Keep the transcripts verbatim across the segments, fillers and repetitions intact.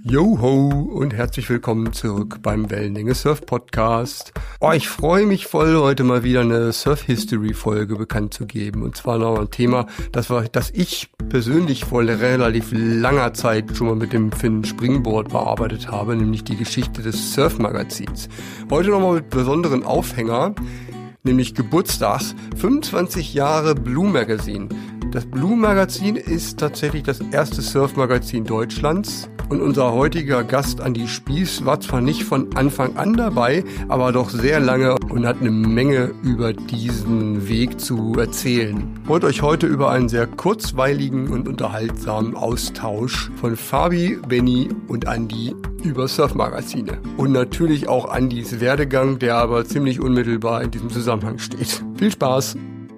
Joho und herzlich willkommen zurück beim Wellenlänge Surf Podcast. Oh, ich freue mich voll, heute mal wieder eine Surf History Folge bekannt zu geben. Und zwar noch ein Thema, das, war, das ich persönlich vor relativ langer Zeit schon mal mit dem Finn Springboard bearbeitet habe, nämlich die Geschichte des Surf Magazins. Heute nochmal mit besonderen Aufhänger, nämlich Geburtstag, fünfundzwanzig Jahre Blue Magazine. Das Blue Magazin ist tatsächlich das erste Surf-Magazin Deutschlands und unser heutiger Gast Andi Spieß war zwar nicht von Anfang an dabei, aber doch sehr lange und hat eine Menge über diesen Weg zu erzählen. Ich wollte euch heute über einen sehr kurzweiligen und unterhaltsamen Austausch von Fabi, Benny und Andi über Surf-Magazine. Und natürlich auch Andis Werdegang, der aber ziemlich unmittelbar in diesem Zusammenhang steht. Viel Spaß!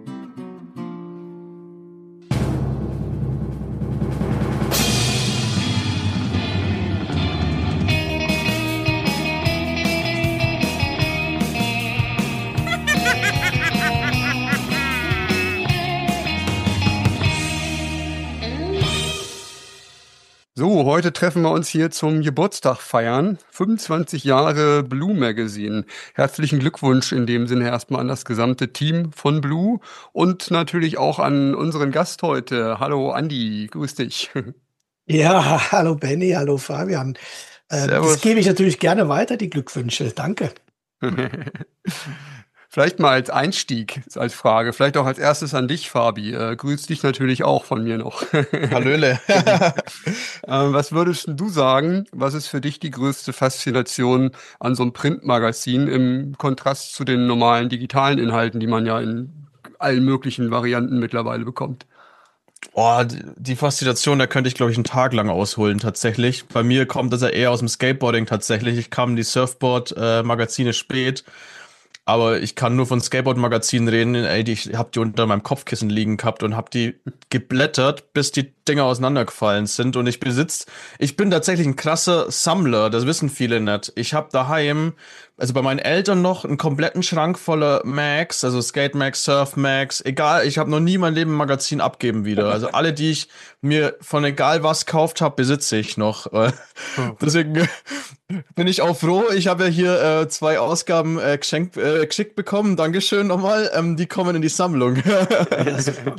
So, heute treffen wir uns hier zum Geburtstag feiern. fünfundzwanzig Jahre Blue Magazine. Herzlichen Glückwunsch in dem Sinne erstmal an das gesamte Team von Blue und natürlich auch an unseren Gast heute. Hallo Andi, grüß dich. Ja, hallo Benny, hallo Fabian. Äh, das gebe ich natürlich gerne weiter, die Glückwünsche. Danke. Vielleicht mal als Einstieg, als Frage, vielleicht auch als erstes an dich, Fabi. Äh, grüß dich natürlich auch von mir noch. Hallöle. äh, was würdest du sagen, was ist für dich die größte Faszination an so einem Printmagazin im Kontrast zu den normalen digitalen Inhalten, die man ja in allen möglichen Varianten mittlerweile bekommt? Oh, die Faszination, da könnte ich, glaube ich, einen Tag lang ausholen, tatsächlich. Bei mir kommt das ja eher aus dem Skateboarding tatsächlich. Ich kam in die Surfboard-Magazine spät. Aber ich kann nur von Skateboard-Magazinen reden. Ey, die, ich hab die unter meinem Kopfkissen liegen gehabt und hab die geblättert, bis die Dinger auseinandergefallen sind. Und ich besitze, ich bin tatsächlich ein krasser Sammler, das wissen viele nicht. Ich hab daheim, also bei meinen Eltern noch, einen kompletten Schrank voller Mags, also Skate Mags, Surf Mags, egal, ich habe noch nie mein Leben ein Magazin abgeben wieder. Also alle, die ich mir von egal was gekauft habe, besitze ich noch. Deswegen bin ich auch froh. Ich habe ja hier äh, zwei Ausgaben äh, geschenkt, äh, geschickt bekommen. Dankeschön nochmal. Ähm, die kommen in die Sammlung. Ja, super.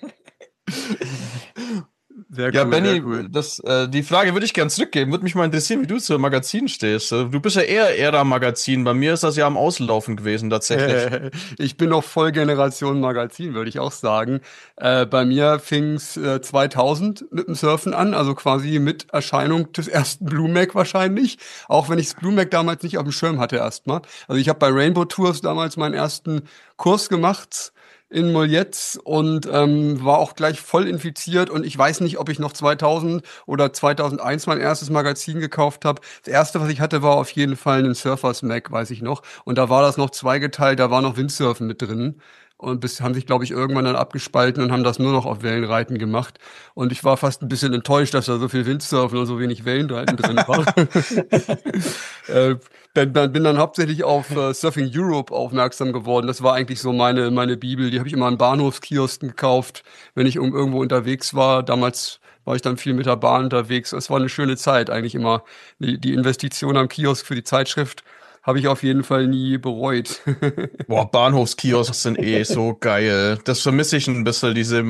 Sehr ja, cool, Benny, cool. das, äh, die Frage würde ich gern zurückgeben. Würde mich mal interessieren, wie du zu Magazin stehst. Du bist ja eher Ära-Magazin. Bei mir ist das ja am Auslaufen gewesen, tatsächlich. Äh, ich bin noch voll Generation Magazin, würde ich auch sagen. Äh, bei mir fing es äh, zweitausend mit dem Surfen an, also quasi mit Erscheinung des ersten Blue Mag wahrscheinlich. Auch wenn ich das Blue Mag damals nicht auf dem Schirm hatte erstmal. Also ich habe bei Rainbow Tours damals meinen ersten Kurs gemacht in Molletz und ähm, war auch gleich voll infiziert und ich weiß nicht, ob ich noch zweitausend oder zweitausendeins mein erstes Magazin gekauft habe. Das erste, was ich hatte, war auf jeden Fall ein Surfers Mag, weiß ich noch. Und da war das noch zweigeteilt, da war noch Windsurfen mit drin. Und bis haben sich, glaube ich, irgendwann dann abgespalten und haben das nur noch auf Wellenreiten gemacht. Und ich war fast ein bisschen enttäuscht, dass da so viel Windsurfen und so wenig Wellenreiten drin war. äh, bin, bin dann hauptsächlich auf uh, Surfing Europe aufmerksam geworden. Das war eigentlich so meine meine Bibel. Die habe ich immer an Bahnhofskiosken gekauft, wenn ich um, irgendwo unterwegs war. Damals war ich dann viel mit der Bahn unterwegs. Es war eine schöne Zeit, eigentlich immer. Die, die Investition am Kiosk für die Zeitschrift habe ich auf jeden Fall nie bereut. Boah, Bahnhofskiosks sind eh so geil. Das vermisse ich ein bisschen, diese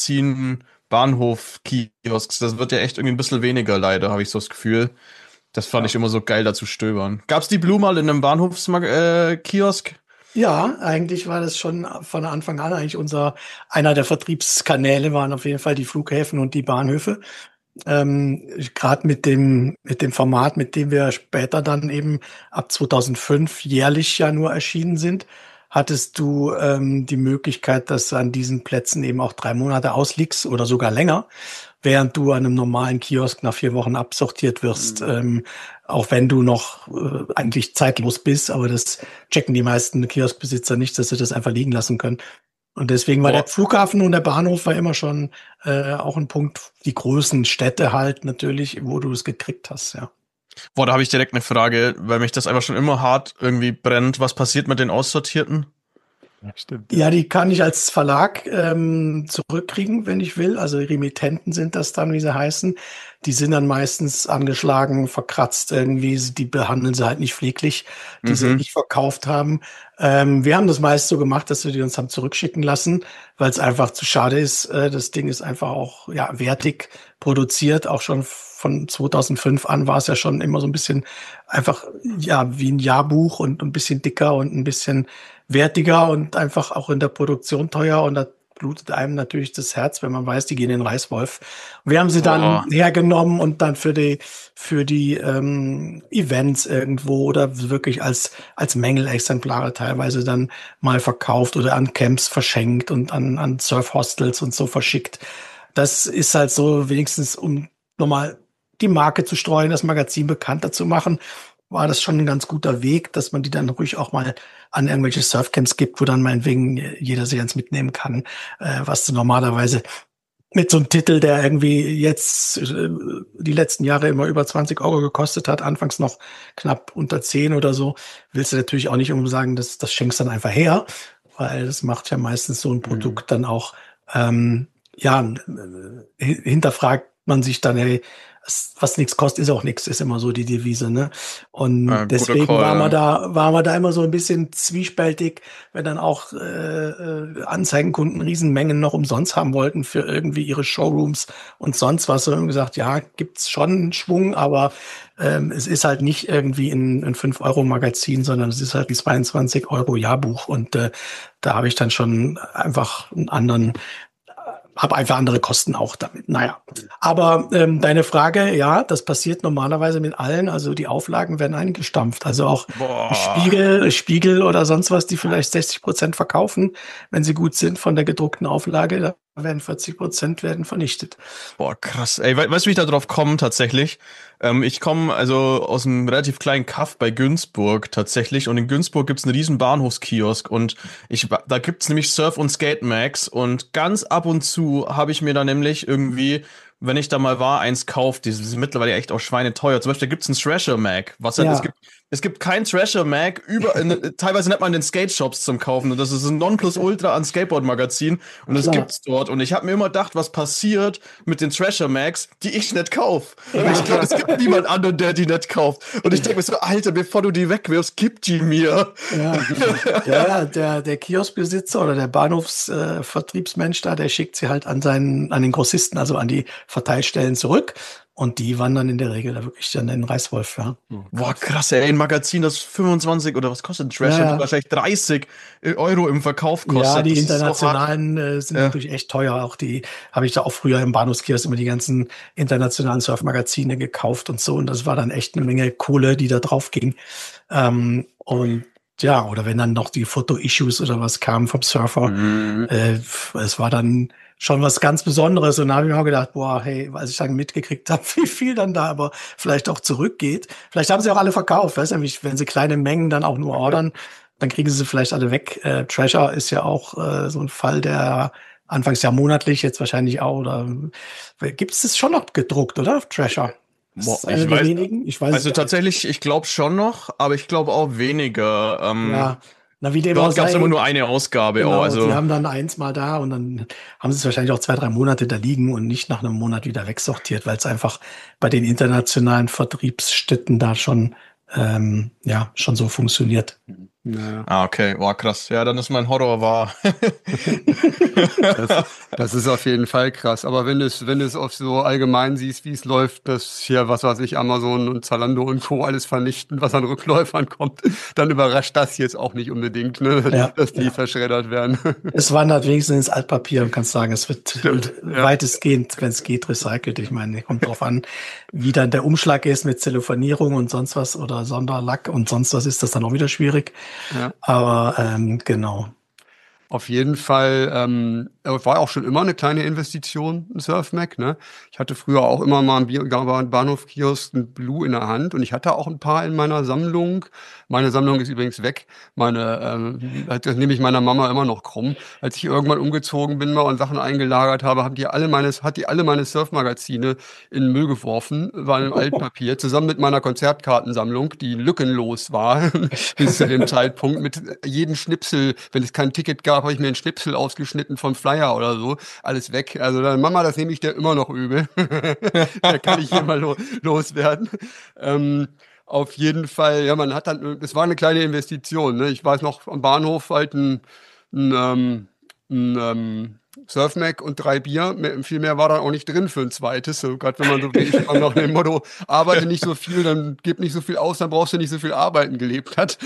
Magazin-Bahnhof-Kiosks. Das wird ja echt irgendwie ein bisschen weniger, leider, habe ich so das Gefühl. Das fand ja. ich immer so geil, da zu stöbern. Gab's die Blue mal in einem Bahnhofskiosk? Ja, eigentlich war das schon von Anfang an eigentlich unser, einer der Vertriebskanäle waren auf jeden Fall die Flughäfen und die Bahnhöfe. Ähm, gerade mit dem mit dem Format, mit dem wir später dann eben ab zweitausendfünf jährlich ja nur erschienen sind, hattest du ähm, die Möglichkeit, dass du an diesen Plätzen eben auch drei Monate ausliegst oder sogar länger, während du an einem normalen Kiosk nach vier Wochen absortiert wirst, mhm. ähm, auch wenn du noch äh, eigentlich zeitlos bist, aber das checken die meisten Kioskbesitzer nicht, dass sie das einfach liegen lassen können. Und deswegen war Boah. der Flughafen und der Bahnhof war immer schon äh, auch ein Punkt, die großen Städte halt natürlich, wo du es gekriegt hast, ja. Boah, da habe ich direkt eine Frage, weil mich das einfach schon immer hart irgendwie brennt. Was passiert mit den Aussortierten? Ja, stimmt. Ja, die kann ich als Verlag ähm, zurückkriegen, wenn ich will. Also Remittenten sind das dann, wie sie heißen. die sind dann meistens angeschlagen, verkratzt irgendwie, die behandeln sie halt nicht pfleglich, die Mhm. sie nicht verkauft haben. Ähm, wir haben das meist so gemacht, dass wir die uns haben zurückschicken lassen, weil es einfach zu schade ist. Äh, das Ding ist einfach auch ja wertig produziert, auch schon von zweitausendfünf an war es ja schon immer so ein bisschen einfach ja wie ein Jahrbuch und ein bisschen dicker und ein bisschen wertiger und einfach auch in der Produktion teuer und da blutet einem natürlich das Herz, wenn man weiß, die gehen in den Reißwolf. Und wir haben sie dann Boah. hergenommen und dann für die für die ähm, Events irgendwo oder wirklich als als Mängelexemplare teilweise dann mal verkauft oder an Camps verschenkt und an an Surfhostels und so verschickt. Das ist halt so wenigstens um nochmal die Marke zu streuen, das Magazin bekannter zu machen, war das schon ein ganz guter Weg, dass man die dann ruhig auch mal an irgendwelche Surfcamps gibt, wo dann meinetwegen jeder sich eins mitnehmen kann, äh, was du normalerweise mit so einem Titel, der irgendwie jetzt äh, die letzten Jahre immer über zwanzig Euro gekostet hat, anfangs noch knapp unter zehn oder so, willst du natürlich auch nicht um sagen, das, das schenkst dann einfach her, weil das macht ja meistens so ein Produkt dann auch, ähm, ja, äh, hinterfragt man sich dann, hey, was nichts kostet, ist auch nichts, ist immer so die Devise, ne? Und Ja, guter deswegen Call, waren wir ja. da, waren wir da immer so ein bisschen zwiespältig, wenn dann auch äh, äh, Anzeigenkunden Riesenmengen noch umsonst haben wollten für irgendwie ihre Showrooms und sonst was. Und wir haben gesagt, ja, gibt's schon einen Schwung, aber ähm, es ist halt nicht irgendwie ein, ein fünf Euro Magazin, sondern es ist halt ein zweiundzwanzig Euro Jahrbuch. Und äh, da habe ich dann schon einfach einen anderen habe einfach andere Kosten auch damit. Naja, aber ähm, deine Frage, ja, das passiert normalerweise mit allen. Also die Auflagen werden eingestampft. Also auch Boah. Spiegel, Spiegel oder sonst was, die vielleicht sechzig Prozent verkaufen, wenn sie gut sind von der gedruckten Auflage, da werden vierzig Prozent werden vernichtet. Boah, krass. Ey, we weißt du, wie ich da drauf komme tatsächlich? Ähm, ich komme also aus einem relativ kleinen Kaff bei Günzburg tatsächlich und in Günzburg gibt's einen riesen Bahnhofskiosk und ich da gibt's nämlich Surf und Skate Mags und ganz ab und zu habe ich mir da nämlich irgendwie, wenn ich da mal war, eins kauft, die sind mittlerweile echt auch schweineteuer. Zum Beispiel gibt's einen Thrasher Mag, was halt, Ja. es gibt es gibt kein Thrasher Mag über in, teilweise nennt man den Skate Shops zum kaufen und das ist ein Nonplusultra an Skateboard Magazin und das Klar. gibt's dort und ich habe mir immer gedacht, was passiert mit den Thrasher Mags, die ich nicht kauf. Und ich glaube, es gibt niemand anderen, der die nicht kauft. Und ich denke mir so, Alter, bevor du die wegwirfst, gib die mir. Ja, ja, der, der Kioskbesitzer oder der Bahnhofsvertriebsmensch da, der schickt sie halt an seinen, an den Grossisten, also an die Verteilstellen zurück. Und die wandern in der Regel da wirklich dann in den Reißwolf, ja. Boah, krass, ey, ein Magazin, das fünfundzwanzig oder was kostet ein Thrasher? Ja. Wahrscheinlich dreißig Euro im Verkauf kostet. Ja, die Das ist so hart. internationalen äh, sind Ja. natürlich echt teuer. Auch die habe ich da auch früher im Bahnhofskiosk immer die ganzen internationalen Surfmagazine gekauft und so. Und das war dann echt eine Menge Kohle, die da drauf ging. Ähm, und ja, oder wenn dann noch die Foto-Issues oder was kamen vom Surfer, Mhm. äh, es war dann schon was ganz Besonderes. Und da habe ich mir auch gedacht, boah, hey, als ich dann mitgekriegt habe, wie viel dann da aber vielleicht auch zurückgeht. Vielleicht haben sie auch alle verkauft, weißt du, wenn sie kleine Mengen dann auch nur ordern, dann kriegen sie vielleicht alle weg. Äh, Treasure ist ja auch äh, so ein Fall, der anfangs ja monatlich, jetzt wahrscheinlich auch, oder gibt es das schon noch gedruckt, oder? Treasure. Ist Boah, das einer ich der weiß- wenigen? Ich weiß Also es gar nicht. tatsächlich, ich glaube schon noch, aber ich glaube auch weniger. Ähm, Ja, na, wie dem auch Dort gab es sei. immer nur eine Ausgabe. Genau, auch, also die haben dann eins mal da und dann haben sie es wahrscheinlich auch zwei, drei Monate da liegen und nicht nach einem Monat wieder wegsortiert, weil es einfach bei den internationalen Vertriebsstätten da schon, ähm, ja, schon so funktioniert. Ja. Ah, okay, war krass. Ja, dann ist mein Horror wahr. Das, das ist auf jeden Fall krass. Aber wenn du es, wenn du es auf so allgemein siehst, wie es läuft, dass hier, was weiß ich, Amazon und Zalando und Co. alles vernichten, was an Rückläufern kommt, dann überrascht das jetzt auch nicht unbedingt, ne? Ja, dass die ja. verschreddert werden. Es wandert wenigstens ins Altpapier und kannst sagen, es wird Stimmt, ja. weitestgehend, wenn es geht, recycelt. Ich meine, kommt drauf an, wie dann der Umschlag ist mit Zellophanierung und sonst was oder Sonderlack und sonst was ist das dann auch wieder schwierig. Ja. Aber ähm, genau. Auf jeden Fall ähm, war auch schon immer eine kleine Investition, ein Surfmac. Ne? Ich hatte früher auch immer mal im Bi- Bahnhofkiosk ein Blue in der Hand und ich hatte auch ein paar in meiner Sammlung. Meine Sammlung ist übrigens weg. Meine, ähm, das nehme ich meiner Mama immer noch krumm. Als ich irgendwann umgezogen bin mal und Sachen eingelagert habe, haben die alle meine, hat die alle meine Surfmagazine in den Müll geworfen, war im Altpapier, zusammen mit meiner Konzertkartensammlung, die lückenlos war bis zu dem Zeitpunkt. Mit jedem Schnipsel, wenn es kein Ticket gab, habe ich mir einen Schnipsel ausgeschnitten vom Fly Meier oder so, alles weg. Also dann Mama, das nehme ich dir immer noch übel. Da kann ich hier mal lo loswerden. Ähm, auf jeden Fall, ja, man hat dann, es war eine kleine Investition, ne? Ich weiß noch, am Bahnhof halt ein, ein, ähm, ein ähm, Surf-Mac und drei Bier. Mehr, viel mehr war dann auch nicht drin für ein zweites. So, gerade wenn man so wie ich immer noch dem Motto, arbeite nicht so viel, dann gib nicht so viel aus, dann brauchst du nicht so viel arbeiten gelebt hat.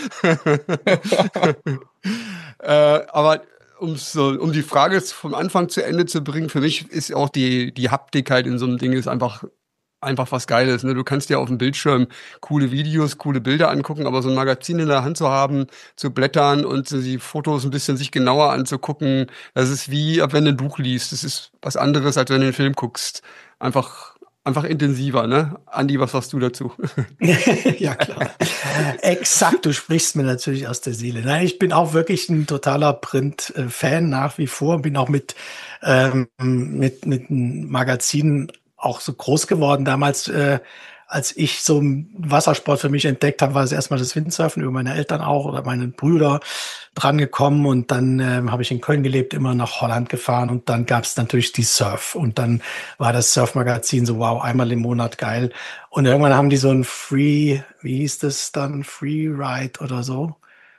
äh, aber um's so, um die Frage vom Anfang zu Ende zu bringen, für mich ist auch die, die Haptik halt in so einem Ding ist einfach einfach was Geiles. Ne? Du kannst dir auf dem Bildschirm coole Videos, coole Bilder angucken, aber so ein Magazin in der Hand zu haben, zu blättern und so die Fotos ein bisschen sich genauer anzugucken, das ist wie, wenn du ein Buch liest. Das ist was anderes, als wenn du einen Film guckst. Einfach, einfach intensiver, ne? Andi, was sagst du dazu? Ja, klar. Exakt, du sprichst mir natürlich aus der Seele. Nein, ich bin auch wirklich ein totaler Print-Fan nach wie vor, bin auch mit, ähm, mit, mit Magazinen auch so groß geworden. Damals, äh, als ich so Wassersport für mich entdeckt habe, war es erstmal das Windsurfen, über meine Eltern auch oder meine Brüder dran gekommen. Und dann ähm, habe ich in Köln gelebt, immer nach Holland gefahren. Und dann gab es natürlich die Surf. Und dann war das Surfmagazin so, wow, einmal im Monat geil. Und irgendwann haben die so ein Free, wie hieß das dann, Free Ride oder so.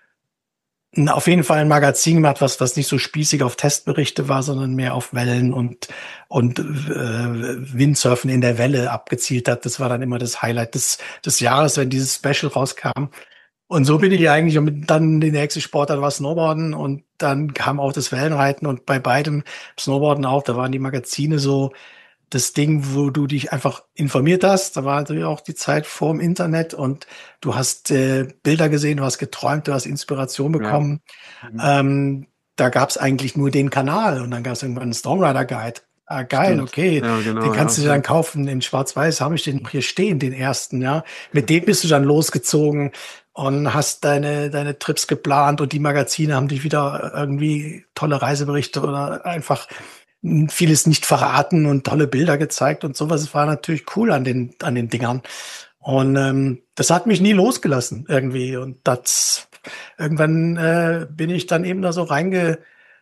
Auf jeden Fall ein Magazin gemacht, was, was nicht so spießig auf Testberichte war, sondern mehr auf Wellen und, und äh, Windsurfen in der Welle abgezielt hat. Das war dann immer das Highlight des, des Jahres, wenn dieses Special rauskam. Und so bin ich eigentlich, und dann die nächste Sportart war Snowboarden und dann kam auch das Wellenreiten und bei beidem Snowboarden auch, da waren die Magazine so das Ding, wo du dich einfach informiert hast. Da war natürlich auch die Zeit vorm Internet und du hast äh, Bilder gesehen, du hast geträumt, du hast Inspiration bekommen. Ja. Mhm. Ähm, da gab es eigentlich nur den Kanal und dann gab es irgendwann einen Stormrider Guide. Ah, geil, Stimmt. okay. Ja, genau, den kannst ja, du dir dann kaufen. In Schwarz-Weiß habe ich den hier stehen, den ersten, ja. Mit dem bist du dann losgezogen und hast deine, deine Trips geplant und die Magazine haben dich wieder irgendwie tolle Reiseberichte oder einfach vieles nicht verraten und tolle Bilder gezeigt und sowas. Es war natürlich cool an den, an den Dingern. Und ähm, das hat mich nie losgelassen irgendwie. Und das irgendwann äh, bin ich dann eben da so reinge,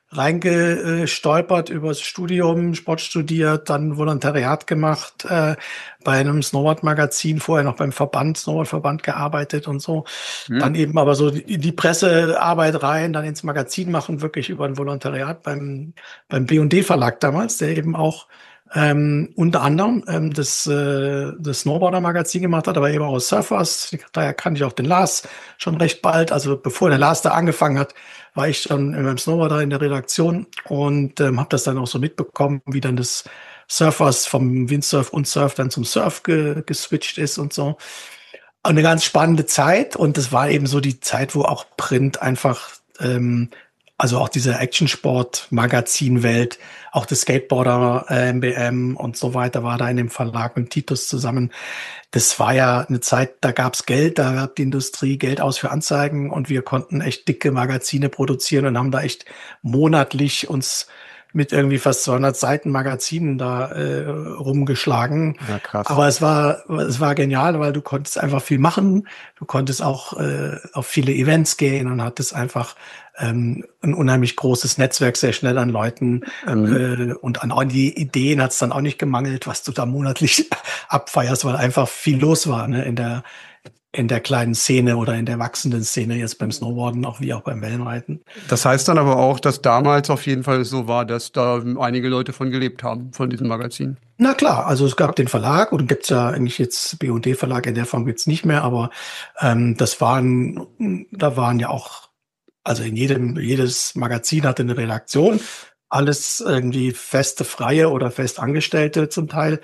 reingestolpert übers Studium, Sport studiert, dann Volontariat gemacht, äh, bei einem Snowboard-Magazin, vorher noch beim Verband, Snowboard-Verband gearbeitet und so. Mhm. Dann eben aber so die, die Pressearbeit rein, dann ins Magazin machen, wirklich über ein Volontariat beim, beim B und D Verlag damals, der eben auch ähm, unter anderem ähm, das, äh, das Snowboarder-Magazin gemacht hat, aber eben auch Surfers. Daher kannte ich auch den Lars schon recht bald. Also bevor der Lars da angefangen hat, war ich schon beim Snowboarder in der Redaktion und ähm, habe das dann auch so mitbekommen, wie dann das Surfers vom Windsurf und Surf dann zum Surf ge geswitcht ist und so. Eine ganz spannende Zeit und das war eben so die Zeit, wo auch Print einfach, ähm, also auch diese Actionsport-Magazin-Welt, auch das Skateboarder äh, M B M und so weiter war da in dem Verlag mit Titus zusammen. Das war ja eine Zeit, da gab's Geld, da gab die Industrie Geld aus für Anzeigen und wir konnten echt dicke Magazine produzieren und haben da echt monatlich uns mit irgendwie fast zweihundert Seiten Magazinen da äh, rumgeschlagen. Ja, krass. Aber es war es war genial, weil du konntest einfach viel machen. Du konntest auch äh, auf viele Events gehen und hattest einfach ähm, ein unheimlich großes Netzwerk sehr schnell an Leuten. Mhm. Äh, und an die Ideen hat es dann auch nicht gemangelt, was du da monatlich abfeierst, weil einfach viel los war, ne, in der in der kleinen Szene oder in der wachsenden Szene jetzt beim Snowboarden, auch wie auch beim Wellenreiten. Das heißt dann aber auch, dass damals auf jeden Fall so war, dass da einige Leute von gelebt haben, von diesem Magazin. Na klar, also es gab den Verlag und gibt's ja eigentlich jetzt B und D Verlag in der Form gibt's nicht mehr, aber ähm, das waren, da waren ja auch, also in jedem, jedes Magazin hatte eine Redaktion, alles irgendwie feste Freie oder Festangestellte zum Teil.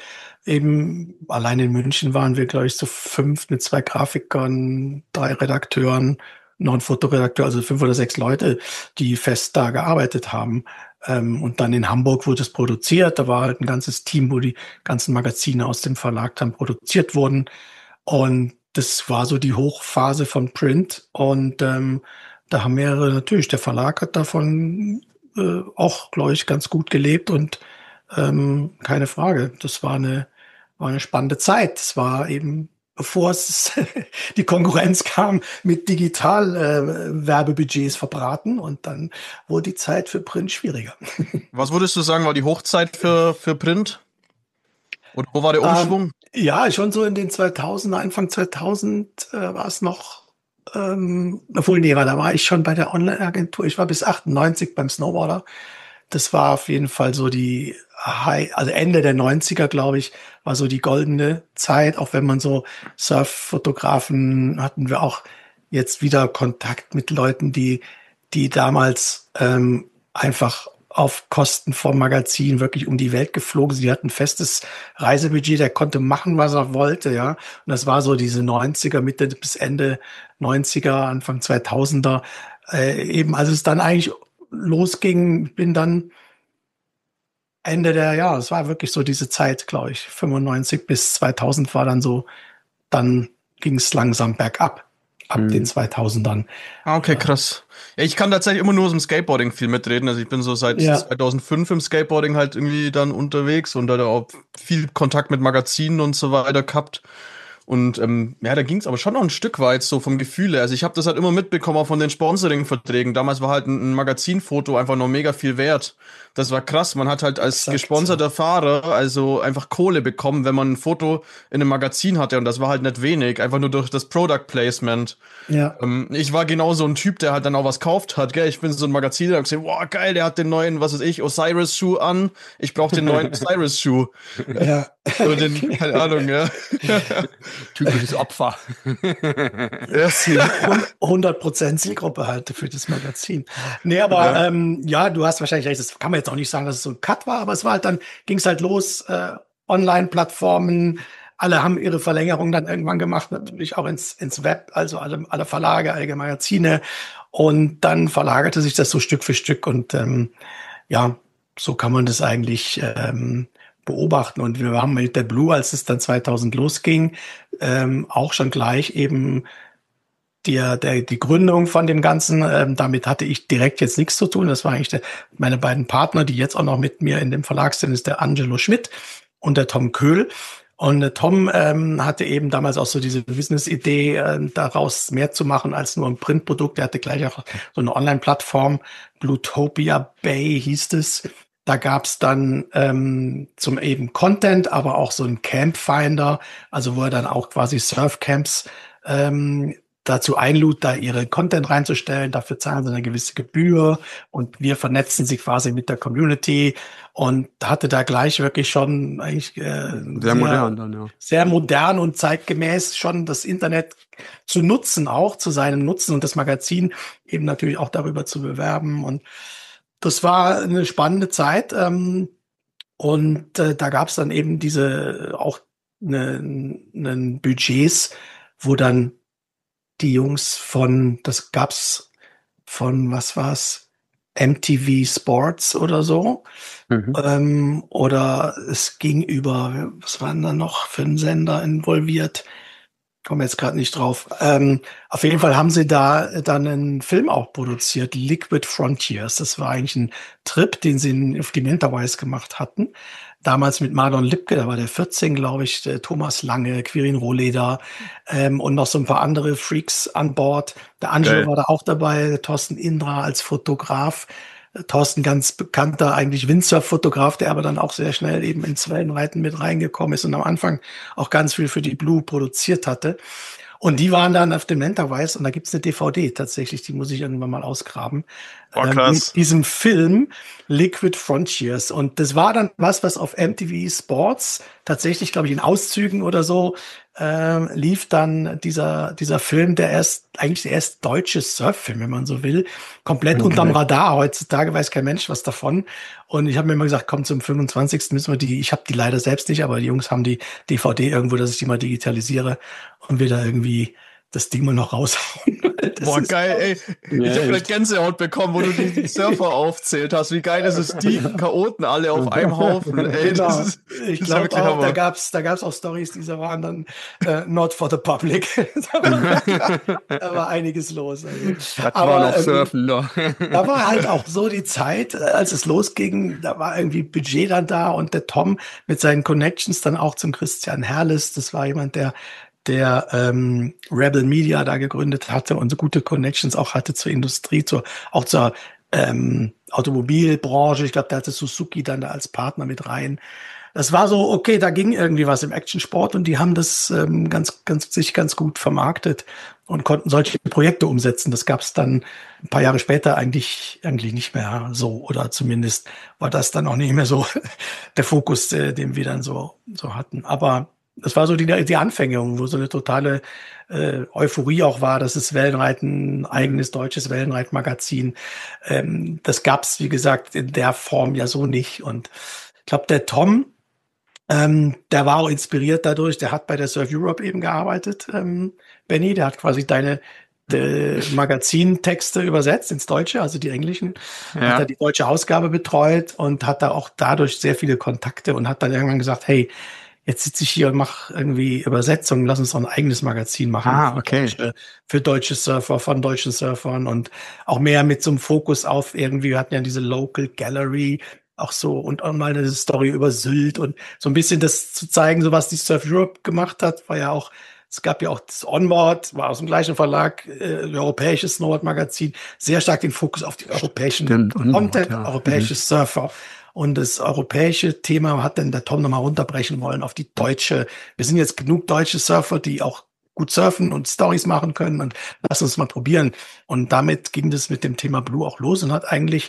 Eben allein in München waren wir, glaube ich, so fünf mit zwei Grafikern, drei Redakteuren, noch ein Fotoredakteur, also fünf oder sechs Leute, die fest da gearbeitet haben. Ähm, und dann in Hamburg wurde es produziert. Da war halt ein ganzes Team, wo die ganzen Magazine aus dem Verlag dann produziert wurden. Und das war so die Hochphase von Print. Und ähm, da haben mehrere, natürlich, der Verlag hat davon äh, auch, glaube ich, ganz gut gelebt und ähm, keine Frage. Das war eine, war eine spannende Zeit. Es war eben bevor es die Konkurrenz kam, mit digital äh, Werbebudgets verbraten und dann wurde die Zeit für Print schwieriger. Was würdest du sagen, war die Hochzeit für, für Print? Und wo war der Umschwung? Ähm, ja, schon so in den zweitausender, Anfang zweitausend äh, war es noch, ähm, obwohl, nee, war, da war ich schon bei der Online-Agentur. Ich war bis achtundneunzig beim Snowboarder. Das war auf jeden Fall so die High, also Ende der neunziger, glaube ich, war so die goldene Zeit. Auch wenn man so Surffotografen hatten wir auch jetzt wieder Kontakt mit Leuten, die, die damals ähm, einfach auf Kosten vom Magazin wirklich um die Welt geflogen sind. Die hatten ein festes Reisebudget, der konnte machen, was er wollte, ja. Und das war so diese neunziger, Mitte bis Ende neunziger, Anfang zweitausender. Äh, eben, als es dann eigentlich losging, bin dann Ende der, ja, es war wirklich so diese Zeit, glaube ich, fünfundneunzig bis zweitausend war dann so, dann ging es langsam bergab, ab Mhm. den zweitausendern. Ah, okay, krass. Ja, ich kann tatsächlich immer nur aus dem Skateboarding viel mitreden. Also ich bin so seit Ja. zweitausendfünf im Skateboarding halt irgendwie dann unterwegs und da auch viel Kontakt mit Magazinen und so weiter gehabt. Und ähm, ja, da ging es aber schon noch ein Stück weit so vom Gefühl her. Also ich habe das halt immer mitbekommen, auch von den Sponsoring-Verträgen. Damals war halt ein, ein Magazinfoto einfach noch mega viel wert. Das war krass. Man hat halt als Exakt, gesponserter Fahrer also einfach Kohle bekommen, wenn man ein Foto in einem Magazin hatte. Und das war halt nicht wenig, einfach nur durch das Product Placement. Ja. Ähm, ich war genau so ein Typ, der halt dann auch was gekauft hat, gell? Ich bin so ein Magazin, da hab gesehen, wow, geil, der hat den neuen, was weiß ich, Osiris-Schuh an. Ich brauche den neuen Osiris-Schuh. Ja. Oder den, keine Ahnung, ja. Typisches Opfer. Ja. hundert Prozent Zielgruppe halt für das Magazin. Nee, aber ja. Ähm, ja, du hast wahrscheinlich recht, das kann man jetzt auch nicht sagen, dass es so ein Cut war, aber es war halt dann, ging es halt los, äh, Online-Plattformen, alle haben ihre Verlängerung dann irgendwann gemacht, natürlich auch ins, ins Web, also alle, alle Verlage, alle Magazine, und dann verlagerte sich das so Stück für Stück und ähm, ja, so kann man das eigentlich ähm, beobachten. Und wir haben mit der Blue, als es dann zweitausend losging, ähm, auch schon gleich eben die, der, die Gründung von dem Ganzen. Ähm, damit hatte ich direkt jetzt nichts zu tun. Das war eigentlich der, meine beiden Partner, die jetzt auch noch mit mir in dem Verlag sind, ist der Angelo Schmidt und der Tom Köhl. Und äh, Tom ähm, hatte eben damals auch so diese Business-Idee, äh, daraus mehr zu machen als nur ein Printprodukt. Er hatte gleich auch so eine Online-Plattform, Bluetopia Bay hieß es. Da gab's dann ähm, zum eben Content, aber auch so ein Campfinder, also wo er dann auch quasi Surfcamps ähm, dazu einlud, da ihre Content reinzustellen. Dafür zahlen sie eine gewisse Gebühr und wir vernetzen sie quasi mit der Community und hatte da gleich wirklich schon eigentlich äh, Sehr, sehr modern dann, ja. sehr modern und zeitgemäß schon das Internet zu nutzen, auch zu seinem Nutzen und das Magazin eben natürlich auch darüber zu bewerben. Und das war eine spannende Zeit. Ähm, und äh, da gab es dann eben diese auch ne, ne Budgets, wo dann die Jungs von, das gab's von, was war's, M T V Sports oder so. Mhm. Ähm, oder es ging über, was waren da noch für einen Sender involviert? Komme jetzt gerade nicht drauf. Ähm, auf jeden Fall haben sie da dann einen Film auch produziert, Liquid Frontiers. Das war eigentlich ein Trip, den sie in, auf die Enterprise gemacht hatten. Damals mit Marlon Lipke, da war der vierzehn, glaube ich, der Thomas Lange, Quirin Rohleder ähm, und noch so ein paar andere Freaks an Bord. Der Angelo Geil. war da auch dabei, der Thorsten Indra als Fotograf. Thorsten, ganz bekannter eigentlich Windsurf-Fotograf, der aber dann auch sehr schnell eben ins Wellenreiten mit reingekommen ist und am Anfang auch ganz viel für die Blue produziert hatte. Und die waren dann auf dem Enterprise und da gibt's eine D V D tatsächlich, die muss ich irgendwann mal ausgraben. Boah, Ähm, krass. mit diesem Film Liquid Frontiers. Und das war dann was, was auf M T V Sports tatsächlich, glaube ich, in Auszügen oder so ähm, lief dann dieser dieser Film, der erst eigentlich der erst deutsche Surffilm, wenn man so will, komplett Okay. unterm Radar. Heutzutage weiß kein Mensch was davon. Und ich habe mir immer gesagt, komm, zum fünfundzwanzigsten müssen wir die, ich habe die leider selbst nicht, aber die Jungs haben die D V D irgendwo, dass ich die mal digitalisiere und wir da irgendwie das Ding mal noch raushauen. Das Boah, ist- geil, ey. Ja, Ich hab echt. Gänsehaut bekommen, wo du die, die Surfer aufzählt hast. Wie geil ist es, die Chaoten alle auf einem Haufen. Ey, Genau. das ist, Ich das ist glaube wirklich auch, Hammer. da gab's, da gab's auch Stories, die waren dann äh, not for the public. da, war, da war einiges los. Also. Das war noch ähm, Surfen, ne? da war halt auch so die Zeit, äh, als es losging, da war irgendwie Budget dann da und der Tom mit seinen Connections dann auch zum Christian Herrles, das war jemand, der der ähm, Rebel Media da gegründet hatte und so gute Connections auch hatte zur Industrie, zur, auch zur ähm, Automobilbranche. Ich glaube, der hatte Suzuki dann da als Partner mit rein. Das war so, okay, da ging irgendwie was im Actionsport und die haben das ähm, ganz, ganz, sich ganz gut vermarktet und konnten solche Projekte umsetzen. Das gab es dann ein paar Jahre später eigentlich, eigentlich nicht mehr so, oder zumindest war das dann auch nicht mehr so der Fokus, äh, den wir dann so, so hatten. Aber das war so die, die Anfänge, wo so eine totale äh, Euphorie auch war, dass es weltweit ein eigenes deutsches Wellenreitmagazin, ähm, das gab's, wie gesagt, in der Form ja so nicht. Und ich glaube, der Tom, Ähm, der war auch inspiriert dadurch, der hat bei der Surf Europe eben gearbeitet, ähm, Benny, der hat quasi deine de Magazintexte übersetzt ins Deutsche, also die englischen, Ja. hat er die deutsche Ausgabe betreut und hat da auch dadurch sehr viele Kontakte und hat dann irgendwann gesagt, hey, jetzt sitze ich hier und mache irgendwie Übersetzungen, lass uns doch ein eigenes Magazin machen. Ah, okay. Für deutsche, für deutsche Surfer, von deutschen Surfern und auch mehr mit so einem Fokus auf irgendwie, wir hatten ja diese Local Gallery, auch so, und auch mal eine Story über Sylt und so ein bisschen das zu zeigen, so was die Surf Europe gemacht hat, war ja auch, es gab ja auch das Onboard, war aus dem gleichen Verlag, äh, europäisches Snowboard-Magazin, sehr stark den Fokus auf die europäischen Stimmt, Onboard, Content, ja. europäische Mhm. Surfer. Und das europäische Thema hat dann der Tom nochmal runterbrechen wollen auf die deutsche. Wir sind jetzt genug deutsche Surfer, die auch gut surfen und Stories machen können und lass uns mal probieren. Und damit ging das mit dem Thema Blue auch los und hat eigentlich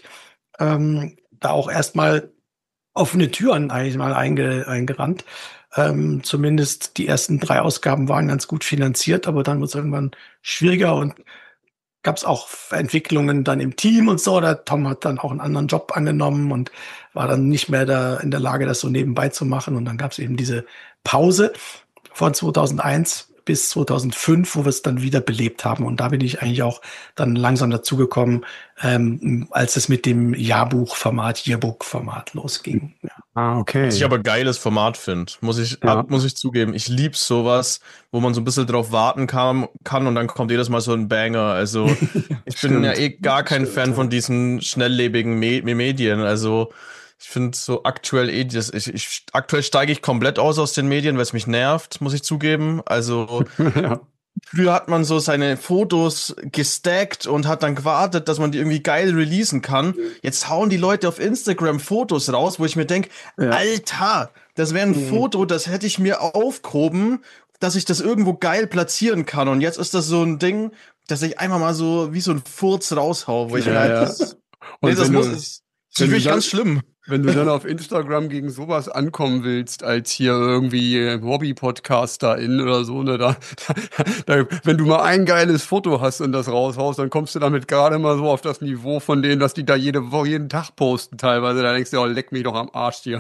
ähm, da auch erstmal offene Türen eigentlich mal einge, eingerannt. Ähm, zumindest die ersten drei Ausgaben waren ganz gut finanziert, aber dann wurde es irgendwann schwieriger und gab es auch Entwicklungen dann im Team und so. Der Tom hat dann auch einen anderen Job angenommen und war dann nicht mehr da in der Lage, das so nebenbei zu machen. Und dann gab es eben diese Pause von zweitausendeins bis zweitausendfünf, wo wir es dann wieder belebt haben. Und da bin ich eigentlich auch dann langsam dazugekommen, ähm, als es mit dem Jahrbuchformat, Yearbook-Format losging. Ja. Ah, okay. Was ich aber geiles Format finde, muss ich, Ja. ab, muss ich zugeben. Ich liebe sowas, wo man so ein bisschen drauf warten kann, kann und dann kommt jedes Mal so ein Banger. Also ich bin Stimmt. ja eh gar kein Stimmt, Fan ja. von diesen schnelllebigen Me Medien. Also ich finde so aktuell eh, das, ich, ich, aktuell steige ich komplett aus aus den Medien, weil es mich nervt, muss ich zugeben. Also Ja. früher hat man so seine Fotos gestackt und hat dann gewartet, dass man die irgendwie geil releasen kann. Jetzt hauen die Leute auf Instagram Fotos raus, wo ich mir denke, Ja. Alter, das wäre ein Mhm. Foto, das hätte ich mir aufgehoben, dass ich das irgendwo geil platzieren kann. Und jetzt ist das so ein Ding, dass ich einfach mal so wie so ein Furz raushau, wo ich Ja, mir halt, ja. das, Und nee, das wenn muss, du- ist, ist wenn du wirklich dann- ganz schlimm. Wenn du dann auf Instagram gegen sowas ankommen willst, als hier irgendwie Hobby-Podcasterin oder so, ne, da, da, wenn du mal ein geiles Foto hast und das raushaust, dann kommst du damit gerade mal so auf das Niveau von denen, dass die da jede Woche, jeden Tag posten teilweise. Da denkst du, oh, leck mich doch am Arsch hier.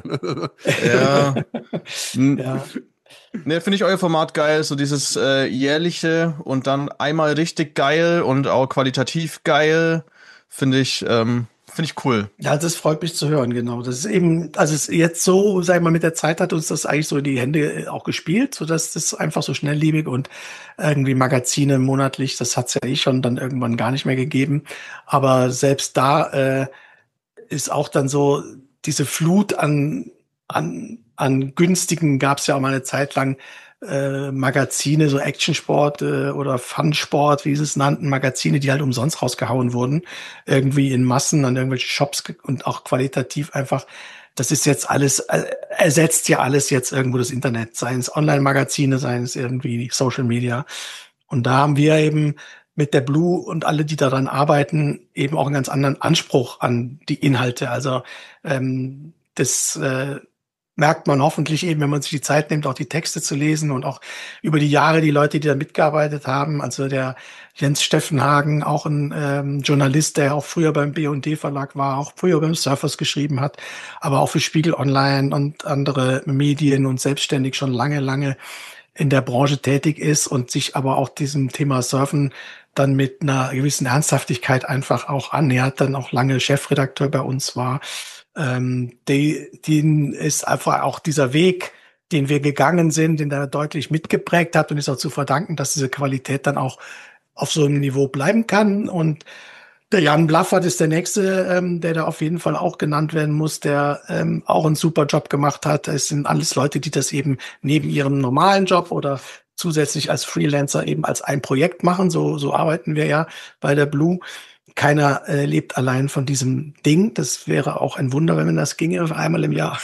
Ja. N- Ja. Ne, finde ich euer Format geil, so dieses äh, jährliche und dann einmal richtig geil und auch qualitativ geil, finde ich, ähm, finde ich cool. Ja, das freut mich zu hören, genau. Das ist eben, also es ist jetzt so, sag ich mal, mit der Zeit hat uns das eigentlich so in die Hände auch gespielt, sodass das einfach so schnelllebig und irgendwie Magazine monatlich, das hat's ja eh schon dann irgendwann gar nicht mehr gegeben. Aber selbst da äh, ist auch dann so diese Flut an, an, an günstigen, gab's ja auch mal eine Zeit lang, äh, Magazine, so Actionsport äh, oder Funsport, wie sie es nannten, Magazine, die halt umsonst rausgehauen wurden, irgendwie in Massen an irgendwelche Shops ge- und auch qualitativ einfach. Das ist jetzt alles, äh, ersetzt ja alles jetzt irgendwo das Internet, seien es Online-Magazine, seien es irgendwie Social Media. Und da haben wir eben mit der Blue und alle, die daran arbeiten, eben auch einen ganz anderen Anspruch an die Inhalte. Also ähm, das äh, merkt man hoffentlich eben, wenn man sich die Zeit nimmt, auch die Texte zu lesen und auch über die Jahre die Leute, die da mitgearbeitet haben. Also der Jens Steffenhagen, auch ein ähm, Journalist, der auch früher beim B und D Verlag war, auch früher beim Surfers geschrieben hat, aber auch für Spiegel Online und andere Medien und selbstständig schon lange, lange in der Branche tätig ist und sich aber auch diesem Thema Surfen dann mit einer gewissen Ernsthaftigkeit einfach auch annähert, dann auch lange Chefredakteur bei uns war. Ähm, die, den ist einfach auch dieser Weg, den wir gegangen sind, den er deutlich mitgeprägt hat und ist auch zu verdanken, dass diese Qualität dann auch auf so einem Niveau bleiben kann. Und der Jan Blaffert ist der nächste, ähm, der da auf jeden Fall auch genannt werden muss, der ähm, auch einen super Job gemacht hat. Es sind alles Leute, die das eben neben ihrem normalen Job oder zusätzlich als Freelancer eben als ein Projekt machen. So, so arbeiten wir ja bei der Blue. Keiner äh, lebt allein von diesem Ding. Das wäre auch ein Wunder, wenn das ginge, einmal im Jahr.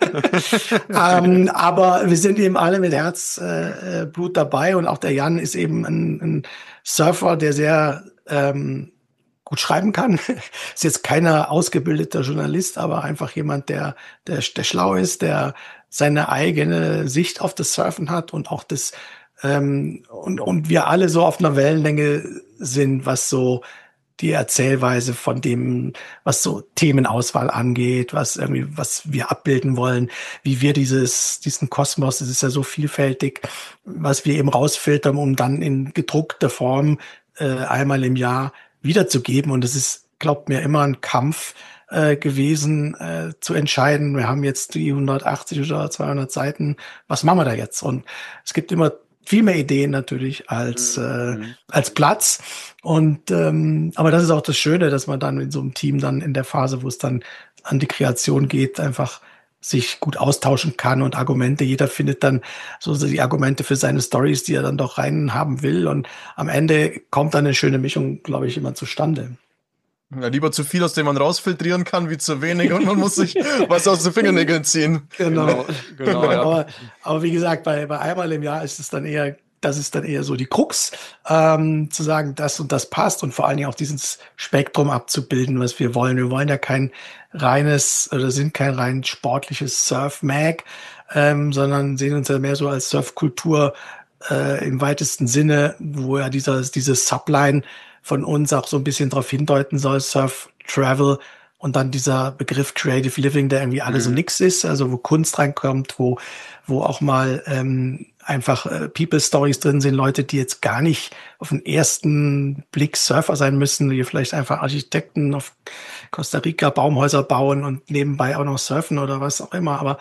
ähm, aber wir sind eben alle mit Herzblut äh, Blut dabei und auch der Jan ist eben ein, ein Surfer, der sehr ähm, gut schreiben kann. Ist jetzt keiner ausgebildeter Journalist, aber einfach jemand, der, der, der schlau ist, der seine eigene Sicht auf das Surfen hat und auch das ähm, und, und wir alle so auf einer Wellenlänge sind, was so die Erzählweise von dem, was so Themenauswahl angeht, was irgendwie, was wir abbilden wollen, wie wir dieses, diesen Kosmos, das ist ja so vielfältig, was wir eben rausfiltern, um dann in gedruckter Form äh, einmal im Jahr wiederzugeben. Und das ist, glaubt mir, immer ein Kampf äh, gewesen, äh, zu entscheiden. Wir haben jetzt die hundertachtzig oder zweihundert Seiten. Was machen wir da jetzt? Und es gibt immer viel mehr Ideen natürlich als äh, als Platz. Und ähm, aber das ist auch das Schöne, dass man dann in so einem Team dann in der Phase, wo es dann an die Kreation geht, einfach sich gut austauschen kann und Argumente. Jeder findet dann so die Argumente für seine Stories, die er dann doch rein haben will. Und am Ende kommt dann eine schöne Mischung, glaube ich, immer zustande. Ja, lieber zu viel, aus dem man rausfiltrieren kann, wie zu wenig und man muss sich was aus den Fingernägeln ziehen. Genau, genau. genau ja. aber, aber wie gesagt, bei, bei einmal im Jahr ist es dann eher, das ist dann eher so die Krux, ähm, zu sagen, das und das passt und vor allen Dingen auch dieses Spektrum abzubilden, was wir wollen. Wir wollen ja kein reines, oder sind kein rein sportliches Surf-Mag, ähm, sondern sehen uns ja mehr so als Surfkultur äh, im weitesten Sinne, wo ja dieser, diese Subline von uns auch so ein bisschen darauf hindeuten soll, Surf Travel und dann dieser Begriff Creative Living, der irgendwie alles mhm. und nix ist, also wo Kunst reinkommt, wo wo auch mal ähm, einfach äh, People Stories drin sind, Leute, die jetzt gar nicht auf den ersten Blick Surfer sein müssen, die vielleicht einfach Architekten auf Costa Rica Baumhäuser bauen und nebenbei auch noch surfen oder was auch immer, aber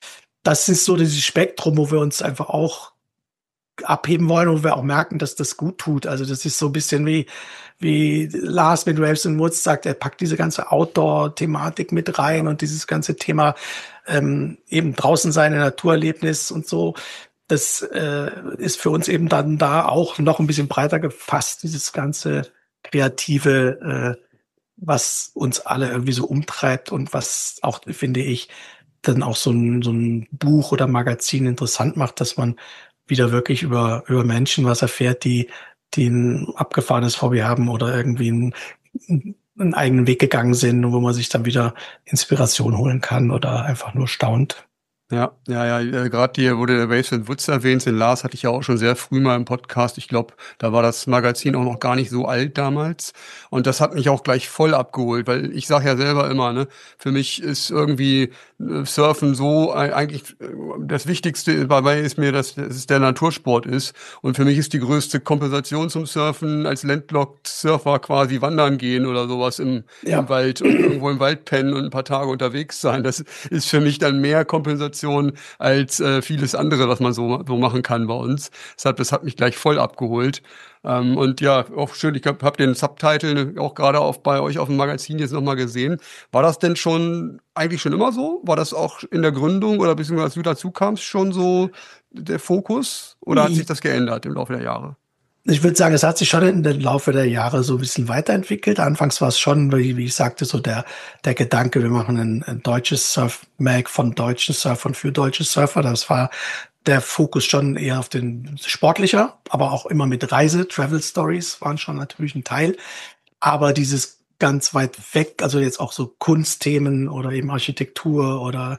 das ist so dieses Spektrum, wo wir uns einfach auch abheben wollen, wo wir auch merken, dass das gut tut. Also das ist so ein bisschen wie wie Lars mit Waves and Woods sagt, er packt diese ganze Outdoor-Thematik mit rein und dieses ganze Thema ähm, eben draußen sein, ein Naturerlebnis und so. Das äh, ist für uns eben dann da auch noch ein bisschen breiter gefasst, dieses ganze Kreative, äh, was uns alle irgendwie so umtreibt und was auch, finde ich, dann auch so ein, so ein Buch oder Magazin interessant macht, dass man wieder wirklich über, über Menschen was erfährt, die, die ein abgefahrenes Hobby haben oder irgendwie einen, einen eigenen Weg gegangen sind, wo man sich dann wieder Inspiration holen kann oder einfach nur staunt. Ja, ja, ja, gerade hier wurde der Waves and Woods erwähnt, den Lars hatte ich ja auch schon sehr früh mal im Podcast. Ich glaube, da war das Magazin auch noch gar nicht so alt damals. Und das hat mich auch gleich voll abgeholt, weil ich sage ja selber immer, ne, für mich ist irgendwie Surfen so eigentlich das Wichtigste dabei ist mir, dass es der Natursport ist. Und für mich ist die größte Kompensation zum Surfen als Landlocked Surfer quasi wandern gehen oder sowas im, ja. im Wald und irgendwo im Wald pennen und ein paar Tage unterwegs sein. Das ist für mich dann mehr Kompensation als äh, vieles andere, was man so, so machen kann bei uns. Deshalb, das hat mich gleich voll abgeholt. Ähm, und ja, auch schön, ich habe hab den Subtitle auch gerade auf bei euch auf dem Magazin jetzt nochmal gesehen. War das denn schon eigentlich schon immer so? War das auch in der Gründung oder beziehungsweise als du dazu kamst schon so der Fokus? Oder hat sich das geändert im Laufe der Jahre? Ich würde sagen, es hat sich schon im Laufe der Jahre so ein bisschen weiterentwickelt. Anfangs war es schon, wie, wie ich sagte, so der, der Gedanke, wir machen ein, ein deutsches Surf-Mag von deutschen Surfern für deutsche Surfer. Das war der Fokus schon eher auf den sportlicher, aber auch immer mit Reise, Travel Stories waren schon natürlich ein Teil. Aber dieses ganz weit weg, also jetzt auch so Kunstthemen oder eben Architektur oder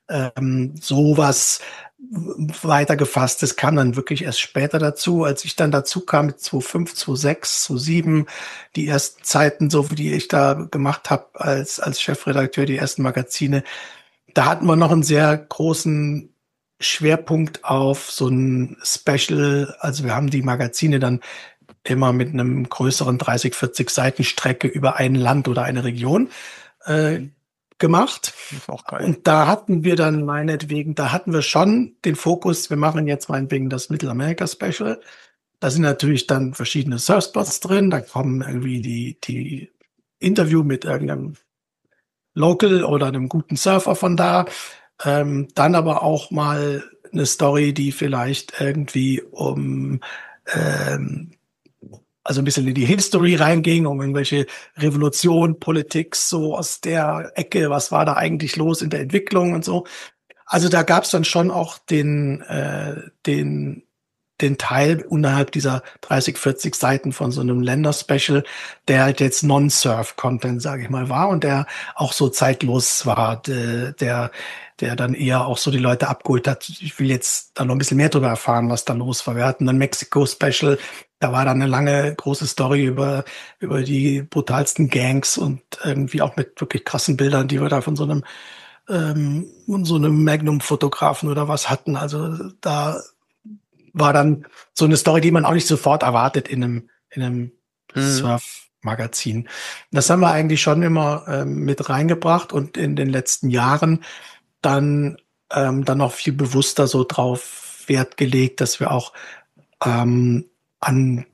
ähm, sowas weitergefasst. Das kam dann wirklich erst später dazu, als ich dann dazu kam mit zweitausendfünf, zweitausendsechs, zweitausendsieben, die ersten Zeiten, so die ich da gemacht habe als als Chefredakteur, die ersten Magazine. Da hatten wir noch einen sehr großen Schwerpunkt auf so ein Special. Also wir haben die Magazine dann immer mit einem größeren dreißig, vierzig Seiten Strecke über ein Land oder eine Region äh, gemacht. Das ist auch geil. Und da hatten wir dann meinetwegen, da hatten wir schon den Fokus, wir machen jetzt meinetwegen das Mittelamerika-Special. Da sind natürlich dann verschiedene Surfspots drin, da kommen irgendwie die, die Interview mit irgendeinem Local oder einem guten Surfer von da. Ähm, dann aber auch mal eine Story, die vielleicht irgendwie um ähm, also ein bisschen in die History reinging, um irgendwelche Revolution, Politik, so aus der Ecke, was war da eigentlich los in der Entwicklung und so. Also da gab es dann schon auch den, äh, den, den Teil unterhalb dieser dreißig, vierzig Seiten von so einem Länder-Special, der halt jetzt Non-Surf-Content, sage ich mal, war und der auch so zeitlos war, der, der, der dann eher auch so die Leute abgeholt hat. Ich will jetzt da noch ein bisschen mehr drüber erfahren, was da los war. Wir hatten ein Mexiko-Special, da war dann eine lange, große Story über, über die brutalsten Gangs und irgendwie auch mit wirklich krassen Bildern, die wir da von so einem ähm, so einem Magnum-Fotografen oder was hatten. Also da war dann so eine Story, die man auch nicht sofort erwartet in einem, in einem Mhm. Surf-Magazin. Das haben wir eigentlich schon immer ähm, mit reingebracht und in den letzten Jahren dann, ähm, dann noch viel bewusster so drauf Wert gelegt, dass wir auch ähm, an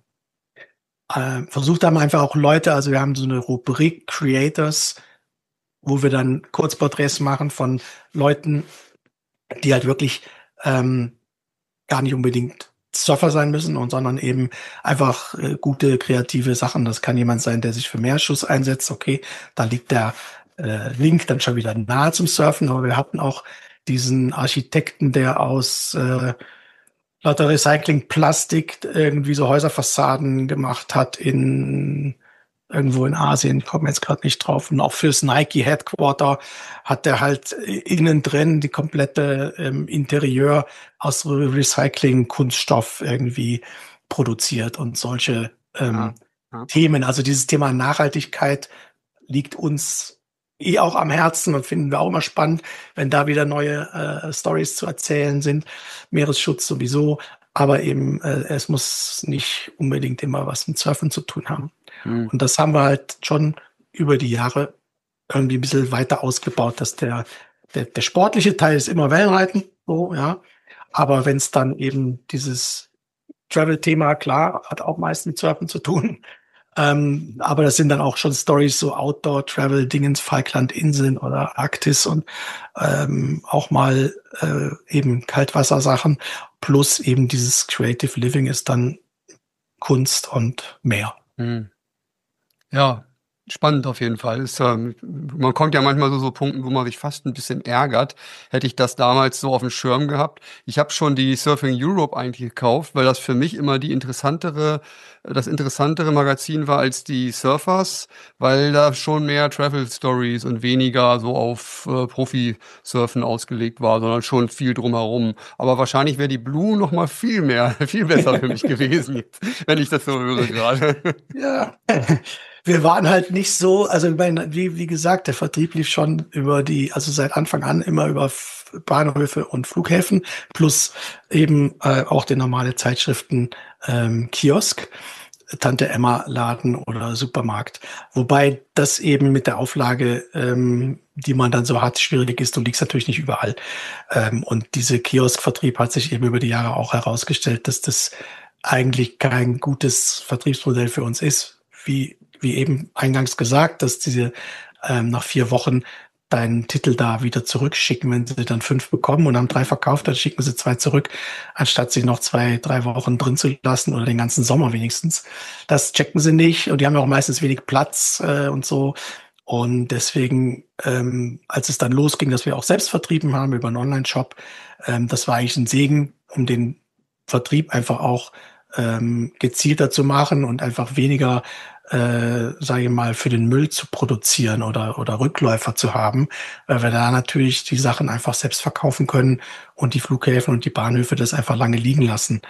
äh, versucht haben, einfach auch Leute, also wir haben so eine Rubrik Creators, wo wir dann Kurzporträts machen von Leuten, die halt wirklich ähm, gar nicht unbedingt Surfer sein müssen, und sondern eben einfach äh, gute kreative Sachen. Das kann jemand sein, der sich für Meeresschutz einsetzt. Okay, da liegt der äh, Link dann schon wieder nahe zum Surfen. Aber wir hatten auch diesen Architekten, der aus äh, lauter Recycling-Plastik irgendwie so Häuserfassaden gemacht hat in irgendwo in Asien, ich komme jetzt gerade nicht drauf. Und auch fürs Nike Headquarter hat er halt innen drin die komplette ähm, Interieur aus Recycling-Kunststoff irgendwie produziert und solche ähm, Ja, ja. Themen. Also dieses Thema Nachhaltigkeit liegt uns eh auch am Herzen und finden wir auch immer spannend, wenn da wieder neue äh, Stories zu erzählen sind. Meeresschutz sowieso, aber eben äh, es muss nicht unbedingt immer was mit Surfen zu tun haben. Mhm. Und das haben wir halt schon über die Jahre irgendwie ein bisschen weiter ausgebaut, dass der, der, der sportliche Teil ist immer Wellenreiten, so, ja. Aber wenn es dann eben dieses Travel-Thema, klar, hat auch meist mit Surfen zu tun. Ähm, aber das sind dann auch schon Stories, so Outdoor-Travel-Dingens, Falklandinseln oder Arktis und ähm, auch mal äh, eben Kaltwassersachen. Plus eben dieses Creative Living ist dann Kunst und mehr. Mhm. Ja, spannend auf jeden Fall. Ist, ähm, man kommt ja manchmal so so Punkten, wo man sich fast ein bisschen ärgert. Hätte ich das damals so auf dem Schirm gehabt. Ich habe schon die Surfing Europe eigentlich gekauft, weil das für mich immer die interessantere, das interessantere Magazin war als die Surfers, weil da schon mehr Travel Stories und weniger so auf äh, Profi-Surfen ausgelegt war, sondern schon viel drumherum. Aber wahrscheinlich wäre die Blue noch mal viel mehr, viel besser für mich gewesen, jetzt, wenn ich das so höre gerade. Ja, wir waren halt nicht so, also ich meine, wie, wie gesagt, der Vertrieb lief schon über die, also seit Anfang an immer über F- Bahnhöfe und Flughäfen, plus eben äh, auch den normale Zeitschriften ähm, Kiosk, Tante Emma Laden oder Supermarkt. Wobei das eben mit der Auflage, ähm, die man dann so hat, schwierig ist. Du liegst natürlich nicht überall. Ähm, und diese Kioskvertrieb hat sich eben über die Jahre auch herausgestellt, dass das eigentlich kein gutes Vertriebsmodell für uns ist. Wie, wie eben eingangs gesagt, dass diese ähm, nach vier Wochen deinen Titel da wieder zurückschicken. Wenn sie dann fünf bekommen und haben drei verkauft, dann schicken sie zwei zurück, anstatt sie noch zwei, drei Wochen drin zu lassen oder den ganzen Sommer wenigstens. Das checken sie nicht und die haben ja auch meistens wenig Platz äh, und so. Und deswegen, ähm, als es dann losging, dass wir auch selbst vertrieben haben über einen Online-Shop, ähm, das war eigentlich ein Segen, um den Vertrieb einfach auch ähm, gezielter zu machen und einfach weniger, äh, sage ich mal, für den Müll zu produzieren oder oder Rückläufer zu haben, weil wir da natürlich die Sachen einfach selbst verkaufen können und die Flughäfen und die Bahnhöfe das einfach lange liegen lassen.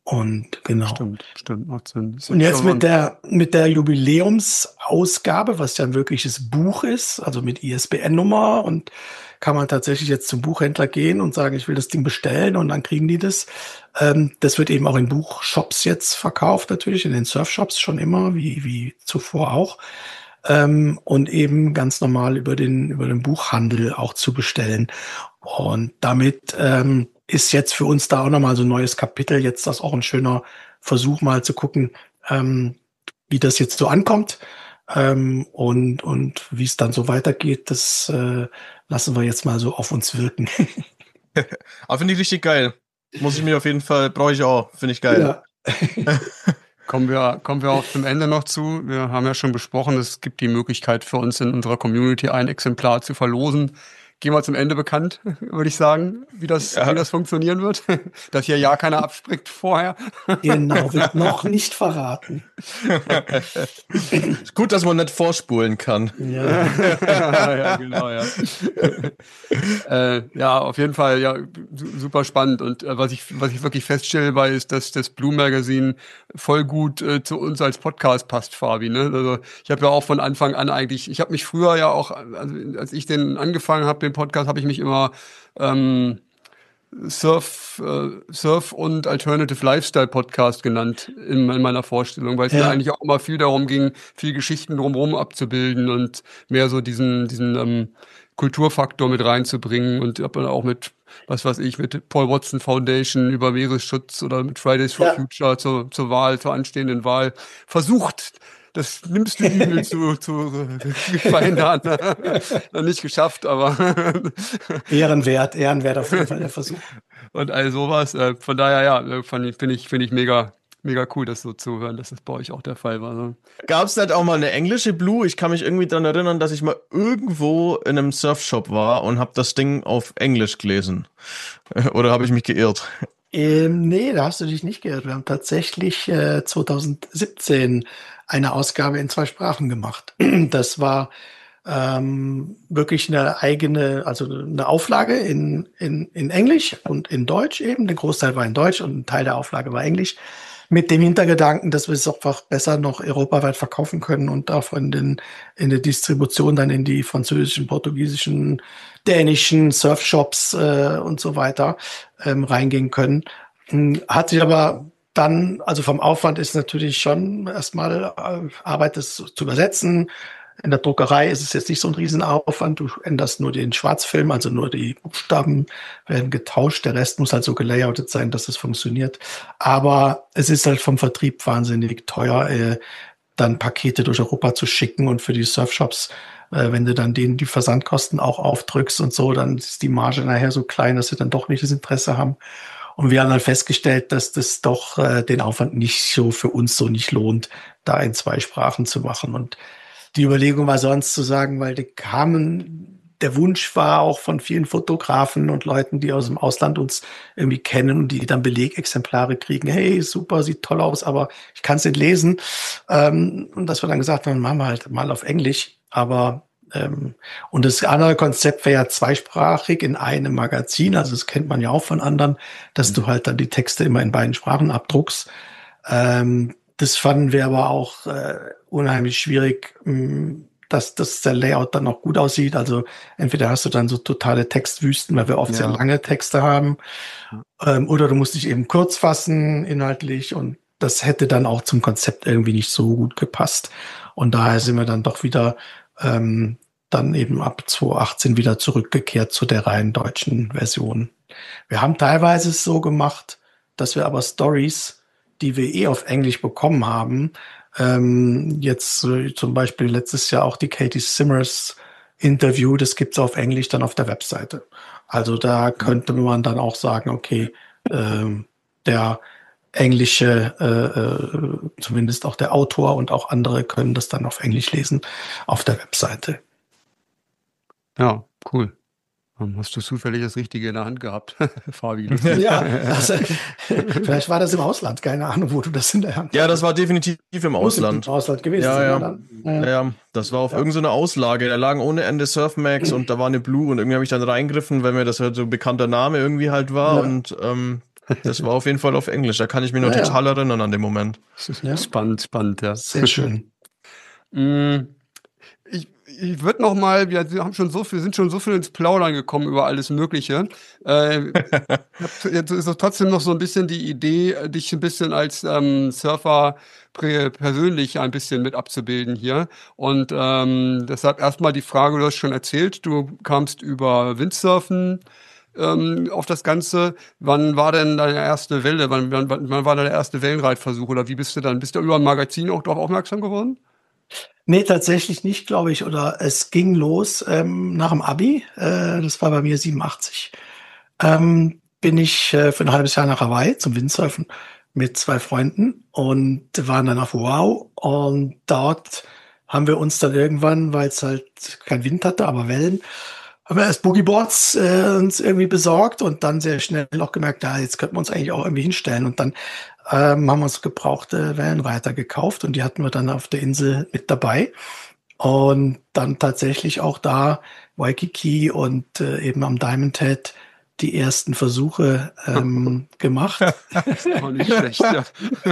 Und genau. Stimmt, stimmt, macht Sinn. Ist Und jetzt schon- mit der, mit der Jubiläumsausgabe, was ja ein wirkliches Buch ist, also mit I S B N-Nummer, und kann man tatsächlich jetzt zum Buchhändler gehen und sagen, ich will das Ding bestellen, und dann kriegen die das. Ähm, das wird eben auch in Buchshops jetzt verkauft, natürlich, in den Surfshops schon immer, wie, wie zuvor auch. Ähm, und eben ganz normal über den, über den Buchhandel auch zu bestellen. Und damit ähm, ist jetzt für uns da auch nochmal so ein neues Kapitel. Jetzt das auch ein schöner Versuch, mal zu gucken, ähm, wie das jetzt so ankommt, ähm, und, und wie es dann so weitergeht. Das äh, lassen wir jetzt mal so auf uns wirken. Aber finde ich richtig geil. Muss ich mir auf jeden Fall, brauche ich auch. Finde ich geil. Ja. Kommen wir, kommen wir auch zum Ende noch zu. Wir haben ja schon besprochen, es gibt die Möglichkeit für uns in unserer Community ein Exemplar zu verlosen. Gehen wir zum Ende bekannt, würde ich sagen, wie das, Ja. wie das funktionieren wird. Dass hier ja keiner abspringt vorher. Genau, wird noch nicht verraten. Gut, dass man nicht vorspulen kann. Ja. Ja, genau, ja. äh, ja, auf jeden Fall, ja, su- super spannend. Und äh, was ich, was ich wirklich feststelle bei, ist, dass das Blue Magazine voll gut äh, zu uns als Podcast passt, Fabi. Ne? Also ich habe ja auch von Anfang an eigentlich, ich habe mich früher ja auch, also als ich den angefangen habe, den Podcast, habe ich mich immer ähm, Surf, äh, Surf und Alternative Lifestyle Podcast genannt in, in meiner Vorstellung, weil es mir Ja. eigentlich auch immer viel darum ging, viel Geschichten drumherum abzubilden und mehr so diesen, diesen ähm, Kulturfaktor mit reinzubringen und hab dann auch mit, was weiß ich, mit Paul Watson Foundation über Meeresschutz oder mit Fridays for Ja. Future zur, zur Wahl, zur anstehenden Wahl versucht. Das nimmst du übel zu, zu äh, verhindern. Noch nicht geschafft, aber Ehrenwert, ehrenwert auf jeden Fall der Versuch. und all sowas. Äh, von daher, ja, äh, fand ich, finde ich, finde ich mega, mega cool, das so zu hören, dass das bei euch auch der Fall war. So. Gab es nicht auch mal eine englische Blue? Ich kann mich irgendwie daran erinnern, dass ich mal irgendwo in einem Surfshop war und habe das Ding auf Englisch gelesen. Oder habe ich mich geirrt? Ähm, nee, da hast du dich nicht geirrt. Wir haben tatsächlich äh, zwanzig siebzehn eine Ausgabe in zwei Sprachen gemacht. Das war ähm, wirklich eine eigene, also eine Auflage in, in, in Englisch und in Deutsch eben. Der Großteil war in Deutsch und ein Teil der Auflage war Englisch. Mit dem Hintergedanken, dass wir es einfach besser noch europaweit verkaufen können und auch in, den, in der Distribution dann in die französischen, portugiesischen, dänischen Surfshops äh, und so weiter ähm, reingehen können. Hm, Hat sich aber dann, also vom Aufwand ist natürlich schon erstmal äh, Arbeit, das zu übersetzen. In der Druckerei ist es jetzt nicht so ein Riesenaufwand. Du änderst nur den Schwarzfilm, also nur die Buchstaben werden getauscht. Der Rest muss halt so gelayoutet sein, dass es funktioniert. Aber es ist halt vom Vertrieb wahnsinnig teuer, äh, dann Pakete durch Europa zu schicken und für die Surfshops, äh, wenn du dann denen die Versandkosten auch aufdrückst und so, dann ist die Marge nachher so klein, dass sie dann doch nicht das Interesse haben. Und wir haben dann festgestellt, dass das doch äh, den Aufwand nicht so für uns so nicht lohnt, da in zwei Sprachen zu machen. Und die Überlegung war sonst zu sagen, weil die kamen, der Wunsch war auch von vielen Fotografen und Leuten, die aus dem Ausland uns irgendwie kennen und die dann Belegexemplare kriegen. Hey, super, sieht toll aus, aber ich kann es nicht lesen. Ähm, und dass wir dann gesagt haben, machen wir halt mal auf Englisch. Aber ähm, und das andere Konzept wäre ja zweisprachig in einem Magazin. Also das kennt man ja auch von anderen, dass du halt dann die Texte immer in beiden Sprachen abdruckst. Ähm, das fanden wir aber auch äh, unheimlich schwierig, mh, dass, dass der Layout dann auch gut aussieht. Also entweder hast du dann so totale Textwüsten, weil wir oft Ja. sehr lange Texte haben, ähm, oder du musst dich eben kurz fassen inhaltlich und das hätte dann auch zum Konzept irgendwie nicht so gut gepasst. Und daher sind wir dann doch wieder ähm, dann eben ab zweitausendachtzehn wieder zurückgekehrt zu der rein deutschen Version. Wir haben teilweise es so gemacht, dass wir aber Stories, die wir eh auf Englisch bekommen haben, ähm, jetzt äh, zum Beispiel letztes Jahr auch die Katie Simmers Interview, das gibt's auf Englisch dann auf der Webseite. Also da könnte man dann auch sagen, okay, ähm, der englische, äh, äh, zumindest auch der Autor und auch andere können das dann auf Englisch lesen auf der Webseite. Ja, cool. Dann hast du zufällig das Richtige in der Hand gehabt, Fabi. Ja, also, vielleicht war das im Ausland, keine Ahnung, wo du das in der Hand Ja, das war definitiv im Muss Ausland. Im Ausland gewesen Ja, sein, ja. dann. Ja, ja, das war auf Ja. irgendeiner Auslage. Da lagen ohne Ende Surfmax und da war eine Blue und irgendwie habe ich dann reingriffen, weil mir das halt so ein bekannter Name irgendwie halt war Ja. und ähm, das war auf jeden Fall auf Englisch. Da kann ich mich noch Ja, ja. total erinnern an den Moment. Ja. Spannend, spannend, ja. Sehr schön. Mm, Ich, ich würde noch mal, wir haben schon so viel, sind schon so viel ins Plaudern gekommen über alles Mögliche. Äh, ich hab- jetzt ist doch trotzdem noch so ein bisschen die Idee, dich ein bisschen als ähm, Surfer prä- persönlich ein bisschen mit abzubilden hier. Und ähm, deshalb erstmal die Frage, du hast schon erzählt, du kamst über Windsurfen ähm, auf das Ganze. Wann war denn deine erste Welle? Wann, wann, wann war dein erster Wellenreitversuch? Oder wie bist du dann? Bist du über ein Magazin auch darauf aufmerksam geworden? Nee, tatsächlich nicht, glaube ich. Oder es ging los ähm, nach dem Abi. Äh, das war bei mir siebenundachtzig. Ähm, bin ich äh, für ein halbes Jahr nach Hawaii zum Windsurfen mit zwei Freunden und waren dann auf Wow. Und dort haben wir uns dann irgendwann, weil es halt kein Wind hatte, aber Wellen, haben wir erst Boogieboards äh, uns irgendwie besorgt und dann sehr schnell auch gemerkt, ja, jetzt könnten wir uns eigentlich auch irgendwie hinstellen. Und dann ähm, haben wir uns gebrauchte Wellenreiter gekauft und die hatten wir dann auf der Insel mit dabei. Und dann tatsächlich auch da Waikiki und äh, eben am Diamond Head die ersten Versuche ähm, gemacht. Das ist auch nicht schlecht, ja.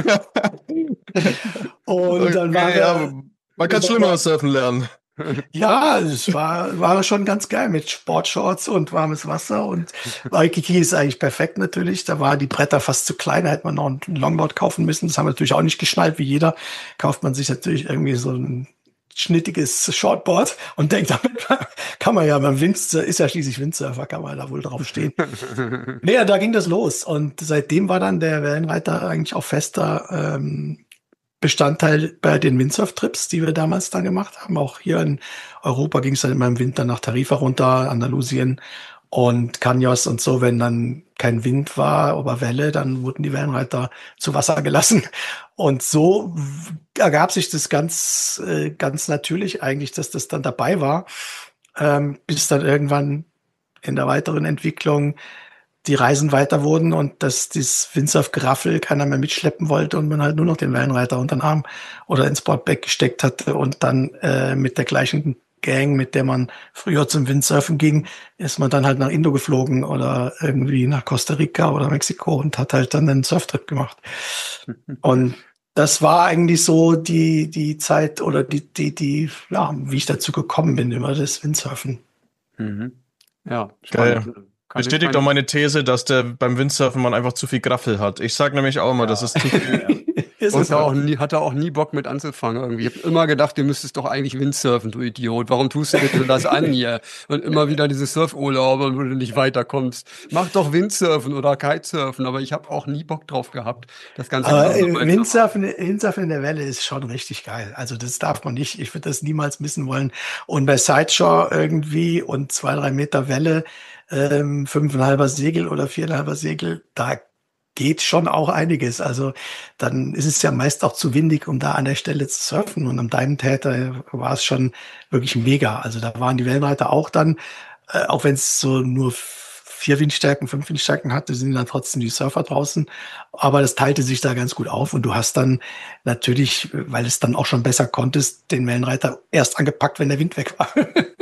Und dann waren Okay, wir, ja, man kann schlimmeres surfen lernen. ja, es war, war schon ganz geil mit Sportshorts und warmes Wasser. Und Waikiki ist eigentlich perfekt natürlich. Da waren die Bretter fast zu klein, da hätte man noch ein Longboard kaufen müssen. Das haben wir natürlich auch nicht geschnallt wie jeder. Kauft man sich natürlich irgendwie so ein schnittiges Shortboard und denkt, damit kann man ja beim Windsurfer, ist ja schließlich Windsurfer, kann man da wohl drauf stehen. Nee, da ging das los. Und seitdem war dann der Wellenreiter eigentlich auch fester ähm, Bestandteil bei den Windsurf-Trips, die wir damals dann gemacht haben. Auch hier in Europa ging es dann immer im Winter nach Tarifa runter, Andalusien und Caños und so. Wenn dann kein Wind war oder Welle, dann wurden die Wellenreiter zu Wasser gelassen. Und so ergab sich das ganz, äh, ganz natürlich eigentlich, dass das dann dabei war, ähm, bis dann irgendwann in der weiteren Entwicklung die Reisen weiter wurden und dass dieses Windsurf-Geraffel keiner mehr mitschleppen wollte und man halt nur noch den Wellenreiter unter den Arm oder ins Boardback gesteckt hatte und dann äh, mit der gleichen Gang, mit der man früher zum Windsurfen ging, ist man dann halt nach Indo geflogen oder irgendwie nach Costa Rica oder Mexiko und hat halt dann einen Surftrip gemacht. Und das war eigentlich so die, die Zeit oder die, die, die, ja, wie ich dazu gekommen bin, über das Windsurfen. Mhm. Ja, Geil. spannend. Kann ich- Bestätigt kann auch meine These, dass der beim Windsurfen man einfach zu viel Graffel hat. Ich sag nämlich auch immer, das ist zu viel. Ist Und es hat er so? auch nie, hat er auch nie Bock mit anzufangen irgendwie. Ich habe immer gedacht, du müsstest doch eigentlich Windsurfen, du Idiot. Warum tust du bitte das an hier? Und immer wieder diese Surfurlaube, wo du nicht weiterkommst. Mach doch Windsurfen oder Kitesurfen, aber ich habe auch nie Bock drauf gehabt. Das Ganze Aber genauso äh, weit zu Windsurfen, Windsurfen in der Welle ist schon richtig geil. Also das darf man nicht. Ich würde das niemals missen wollen. Und bei Sideshore irgendwie und zwei, drei Meter Welle, ähm, fünfeinhalber Segel oder viereinhalber Segel, da geht schon auch einiges. Also dann ist es ja meist auch zu windig, um da an der Stelle zu surfen. Und am Diamond Head da war es schon wirklich mega. Also da waren die Wellenreiter auch dann, äh, auch wenn es so nur vier Windstärken, fünf Windstärken hatte, sind dann trotzdem die Surfer draußen. Aber das teilte sich da ganz gut auf und du hast dann natürlich, weil es dann auch schon besser konntest, den Wellenreiter erst angepackt, wenn der Wind weg war.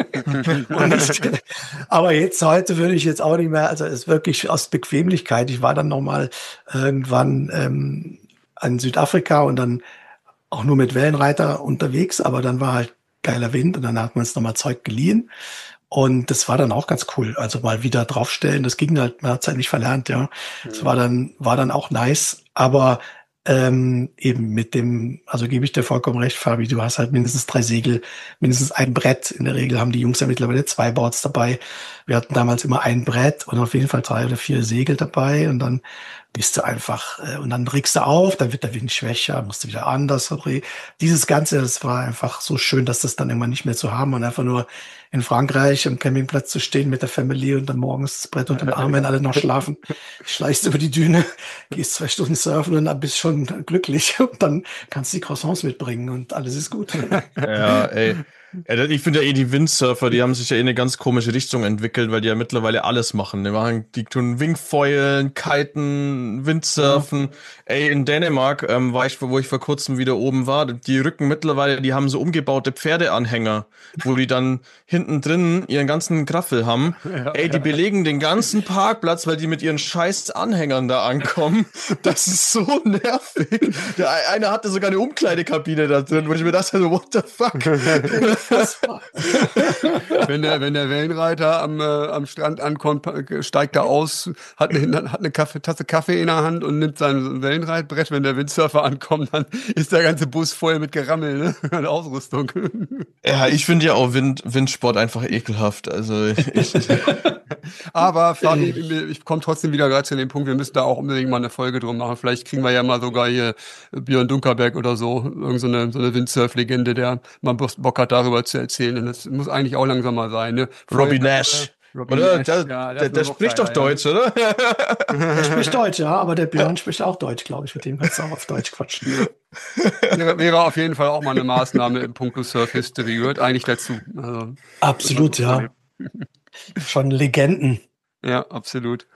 Und nicht, aber jetzt heute würde ich jetzt auch nicht mehr, also es ist wirklich aus Bequemlichkeit. Ich war dann noch mal irgendwann ähm, in Südafrika und dann auch nur mit Wellenreiter unterwegs, aber dann war halt geiler Wind und dann hat man uns noch mal Zeug geliehen. Und das war dann auch ganz cool. Also mal wieder draufstellen, das ging halt, man hat es halt nicht verlernt, ja. Das war dann, war dann auch nice. Aber ähm, eben mit dem, also gebe ich dir vollkommen recht, Fabi, du hast halt mindestens drei Segel, mindestens ein Brett. In der Regel haben die Jungs ja mittlerweile zwei Boards dabei. Wir hatten damals immer ein Brett und auf jeden Fall drei oder vier Segel dabei und dann bist du einfach, äh, und dann regst du auf, dann wird der Wind schwächer, musst du wieder anders. Dieses Ganze, das war einfach so schön, dass das dann irgendwann nicht mehr zu haben und einfach nur in Frankreich am Campingplatz zu stehen mit der Family und dann morgens das Brett unter den Arm, wenn alle noch schlafen, schleichst über die Düne, gehst zwei Stunden surfen und dann bist schon glücklich und dann kannst du die Croissants mitbringen und alles ist gut. Ja, ey. Ja, ich finde ja eh, die Windsurfer, die haben sich ja eh in eine ganz komische Richtung entwickelt, weil die ja mittlerweile alles machen. Die machen, die tun Wingfoilen, Kiten, Windsurfen. Ja. Ey, in Dänemark ähm, war ich, wo ich vor kurzem wieder oben war, die Rücken mittlerweile, die haben so umgebaute Pferdeanhänger, wo die dann hinten drin ihren ganzen Graffel haben. Ja, ey, die ja. belegen den ganzen Parkplatz, weil die mit ihren scheiß Anhängern da ankommen. Das ist so nervig. Der eine hatte sogar eine Umkleidekabine da drin, wo ich mir dachte, so, what the fuck? wenn, der, wenn der Wellenreiter am, äh, am Strand ankommt, steigt er aus, hat eine, hat eine Kaffee, Tasse Kaffee in der Hand und nimmt sein Wellenreitbrett. Wenn der Windsurfer ankommt, dann ist der ganze Bus voll mit Gerammel, ne? Und Ausrüstung. Ja, ich finde ja auch Wind, Windsport einfach ekelhaft. Also ich, ich Aber Fabi, ich komme trotzdem wieder gerade zu dem Punkt, wir müssen da auch unbedingt mal eine Folge drum machen. Vielleicht kriegen wir ja mal sogar hier Björn Dunkerberg oder so, irgend so eine, so eine Windsurf-Legende, der mal Bock hat, darüber zu erzählen. Und das muss eigentlich auch langsam mal sein. Ne? Robbie Nash. Robbie Oder? Nash, Der, ja, der, der ist noch spricht doch geiler, Deutsch, oder? Er spricht Deutsch, ja, aber der Björn spricht auch Deutsch, glaube ich. Mit dem kannst du auch auf Deutsch quatschen. Ja. Wäre, wäre auf jeden Fall auch mal eine Maßnahme im Puncto Surf History, gehört eigentlich dazu. Also, Absolut, ja. Schon Legenden. Ja, absolut.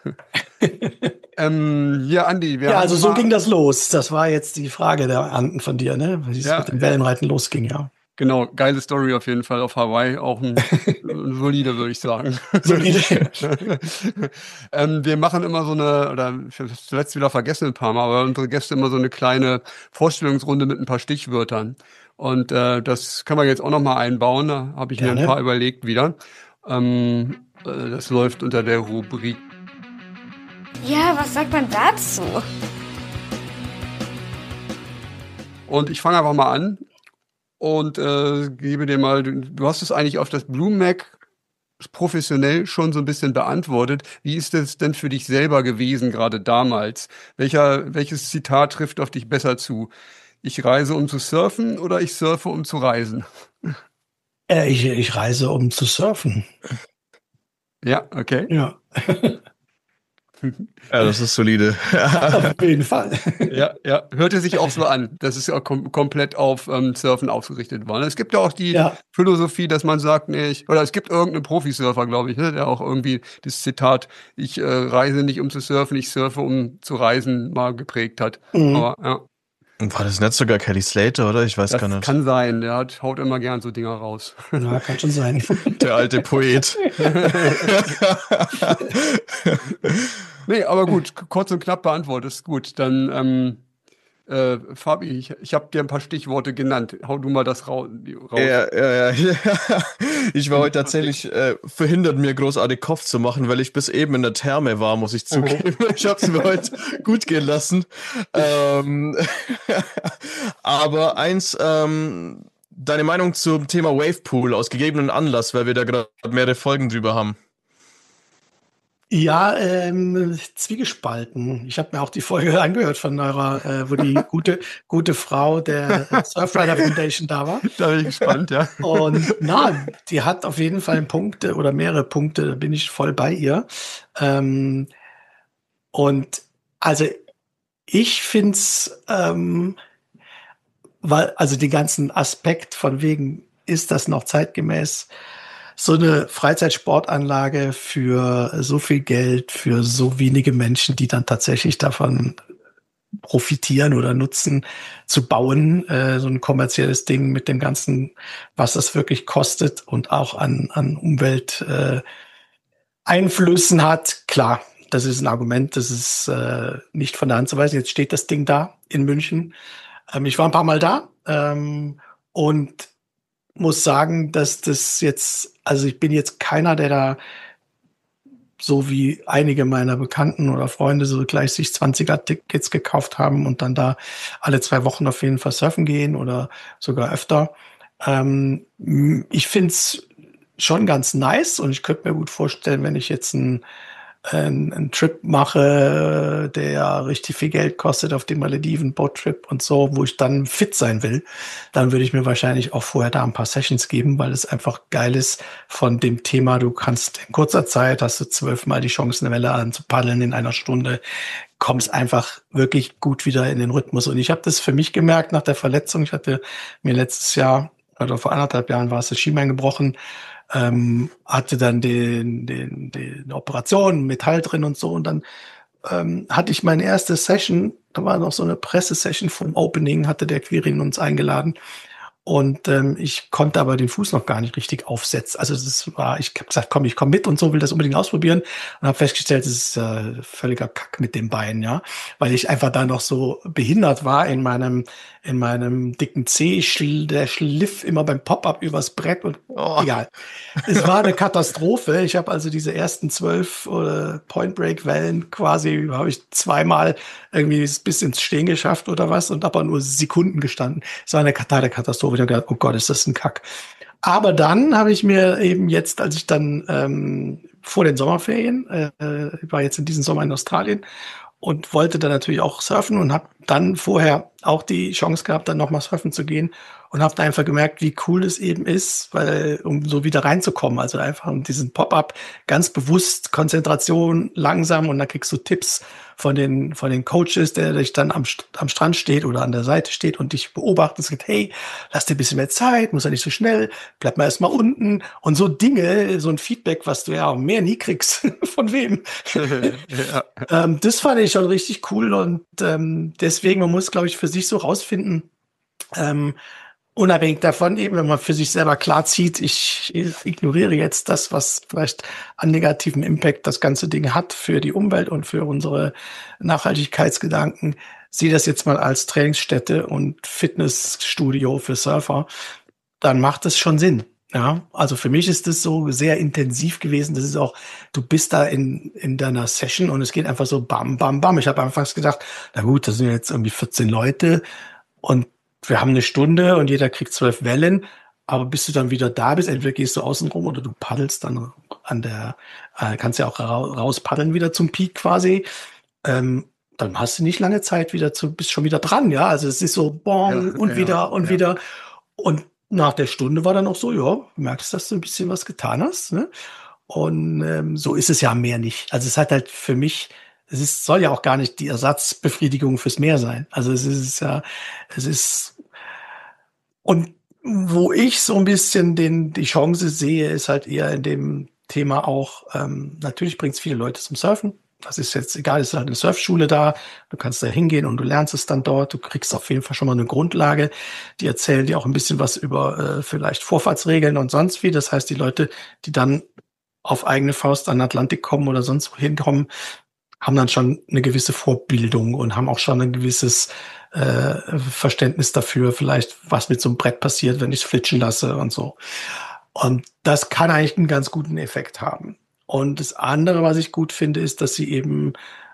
ähm, ja, Andi, wir Ja, haben also so mal, ging das los. Das war jetzt die Frage der Anden von dir, ne? Wie es Ja, mit dem Wellenreiten losging, ja. Genau, geile Story auf jeden Fall auf Hawaii, auch ein, ein solide, würde ich sagen. Solide. ähm, wir machen immer so eine, oder ich habe es zuletzt wieder vergessen ein paar Mal, aber unsere Gäste immer so eine kleine Vorstellungsrunde mit ein paar Stichwörtern. Und äh, das kann man jetzt auch noch mal einbauen. Da habe ich mir Gerne. ein paar überlegt wieder. Ähm, äh, das läuft unter der Rubrik. Ja, was sagt man dazu? Und ich fange einfach mal an. Und äh, gebe dir mal, du, du hast es eigentlich auf das Blue Mac professionell schon so ein bisschen beantwortet. Wie ist das denn für dich selber gewesen, gerade damals? Welcher, welches Zitat trifft auf dich besser zu? Ich reise, um zu surfen oder ich surfe, um zu reisen? Äh, ich, ich reise, um zu surfen. Ja, okay. Ja. Ja, das ist solide. Auf jeden Fall. Ja, ja, hörte sich auch so an. Das ist ja kom komplett auf ähm, Surfen ausgerichtet worden. Es gibt ja auch die Ja. Philosophie, dass man sagt, nee, ich, oder es gibt irgendeinen Profisurfer, glaube ich, ne, der auch irgendwie das Zitat, ich äh, reise nicht um zu surfen, ich surfe um zu reisen, mal geprägt hat. Mhm. Aber ja, War das nicht sogar Kelly Slater, oder? Ich weiß das gar nicht. kann sein. Der hat, haut immer gern so Dinger raus. Ja, kann schon sein. Der alte Poet. Nee, aber gut, k- kurz und knapp beantwortet, ist gut. Dann, ähm, äh, Fabi, ich, ich habe dir ein paar Stichworte genannt. Hau du mal das rau raus. Ja, ja, ja. Ich war heute tatsächlich äh, verhindert, mir großartig Kopf zu machen, weil ich bis eben in der Therme war, muss ich zugeben. Ich habe es mir heute gut gehen lassen. Ähm, aber eins, ähm, deine Meinung zum Thema Wavepool aus gegebenen Anlass, weil wir da gerade mehrere Folgen drüber haben. Ja, ähm, zwiegespalten. Ich habe mir auch die Folge angehört von eurer, äh, wo die gute, gute Frau der Surfrider Foundation da war. Da bin ich gespannt, ja. Und na, die hat auf jeden Fall Punkte oder mehrere Punkte, da bin ich voll bei ihr. Ähm, und also ich find's, ähm, weil, also die ganzen Aspekt von wegen, ist das noch zeitgemäß? So eine Freizeitsportanlage für so viel Geld, für so wenige Menschen, die dann tatsächlich davon profitieren oder nutzen, zu bauen, äh, so ein kommerzielles Ding mit dem Ganzen, was das wirklich kostet und auch an, an Umwelt äh, Einflüssen hat. Klar, das ist ein Argument, das ist äh, nicht von der Hand zu weisen. Jetzt steht das Ding da in München. Ähm, ich war ein paar Mal da ähm, und muss sagen, dass das jetzt, also ich bin jetzt keiner, der da so wie einige meiner Bekannten oder Freunde so gleich sich zwanziger-Tickets gekauft haben und dann da alle zwei Wochen auf jeden Fall surfen gehen oder sogar öfter. Ähm, ich find's schon ganz nice und ich könnte mir gut vorstellen, wenn ich jetzt einen, einen, einen Trip mache, der richtig viel Geld kostet auf den Malediven, Boattrip und so, wo ich dann fit sein will, dann würde ich mir wahrscheinlich auch vorher da ein paar Sessions geben, weil es einfach geil ist von dem Thema, du kannst in kurzer Zeit, hast du zwölfmal die Chance, eine Welle anzupaddeln in einer Stunde, kommst einfach wirklich gut wieder in den Rhythmus. Und ich habe das für mich gemerkt nach der Verletzung. Ich hatte mir letztes Jahr, oder vor anderthalb Jahren war es das Schienbein gebrochen, ähm, hatte dann den, den, den Operation, Metall drin und so. Und dann ähm, hatte ich meine erste Session, da war noch so eine Pressesession vom Opening, hatte der Quirin uns eingeladen. Und ähm, ich konnte aber den Fuß noch gar nicht richtig aufsetzen. Also das war, ich habe gesagt, komm, ich komme mit und so, will das unbedingt ausprobieren. Und habe festgestellt, das ist äh, völliger Kack mit dem Bein, ja. Weil ich einfach da noch so behindert war in meinem, in meinem dicken Zeh, schl der schliff immer beim Pop-Up übers Brett und oh. Egal. Es war eine Katastrophe. Ich habe also diese ersten zwölf äh, Point-Break-Wellen quasi, habe ich zweimal irgendwie bis ins Stehen geschafft oder was und aber nur Sekunden gestanden. Es war eine totale Katastrophe. Ich habe gedacht, oh Gott, ist das ein Kack. Aber dann habe ich mir eben jetzt, als ich dann ähm, vor den Sommerferien, äh, ich war jetzt in diesem Sommer in Australien und wollte dann natürlich auch surfen und habe dann vorher auch die Chance gehabt, dann nochmal surfen zu gehen und habe da einfach gemerkt, wie cool es eben ist, weil um so wieder reinzukommen, also einfach um diesen Pop-up ganz bewusst, Konzentration, langsam und dann kriegst du Tipps von den von den Coaches, der dich dann am, am Strand steht oder an der Seite steht und dich beobachtet und sagt, hey, lass dir ein bisschen mehr Zeit, muss ja nicht so schnell, bleib mal erstmal unten und so Dinge, so ein Feedback, was du ja mehr nie kriegst. Von wem? Ja. ähm, das fand ich schon richtig cool und ähm, deswegen, man muss, glaube ich, für sich so rausfinden, ähm, unabhängig davon eben, wenn man für sich selber klar zieht, ich, ich ignoriere jetzt das, was vielleicht an negativem Impact das ganze Ding hat für die Umwelt und für unsere Nachhaltigkeitsgedanken, sehe das jetzt mal als Trainingsstätte und Fitnessstudio für Surfer, dann macht es schon Sinn. Ja, also für mich ist das so sehr intensiv gewesen. Das ist auch, du bist da in, in deiner Session und es geht einfach so bam, bam, bam. Ich habe anfangs gedacht, na gut, das sind jetzt irgendwie vierzehn Leute und wir haben eine Stunde und jeder kriegt zwölf Wellen. Aber bis du dann wieder da bist, entweder gehst du außen rum oder du paddelst dann an der, äh, kannst ja auch ra- raus paddeln wieder zum Peak quasi. Ähm, dann hast du nicht lange Zeit wieder zu, bist schon wieder dran, ja. Also es ist so bong Ja, und ja, wieder und ja. wieder. Und nach der Stunde war dann auch so, ja, merkst, dass du ein bisschen was getan hast, ne? Und ähm, so ist es ja am Meer nicht. Also es hat halt für mich, es ist, soll ja auch gar nicht die Ersatzbefriedigung fürs Meer sein. Also es ist ja, es ist, und wo ich so ein bisschen den, die Chance sehe, ist halt eher in dem Thema auch, ähm, natürlich bringt es viele Leute zum Surfen. Das ist jetzt egal, es ist halt eine Surfschule da. Du kannst da hingehen und du lernst es dann dort. Du kriegst auf jeden Fall schon mal eine Grundlage. Die erzählen dir auch ein bisschen was über äh, vielleicht Vorfahrtsregeln und sonst wie. Das heißt, die Leute, die dann auf eigene Faust an den Atlantik kommen oder sonst wohin kommen, haben dann schon eine gewisse Vorbildung und haben auch schon ein gewisses äh, Verständnis dafür, vielleicht was mit so einem Brett passiert, wenn ich es flitschen lasse und so. Und das kann eigentlich einen ganz guten Effekt haben. Und das andere, was ich gut finde, ist, dass sie eben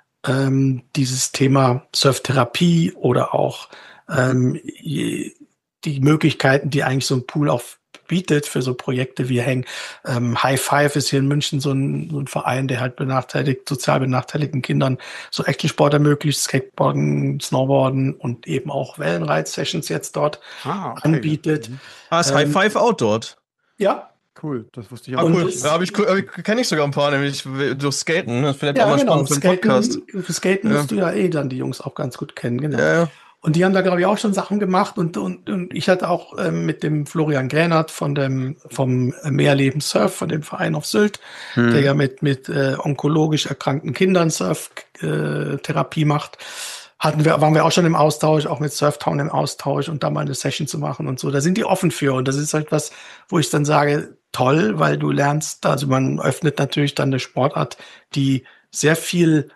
ähm, dieses Thema Surftherapie oder auch ähm, je, die Möglichkeiten, die eigentlich so ein Pool auch bietet für so Projekte wie Hang. Ähm, High Five ist hier in München so ein, so ein Verein, der halt benachteiligt, sozial benachteiligten Kindern so Actionsport ermöglicht, Skateboarden, Snowboarden und eben auch Wellenreit-Sessions jetzt dort Ah, okay. anbietet. Mhm. Ah, ist Ähm, High Five auch dort. Ja, Cool, das wusste ich Ah, auch cool. nicht. Da habe ich, kenne ich sogar ein paar, nämlich durch Skaten. Das ist vielleicht auch ja, mal genau. spannend für den Podcast. Skaten, für Skaten Ja. musst du ja eh dann die Jungs auch ganz gut kennen, genau. Ja, ja. Und die haben da, glaube ich, auch schon Sachen gemacht. Und, und, und ich hatte auch ähm, mit dem Florian Gränert von dem, vom Meerleben Surf, von dem Verein auf Sylt, Hm. der ja mit, mit äh, onkologisch erkrankten Kindern Surf-Therapie macht, hatten wir, waren wir auch schon im Austausch, auch mit Surftown im Austausch und da mal eine Session zu machen und so. Da sind die offen für. Und das ist halt was, wo ich dann sage, toll, weil du lernst, also man öffnet natürlich dann eine Sportart, die sehr viel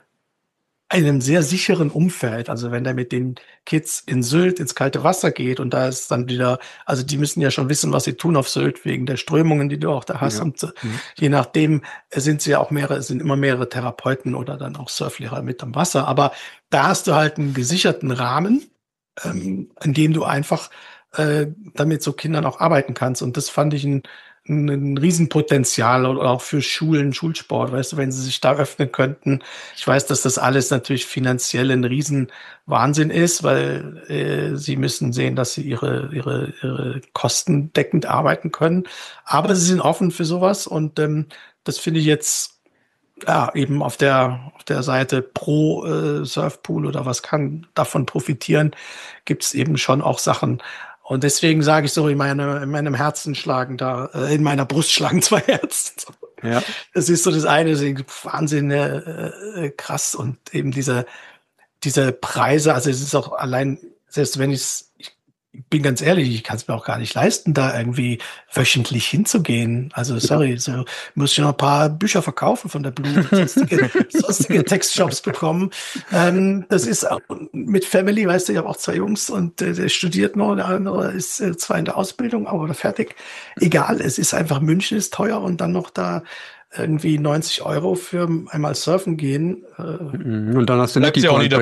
in einem sehr sicheren Umfeld. Also wenn der mit den Kids in Sylt ins kalte Wasser geht und da ist dann wieder, also die müssen ja schon wissen, was sie tun auf Sylt wegen der Strömungen, die du auch da hast. Ja. Und äh, Mhm. je nachdem sind sie ja auch mehrere, es sind immer mehrere Therapeuten oder dann auch Surflehrer mit am Wasser. Aber da hast du halt einen gesicherten Rahmen, ähm, in dem du einfach äh, damit so Kindern auch arbeiten kannst. Und das fand ich ein ein ein Riesenpotenzial oder auch für Schulen, Schulsport, weißt du, wenn sie sich da öffnen könnten. Ich weiß, dass das alles natürlich finanziell ein Riesenwahnsinn ist, weil äh, sie müssen sehen, dass sie ihre, ihre, ihre Kosten deckend arbeiten können. Aber sie sind offen für sowas und ähm, das finde ich jetzt ja eben auf der auf der Seite pro äh, Surfpool oder was kann davon profitieren, gibt es eben schon auch Sachen. Und deswegen sage ich so, in, meine, in meinem Herzen schlagen da, äh, in meiner Brust schlagen zwei Herzen. Ja. Das ist so das eine, das ist Wahnsinn äh, äh, krass. Und eben diese, diese Preise, also es ist auch allein, selbst wenn ich's, ich bin ganz ehrlich, ich kann es mir auch gar nicht leisten, da irgendwie wöchentlich hinzugehen. Also sorry, so muss ich noch ein paar Bücher verkaufen von der Blue und sonstige, sonstige Textjobs bekommen. Ähm, das ist auch mit Family, weißt du, ich habe auch zwei Jungs und äh, der studiert noch, der andere ist äh, zwar in der Ausbildung, aber fertig. Egal, es ist einfach, München ist teuer und dann noch da irgendwie neunzig Euro für einmal surfen gehen. Äh, Mhm. Und dann hast du Bleibt ja auch nie Contract. dabei.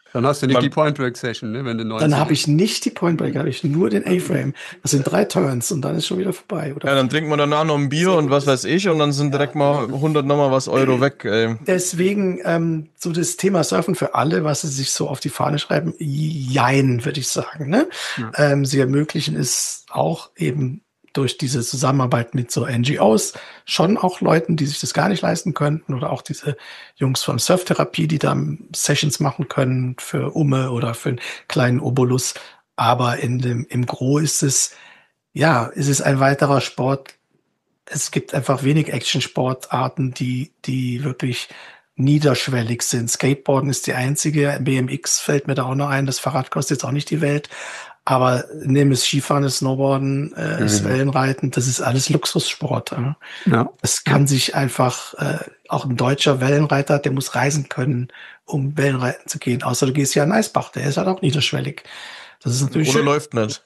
Dann hast du nicht Man- die Point Break Session, ne, wenn du neunzehn Dann habe ich nicht die Point Break, habe ich nur den A-Frame. Das sind drei Turns und dann ist schon wieder vorbei. Oder? Ja, dann trinkt man danach noch ein Bier und was weiß ich und dann sind direkt mal hundert nochmal was Euro weg, ey. Deswegen ähm, so das Thema Surfen für alle, was sie sich so auf die Fahne schreiben, jein, würde ich sagen. Ne? Ja. Ähm, sie ermöglichen es auch eben durch diese Zusammenarbeit mit so N G Os schon auch Leuten, die sich das gar nicht leisten könnten oder auch diese Jungs von Surftherapie, die da Sessions machen können für Umme oder für einen kleinen Obolus. Aber in dem, im Gros ist es, ja, ist es ein weiterer Sport. Es gibt einfach wenig Action-Sportarten, die, die wirklich niederschwellig sind. Skateboarden ist die einzige. B M X fällt mir da auch noch ein. Das Fahrrad kostet jetzt auch nicht die Welt. Aber neben das Skifahren, das Snowboarden, äh, das Mhm. Wellenreiten, das ist alles Luxussport. Ja. Ja. Es kann sich einfach, äh, auch ein deutscher Wellenreiter, der muss reisen können, um Wellenreiten zu gehen. Außer du gehst ja an Eisbach, der ist halt auch niederschwellig. Das ist natürlich Oder schön. läuft nicht.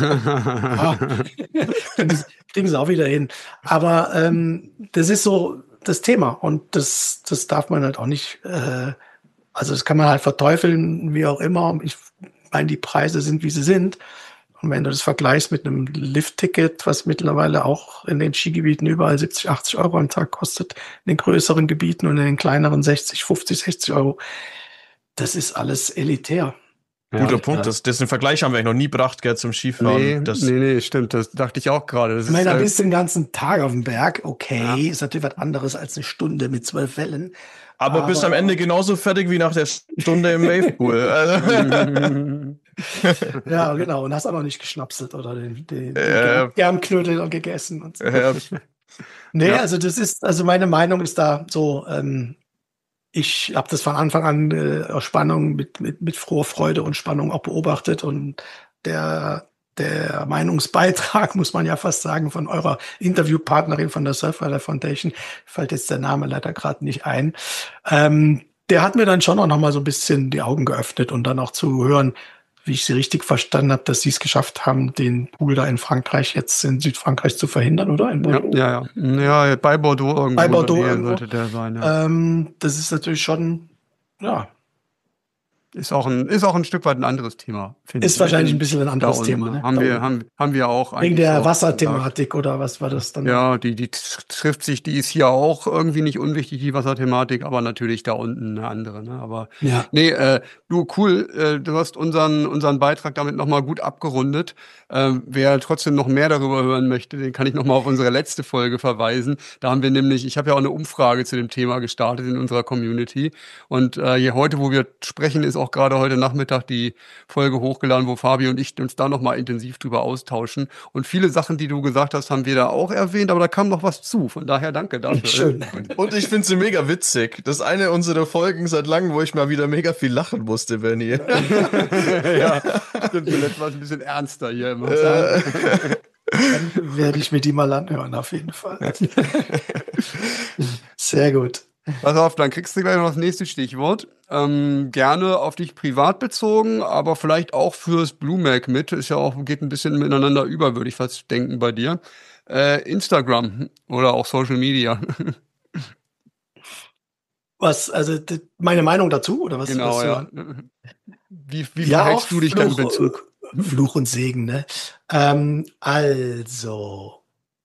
Ah. kriegen, sie, kriegen sie auch wieder hin. Aber ähm, das ist so das Thema und das, das darf man halt auch nicht, äh, also das kann man halt verteufeln, wie auch immer. Ich meine, die Preise sind, wie sie sind. Und wenn du das vergleichst mit einem Lift-Ticket, was mittlerweile auch in den Skigebieten überall siebzig, achtzig Euro am Tag kostet, in den größeren Gebieten und in den kleineren sechzig, fünfzig, sechzig Euro, das ist alles elitär. Guter Ja, Punkt. ja. Das, das den Vergleich haben wir eigentlich noch nie gebracht, gell, zum Skifahren. Nee, das, nee, nee, stimmt. Das dachte ich auch gerade. Das Ich meine, da ist, äh, bist du den ganzen Tag auf dem Berg. Okay, Ja. ist natürlich was anderes als eine Stunde mit zwölf Wellen. aber, bist aber- am Ende genauso fertig wie nach der Stunde im Wavepool. Also, Ja, genau. Und hast auch noch nicht geschnapselt oder den, den, den Ja. Germknödel gegessen. Und so. äh, Nee, Ja. also das ist, also meine Meinung ist da so, ähm, ich habe das von Anfang an äh, aus Spannung mit, mit, mit froher Freude und Spannung auch beobachtet und der, der Meinungsbeitrag, muss man ja fast sagen, von eurer Interviewpartnerin von der Surfrider Foundation, fällt jetzt der Name leider gerade nicht ein, ähm, der hat mir dann schon auch noch mal so ein bisschen die Augen geöffnet und dann auch zu hören, wie ich sie richtig verstanden habe, dass sie es geschafft haben, den Pool da in Frankreich, jetzt in Südfrankreich zu verhindern, oder? In ja, Bordeaux? ja, ja. Ja, bei Bordeaux irgendwo. Bei in der Bordeaux Nähe irgendwo. sollte der sein, ja. Ähm, das ist natürlich schon, ja, Ist auch ein, ist auch ein Stück weit ein anderes Thema, finde ich. ist wahrscheinlich ein In- bisschen ein da anderes unten, Thema. Ne? Haben Da wir, unten. haben, haben wir auch Wegen eigentlich der so gesagt. Wasserthematik oder was war das dann? Ja, die, die trifft sich, die ist hier auch irgendwie nicht unwichtig, die Wasserthematik, aber natürlich da unten eine andere. Ne? Aber Ja. nee, äh, du, cool, äh, du hast unseren, unseren Beitrag damit nochmal gut abgerundet. Ähm, wer trotzdem noch mehr darüber hören möchte, den kann ich nochmal auf unsere letzte Folge verweisen. Da haben wir nämlich, ich habe ja auch eine Umfrage zu dem Thema gestartet in unserer Community. Und äh, hier heute, wo wir sprechen, ist auch gerade heute Nachmittag die Folge hochgeladen, wo Fabi und ich uns da nochmal intensiv drüber austauschen. Und viele Sachen, die du gesagt hast, haben wir da auch erwähnt, aber da kam noch was zu. Von daher danke dafür. Schön. und ich finde sie mega witzig. Das ist eine unserer Folgen seit langem, wo ich mal wieder mega viel lachen musste, Benny. Ja, stimmt, zuletzt war es ein bisschen ernster hier immer. Äh, Dann werde ich mir die mal anhören, auf jeden Fall. Sehr gut. Pass auf, dann kriegst du gleich noch das nächste Stichwort. Ähm, gerne auf dich privat bezogen, aber vielleicht auch fürs Blue Mag mit. Ist ja auch, geht ein bisschen miteinander über, würde ich fast denken bei dir. Äh, Instagram oder auch Social Media. Was, also d- meine Meinung dazu, oder was? Genau, was ja. Wie, wie Ja, verhältst auch du dich da in Fluch, Bezug? äh, Fluch und Segen, ne? Ähm, also,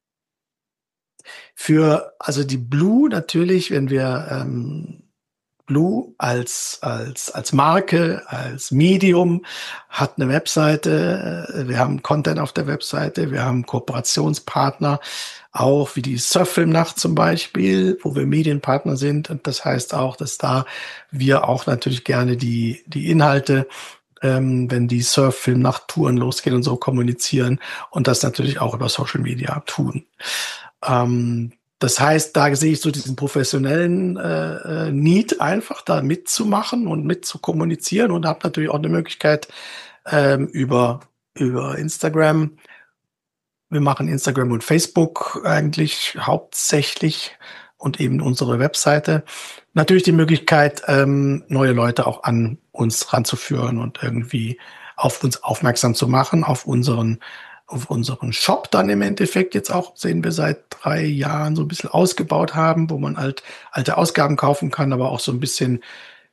für, also die Blue natürlich, wenn wir ähm, Blue als, als, als Marke, als Medium, hat eine Webseite, äh, wir haben Content auf der Webseite, wir haben Kooperationspartner, auch wie die Surffilmnacht zum Beispiel, wo wir Medienpartner sind. Und das heißt auch, dass da wir auch natürlich gerne die, die Inhalte, ähm, wenn die Surffilmnacht-Touren losgehen und so kommunizieren und das natürlich auch über Social Media tun. Ähm, das heißt, da sehe ich so diesen professionellen äh, äh, Need einfach da mitzumachen und mitzukommunizieren und habe natürlich auch eine Möglichkeit ähm, über, über Instagram. Wir machen Instagram und Facebook eigentlich hauptsächlich und eben unsere Webseite. Natürlich die Möglichkeit, ähm, neue Leute auch an uns ranzuführen und irgendwie auf uns aufmerksam zu machen, auf unseren auf unseren Shop dann im Endeffekt jetzt auch, sehen wir seit drei Jahren so ein bisschen ausgebaut haben, wo man halt alte Ausgaben kaufen kann, aber auch so ein bisschen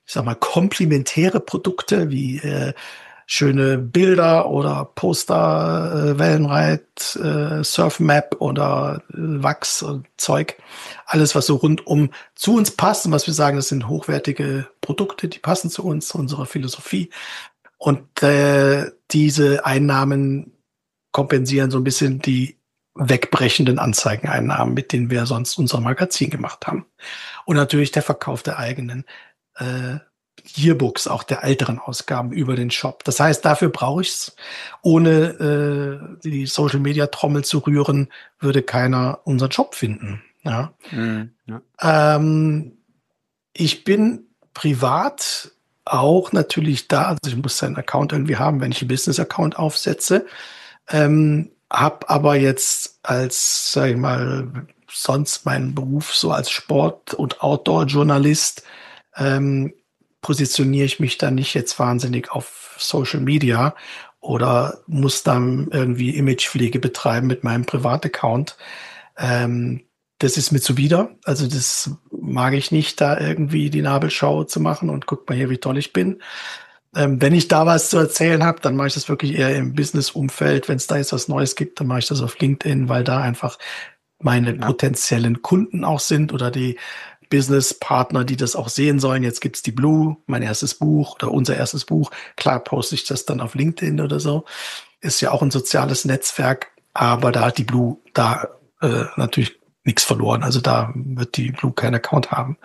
ich sag mal, komplementäre Produkte wie äh, schöne Bilder oder Poster, äh, Wellenreit, äh, Surfmap oder äh, Wachs und Zeug. Alles, was so rundum zu uns passt und was wir sagen, das sind hochwertige Produkte, die passen zu uns, zu unserer Philosophie. Und äh, diese Einnahmen kompensieren so ein bisschen die wegbrechenden Anzeigeneinnahmen, mit denen wir sonst unser Magazin gemacht haben. Und natürlich der Verkauf der eigenen äh, Yearbooks, auch der älteren Ausgaben über den Shop. Das heißt, dafür brauche ich es. Ohne äh, die Social-Media-Trommel zu rühren, würde keiner unseren Shop finden. Ja. Mhm, ja. Ähm, ich bin privat auch natürlich da, also ich muss einen Account irgendwie haben, wenn ich einen Business-Account aufsetze. Ähm, hab aber jetzt als, sag ich mal, sonst meinen Beruf so als Sport- und Outdoor-Journalist ähm, positioniere ich mich da nicht jetzt wahnsinnig auf Social Media oder muss dann irgendwie Imagepflege betreiben mit meinem Privataccount. Ähm, das ist mir zuwider. Also das mag ich nicht, da irgendwie die Nabelschau zu machen und guck mal hier, wie toll ich bin. Ähm, wenn ich da was zu erzählen habe, dann mache ich das wirklich eher im Business-Umfeld. Wenn es da jetzt was Neues gibt, dann mache ich das auf LinkedIn, weil da einfach meine Ja. potenziellen Kunden auch sind oder die Business-Partner, die das auch sehen sollen. Jetzt gibt's die Blue, mein erstes Buch oder unser erstes Buch. Klar poste ich das dann auf LinkedIn oder so. Ist ja auch ein soziales Netzwerk, aber da hat die Blue da äh, natürlich nichts verloren. Also da wird die Blue keinen Account haben.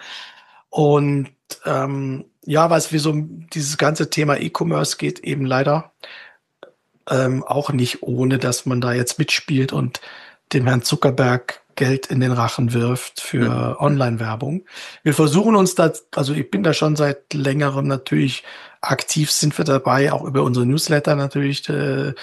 Und ähm, ja, was wie so dieses ganze Thema E-Commerce geht eben leider ähm, auch nicht, ohne dass man da jetzt mitspielt und dem Herrn Zuckerberg Geld in den Rachen wirft für Mhm. Online-Werbung. Wir versuchen uns da, also ich bin da schon seit längerem natürlich aktiv, sind wir dabei, auch über unsere Newsletter natürlich äh,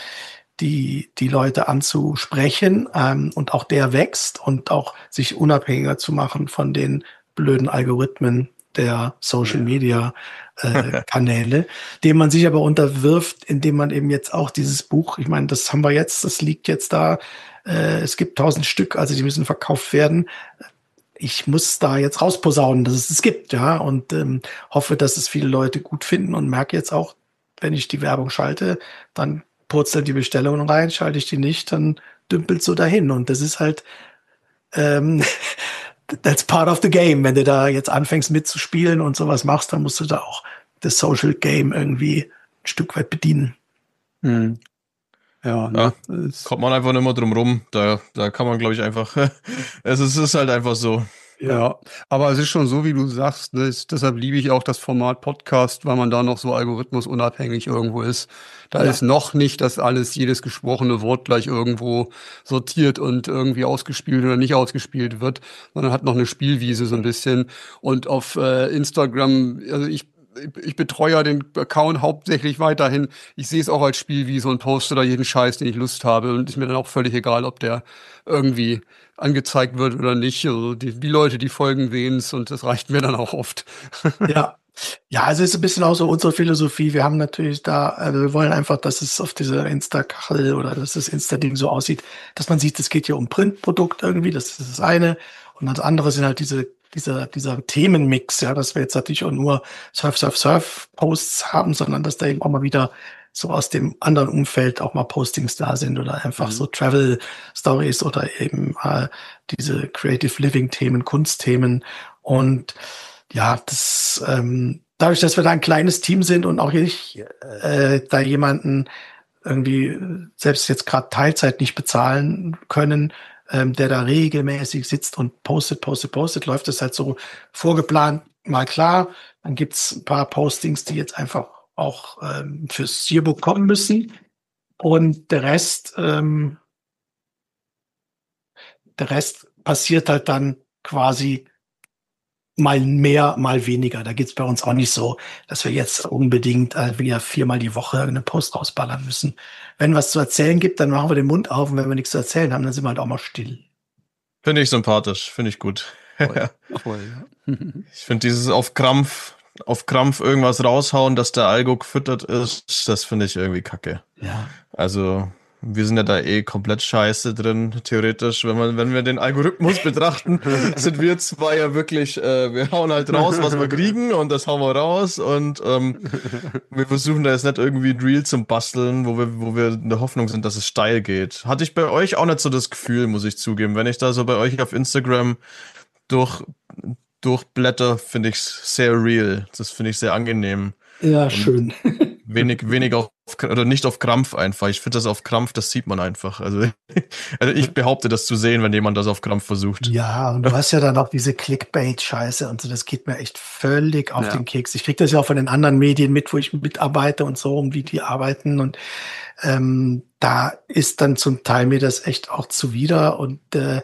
die die Leute anzusprechen, ähm, und auch der wächst und auch sich unabhängiger zu machen von den blöden Algorithmen der Social Ja. Media äh, Kanäle, dem man sich aber unterwirft, indem man eben jetzt auch dieses Buch, ich meine, das haben wir jetzt, das liegt jetzt da, äh, es gibt tausend Stück, also die müssen verkauft werden. Ich muss da jetzt rausposaunen, dass es es gibt, ja, und ähm, hoffe, dass es viele Leute gut finden und merke jetzt auch, wenn ich die Werbung schalte, dann purzeln die Bestellungen rein, schalte ich die nicht, dann dümpelt so dahin. Und das ist halt, ähm, that's part of the game. Wenn du da jetzt anfängst mitzuspielen und sowas machst, dann musst du da auch das Social Game irgendwie ein Stück weit bedienen. Mhm. Ja, Ja, ne? Es- kommt man einfach nicht mehr drum rum. Da, da kann man, glaube ich, einfach. es, ist, es ist halt einfach so. Ja, aber es ist schon so, wie du sagst, ne, ist, deshalb liebe ich auch das Format Podcast, weil man da noch so algorithmusunabhängig irgendwo ist. Da Ja. ist noch nicht, dass alles, jedes gesprochene Wort gleich irgendwo sortiert und irgendwie ausgespielt oder nicht ausgespielt wird, sondern hat noch eine Spielwiese so ein bisschen. Und auf äh, Instagram, also ich ich betreue ja den Account hauptsächlich weiterhin. Ich sehe es auch als Spielwiese und poste da jeden Scheiß, den ich Lust habe. Und ist mir dann auch völlig egal, ob der irgendwie angezeigt wird oder nicht. Also die, die Leute, die folgen, sehen es und das reicht mir dann auch oft. Ja. Ja, also ist ein bisschen auch so unsere Philosophie. Wir haben natürlich da, also wir wollen einfach, dass es auf dieser Insta-Kachel oder dass das Insta-Ding so aussieht, dass man sieht, es geht hier um Printprodukt irgendwie, das ist das eine. Und das andere sind halt diese, dieser, dieser Themenmix, ja, dass wir jetzt natürlich auch nur Surf, Surf, Surf-Posts haben, sondern dass da eben auch mal wieder so aus dem anderen Umfeld auch mal Postings da sind oder einfach Mhm. so Travel-Stories oder eben äh, diese Creative Living-Themen, Kunstthemen. Und ja, das ähm, dadurch, dass wir da ein kleines Team sind und auch nicht äh, da jemanden irgendwie äh, selbst jetzt gerade Teilzeit nicht bezahlen können, ähm, der da regelmäßig sitzt und postet, postet, postet, läuft das halt so vorgeplant mal klar. Dann gibt's ein paar Postings, die jetzt einfach auch ähm, fürs Yearbook kommen müssen. Und der Rest, ähm, der Rest passiert halt dann quasi mal mehr, mal weniger. Da geht's bei uns auch nicht so, dass wir jetzt unbedingt äh, wieder viermal die Woche eine Post rausballern müssen. Wenn was zu erzählen gibt, dann machen wir den Mund auf und wenn wir nichts zu erzählen haben, dann sind wir halt auch mal still. Finde ich sympathisch, finde ich gut. Voll, voll, ja. Ich finde dieses auf Krampf, auf Krampf irgendwas raushauen, dass der Algo gefüttert ist, das finde ich irgendwie kacke. Ja. Also, Wir sind ja da eh komplett scheiße drin, theoretisch. Wenn man, wenn wir den Algorithmus betrachten, sind wir zwei ja wirklich, äh, wir hauen halt raus, was wir kriegen und das hauen wir raus und ähm, wir versuchen da jetzt nicht irgendwie ein Reel zum Basteln, wo wir, wo wir in der Hoffnung sind, dass es steil geht. Hatte ich bei euch auch nicht so das Gefühl, muss ich zugeben. Wenn ich da so bei euch auf Instagram durch, durchblätter, finde ich es sehr real. Das finde ich sehr angenehm. Ja, Und schön. Wenig, wenig auf, oder nicht auf Krampf einfach. Ich finde das auf Krampf, das sieht man einfach. Also, also ich behaupte das zu sehen, wenn jemand das auf Krampf versucht. Ja, und du hast ja dann auch diese Clickbait-Scheiße und so, das geht mir echt völlig auf Ja. den Keks. Ich krieg das ja auch von den anderen Medien mit, wo ich mitarbeite und so, um wie die arbeiten. Und ähm, da ist dann zum Teil mir das echt auch zuwider. Und äh,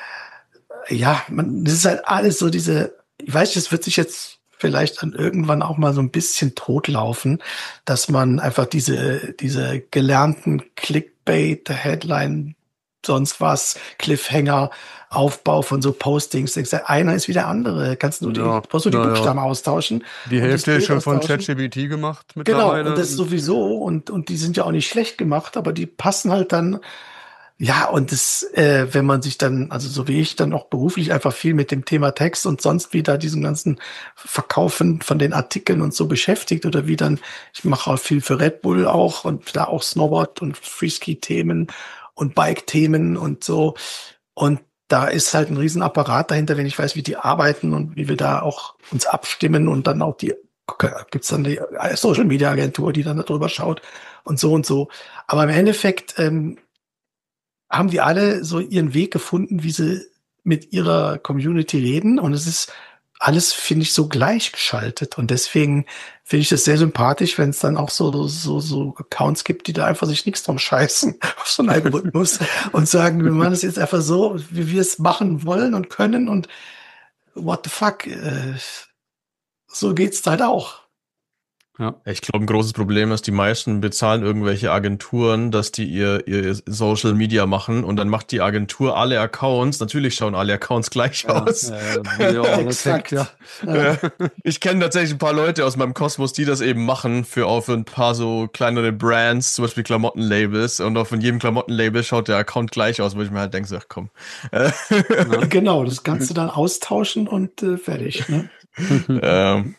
ja, man, das ist halt alles so diese, ich weiß, das wird sich jetzt vielleicht dann irgendwann auch mal so ein bisschen totlaufen, dass man einfach diese, diese gelernten Clickbait-Headline, sonst was, Cliffhanger, Aufbau von so Postings, denkst du, einer ist wie der andere. Kannst du die, Ja, brauchst du die ja, ja. Buchstaben austauschen? Die und das Hälfte ist Bild schon von austauschen? ChatGPT gemacht Genau, mittlerweile. und das sowieso, und, und die sind ja auch nicht schlecht gemacht, aber die passen halt dann, ja, und das, äh, wenn man sich dann, also so wie ich, dann auch beruflich einfach viel mit dem Thema Text und sonst wieder diesen ganzen Verkaufen von den Artikeln und so beschäftigt oder wie dann, ich mache auch viel für Red Bull auch und da auch Snowboard und Freeski-Themen und Bike-Themen und so. Und da ist halt ein Riesenapparat dahinter, wenn ich weiß, wie die arbeiten und wie wir da auch uns abstimmen und dann auch die, gibt's dann die Social Media Agentur, die dann darüber schaut und so und so. Aber im Endeffekt, ähm, haben die alle so ihren Weg gefunden, wie sie mit ihrer Community reden. Und es ist alles, finde ich, so gleichgeschaltet. Und deswegen finde ich das sehr sympathisch, wenn es dann auch so, so, so Accounts gibt, die da einfach sich nichts drum scheißen auf so einen Algorithmus und sagen, wir machen es jetzt einfach so, wie wir es machen wollen und können. Und what the fuck, äh, so geht's halt auch. Ja. Ich glaube, ein großes Problem ist, die meisten bezahlen irgendwelche Agenturen, dass die ihr, ihr Social Media machen und dann macht die Agentur alle Accounts. Natürlich schauen alle Accounts gleich aus. Ja, ja, ja, Exakt. ja. Ja. Ich kenne tatsächlich ein paar Leute aus meinem Kosmos, die das eben machen für auch für ein paar so kleinere Brands, zum Beispiel Klamottenlabels. Und auch von jedem Klamottenlabel schaut der Account gleich aus, wo ich mir halt denke, so, ach komm. Genau, das kannst du dann austauschen und äh, fertig. Ne? ähm.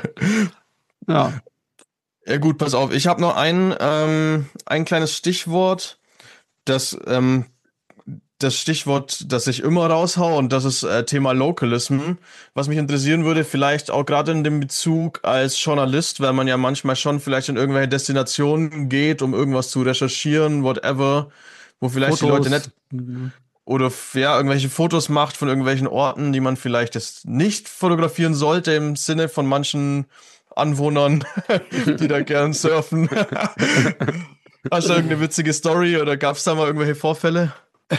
Ja. Ja gut, pass auf. Ich habe noch ein, ähm, ein kleines Stichwort, das, ähm, das Stichwort, das ich immer raushau, und das ist äh, Thema Localism. Was mich interessieren würde, vielleicht auch gerade in dem Bezug als Journalist, weil man ja manchmal schon vielleicht in irgendwelche Destinationen geht, um irgendwas zu recherchieren, whatever, wo vielleicht Fotos. die Leute nicht oder ja, irgendwelche Fotos macht von irgendwelchen Orten, die man vielleicht jetzt nicht fotografieren sollte im Sinne von manchen Anwohnern, die da gern surfen. Hast du irgendeine witzige Story oder gab es da mal irgendwelche Vorfälle?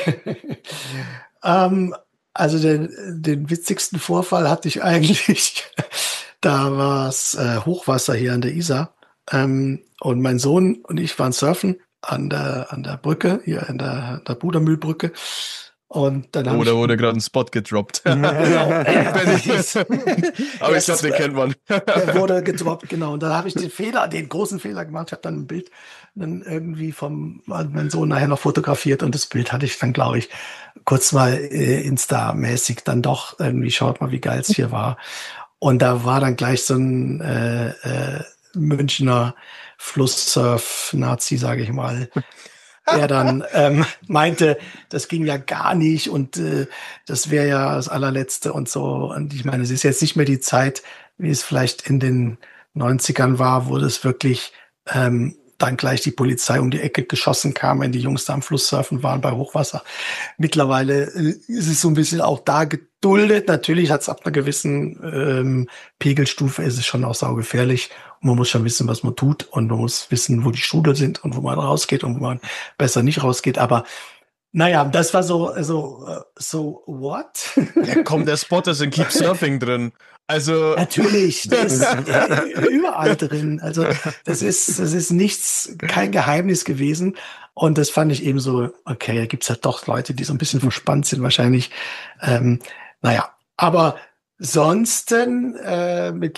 ähm, also den, den witzigsten Vorfall hatte ich eigentlich, da war es äh, Hochwasser hier an der Isar ähm, und mein Sohn und ich waren surfen an der, an der Brücke, hier an der, an der Budermühlbrücke. Und dann Oh, hab da ich, wurde gerade ein Spot gedroppt. Genau. Aber ich glaube, den kennt man. Der wurde gedroppt, genau. Und dann habe ich den Fehler, den großen Fehler gemacht. Ich habe dann ein Bild dann irgendwie vom meinem Sohn nachher noch fotografiert und das Bild hatte ich dann, glaube ich, kurz mal äh, Insta-mäßig dann doch irgendwie, schaut mal, wie geil es hier war. Und da war dann gleich so ein äh, äh, Münchner Flusssurf-Nazi, sage ich mal, der dann ähm, meinte, das ging ja gar nicht und äh, das wäre ja das allerletzte und so. Und ich meine, es ist jetzt nicht mehr die Zeit, wie es vielleicht in den neunzigern war, wo das wirklich ähm, dann gleich die Polizei um die Ecke geschossen kam, wenn die Jungs da am Fluss surfen waren bei Hochwasser. Mittlerweile äh, ist es so ein bisschen auch da geduldet. Natürlich hat es ab einer gewissen ähm, Pegelstufe ist es schon auch saugefährlich. Und man muss schon wissen, was man tut und man muss wissen, wo die Schuhe sind und wo man rausgeht und wo man besser nicht rausgeht. Aber naja, das war so, so, so what? Ja, komm, der Spot ist in Keep Surfing drin. Also Natürlich, das ist äh, überall drin. Also das ist, das ist nichts, kein Geheimnis gewesen. Und das fand ich eben so, okay, da gibt's halt doch Leute, die so ein bisschen verspannt sind wahrscheinlich. Ähm, naja, aber sonst äh, mit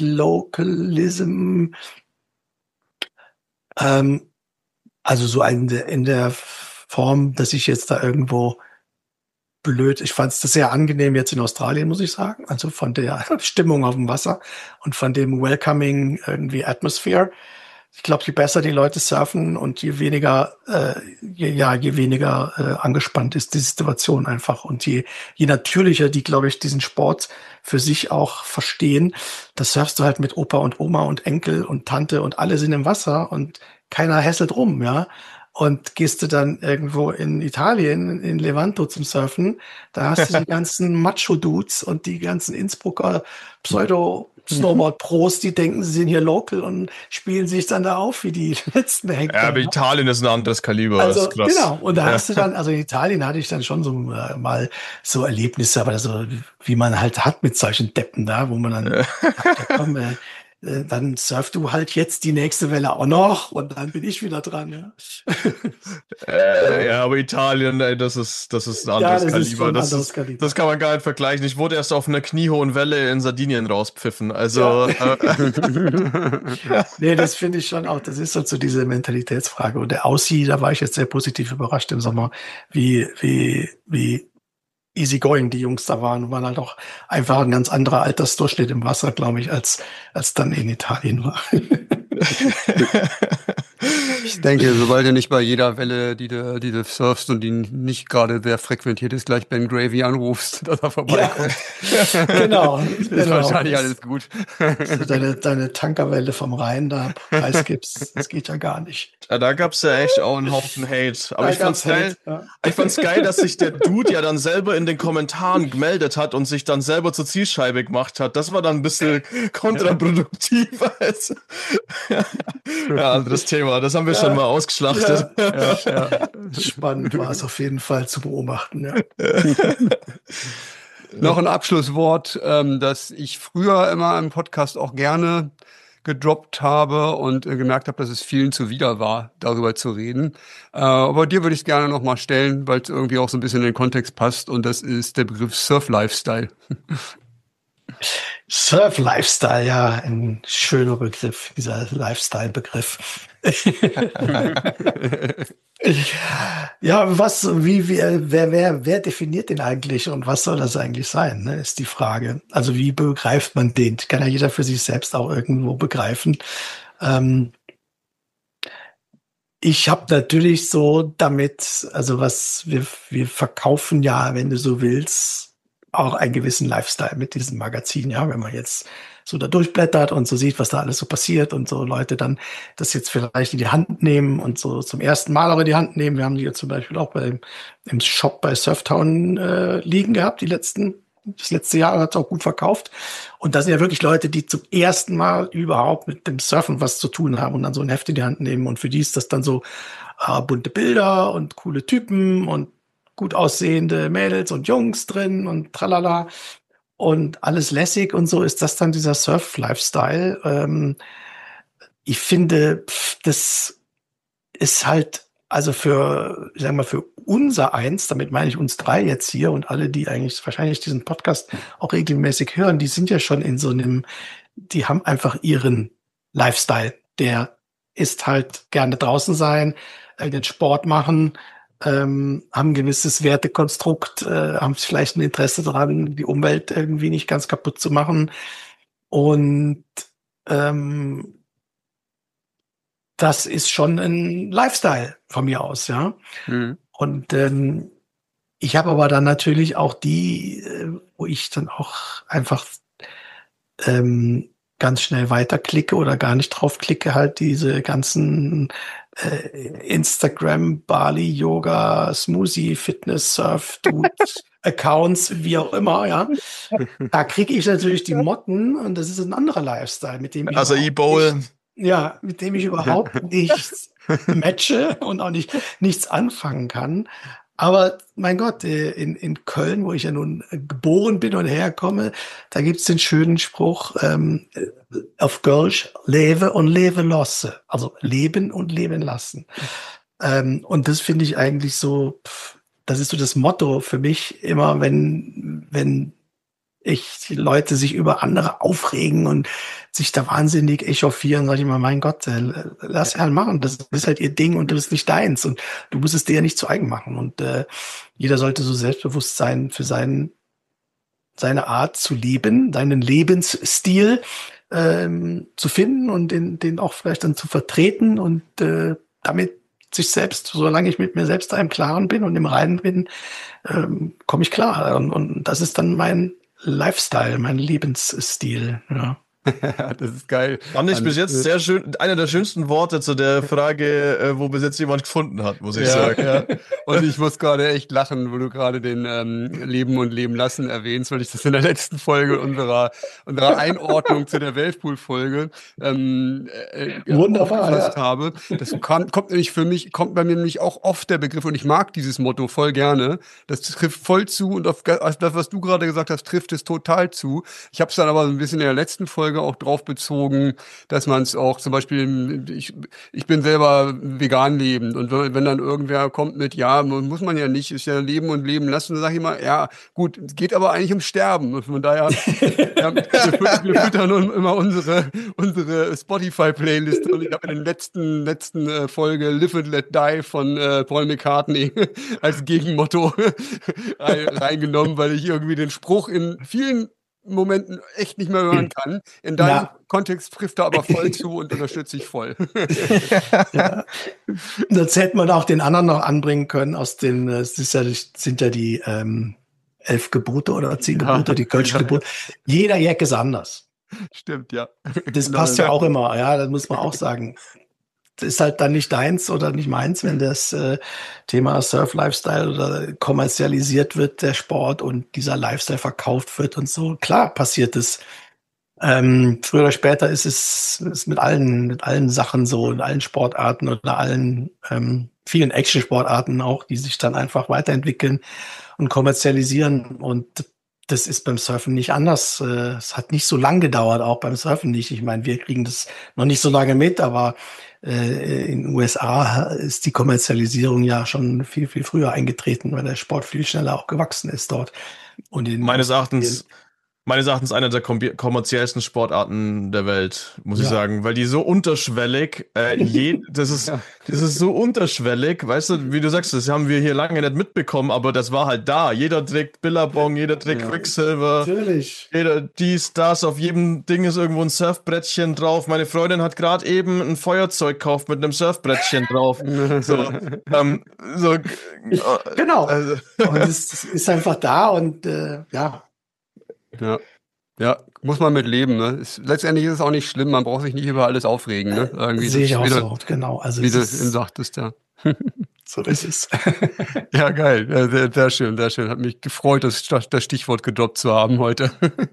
Localism, ähm, also so in der, in der Form, dass ich jetzt da irgendwo blöd, ich fand es sehr angenehm jetzt in Australien, muss ich sagen, also von der Stimmung auf dem Wasser und von dem welcoming irgendwie Atmosphere. Ich glaube, je besser die Leute surfen und je weniger, äh, je, ja, je weniger äh, angespannt ist die Situation einfach und je, je natürlicher die, glaube ich, diesen Sport für sich auch verstehen, das surfst du halt mit Opa und Oma und Enkel und Tante und alle sind im Wasser und keiner hässelt rum, ja. Und gehst du dann irgendwo in Italien, in Levanto zum Surfen, da hast du die ganzen Macho-Dudes und die ganzen Innsbrucker Pseudo-Snowboard-Pros, die denken, sie sind hier local und spielen sich dann da auf wie die letzten Hektar. Ja, aber Italien ist ein anderes Kaliber. Also, das ist krass. genau. Und da Ja. hast du dann, also in Italien hatte ich dann schon so äh, mal so Erlebnisse, aber so, wie man halt hat mit solchen Deppen da, wo man dann, ja, komm, äh, äh, dann surf du halt jetzt die nächste Welle auch noch und dann bin ich wieder dran, ja. Äh, ja, aber Italien, ey, das ist, das ist ein Ja, anderes das ist Kaliber. schon ein Das, anderes ist, Kaliber. das kann man gar nicht vergleichen. Ich wurde erst auf einer kniehohen Welle in Sardinien rauspfiffen. Also, Ja. äh, Nee, das finde ich schon auch, das ist so zu diese Mentalitätsfrage. Und der Aussie, da war ich jetzt sehr positiv überrascht im Sommer, wie, wie, wie easygoing die Jungs da waren. Waren halt auch einfach ein ganz anderer Altersdurchschnitt im Wasser, glaube ich, als, als dann in Italien war. Ich denke, sobald du nicht bei jeder Welle, die du, die du surfst und die nicht gerade sehr frequentiert ist, gleich Ben Gravy anrufst, dass er vorbeikommt. Ja, genau. Ist genau. wahrscheinlich alles gut. Also deine, deine Tankerwelle vom Rhein da preisgibst, das geht ja gar nicht. ja, da gab's ja echt auch einen Haufen Hate. Aber Da ich fand's gab's Hate, geil. ja. Ich fand's geil, dass sich der Dude ja dann selber in den Kommentaren gemeldet hat und sich dann selber zur Zielscheibe gemacht hat. Das war dann ein bisschen kontraproduktiv. Also, ja, anderes Thema. Das haben wir Ja. schon mal ausgeschlachtet. Ja, ja. Spannend war es auf jeden Fall zu beobachten, ja. Noch ein Abschlusswort, ähm, das ich früher immer im Podcast auch gerne gedroppt habe und äh, gemerkt habe, dass es vielen zuwider war, darüber zu reden. Äh, aber dir würde ich es gerne nochmal stellen, weil es irgendwie auch so ein bisschen in den Kontext passt, und das ist der Begriff Surf-Lifestyle. Surf-Lifestyle, ja, ein schöner Begriff, dieser Lifestyle-Begriff. Ja, was, wie, wie, wer, wer, wer definiert den eigentlich und was soll das eigentlich sein, ne, ist die Frage. Also wie begreift man den? Kann ja jeder für sich selbst auch irgendwo begreifen. Ähm, ich habe natürlich so damit, also was wir, wir verkaufen ja, wenn du so willst, auch einen gewissen Lifestyle mit diesem Magazin, ja, wenn man jetzt so da durchblättert und so sieht, was da alles so passiert und so Leute dann das jetzt vielleicht in die Hand nehmen und so zum ersten Mal auch in die Hand nehmen. Wir haben die jetzt zum Beispiel auch bei, im Shop bei Surftown äh, liegen gehabt, die letzten, das letzte Jahr hat es auch gut verkauft. Und das sind ja wirklich Leute, die zum ersten Mal überhaupt mit dem Surfen was zu tun haben und dann so ein Heft in die Hand nehmen. Und für die ist das dann so äh, bunte Bilder und coole Typen und gut aussehende Mädels und Jungs drin und tralala und alles lässig und so ist das dann dieser Surf-Lifestyle. Ähm, ich finde, pf, das ist halt, also für, ich sag mal, für unser Eins, damit meine ich uns drei jetzt hier und alle, die eigentlich wahrscheinlich diesen Podcast auch regelmäßig hören, die sind ja schon in so einem, die haben einfach ihren Lifestyle. Der ist halt gerne draußen sein, den Sport machen, ähm, haben ein gewisses Wertekonstrukt, äh, haben vielleicht ein Interesse daran, die Umwelt irgendwie nicht ganz kaputt zu machen. Und ähm, das ist schon ein Lifestyle von mir aus, ja. Mhm. Und ähm, ich habe aber dann natürlich auch die, äh, wo ich dann auch einfach ähm, ganz schnell weiterklicke oder gar nicht draufklicke, halt diese ganzen äh, Instagram, Bali, Yoga, Smoothie, Fitness, Surf, Dude, Accounts, wie auch immer, ja. Da kriege ich natürlich die Motten und das ist ein anderer Lifestyle, mit dem ich Also überhaupt E-Bowl. nicht- ja, mit dem ich überhaupt nichts matche und auch nicht nichts anfangen kann. Aber mein Gott, äh, in, in Köln, wo ich ja nun äh, geboren bin und herkomme, da gibt's den schönen Spruch ähm, äh, auf Kölsch, lebe und lebe lasse. Also leben und leben lassen. Ähm, und das finde ich eigentlich so, pff, das ist so das Motto für mich immer, wenn, wenn ich, die Leute sich über andere aufregen und sich da wahnsinnig echauffieren, sag ich mal, mein Gott, äh, lass halt machen, das ist halt ihr Ding und das ist nicht deins und du musst es dir ja nicht zu eigen machen und äh, jeder sollte so selbstbewusst sein für seinen, seine Art zu leben, seinen Lebensstil ähm, zu finden und den, den auch vielleicht dann zu vertreten und äh, damit sich selbst, solange ich mit mir selbst da im Klaren bin und im Reinen bin, ähm, komme ich klar. Und, und das ist dann mein Lifestyle, mein Lebensstil. Ja. Das ist geil. Fand ich Und, bis jetzt äh, sehr schön, einer der schönsten Worte zu der Frage, äh, wo bis jetzt jemand gefunden hat, muss ich ja, sagen. ja. Und ich muss gerade echt lachen, wo du gerade den ähm, Leben und Leben lassen erwähnst, weil ich das in der letzten Folge unserer, unserer Einordnung zu der Wellpool-Folge ähm, äh, Wunderbar, aufgefasst ja. habe. Das kam, kommt nämlich für mich, kommt bei mir nämlich auch oft der Begriff und ich mag dieses Motto voll gerne. Das trifft voll zu und auf das, was du gerade gesagt hast, trifft es total zu. Ich habe es dann aber so ein bisschen in der letzten Folge auch drauf bezogen, dass man es auch zum Beispiel, ich, ich bin selber vegan lebend und wenn, wenn dann irgendwer kommt mit, ja, muss man ja nicht, ist ja Leben und Leben lassen, dann sage ich immer, ja, gut, es geht aber eigentlich ums Sterben und von daher, ja, wir, fü- wir füttern nun immer unsere, unsere Spotify-Playlist und ich habe in den letzten, letzten äh, Folge Live and Let Die von äh, Paul McCartney als Gegenmotto rein, reingenommen, weil ich irgendwie den Spruch in vielen Momenten echt nicht mehr hören kann. In deinem Ja. Kontext trifft er aber voll zu und unterstütze ich voll. Ja. Das hätte man auch den anderen noch anbringen können aus den, es ist ja, sind ja die ähm, elf Gebote oder zehn Ja, Gebote, die Kölsch ja. Gebote. Jeder Jack ist anders. Stimmt, ja. Das passt ja auch immer, ja, das muss man auch sagen. Das ist halt dann nicht deins oder nicht meins, wenn das äh, Thema Surf-Lifestyle oder kommerzialisiert wird, der Sport und dieser Lifestyle verkauft wird und so. Klar passiert es. Ähm, früher oder später ist es ist mit allen, mit allen Sachen so, in allen Sportarten oder allen ähm, vielen Action-Sportarten auch, die sich dann einfach weiterentwickeln und kommerzialisieren. Und das ist beim Surfen nicht anders. Äh, Es hat nicht so lang gedauert, auch beim Surfen nicht. Ich meine, wir kriegen das noch nicht so lange mit, aber äh, in den U S A ist die Kommerzialisierung ja schon viel, viel früher eingetreten, weil der Sport viel schneller auch gewachsen ist dort. Und in Meines Erachtens, meines Erachtens einer der kom kommerziellsten Sportarten der Welt, muss Ja. ich sagen, weil die so unterschwellig, äh, je, das ist, Ja. das ist so unterschwellig, weißt du, wie du sagst, das haben wir hier lange nicht mitbekommen, aber das war halt da. Jeder trägt Billabong, jeder trägt Ja. Quicksilver, Natürlich. jeder dies, das, auf jedem Ding ist irgendwo ein Surfbrettchen drauf. Meine Freundin hat gerade eben ein Feuerzeug gekauft mit einem Surfbrettchen drauf. So, ähm, so, äh, Genau. also, Und es es ist einfach da und äh, ja, Ja. Ja, muss man mit leben, ne? Ist, letztendlich ist es auch nicht schlimm, man braucht sich nicht über alles aufregen, ne? Irgendwie sehe das ich auch wieder, so. Genau. Also wie es du ist, eben sagtest, ja. so ist es. Ja, geil. Ja, sehr, sehr schön, sehr schön. Hat mich gefreut, das, das Stichwort gedroppt zu haben heute.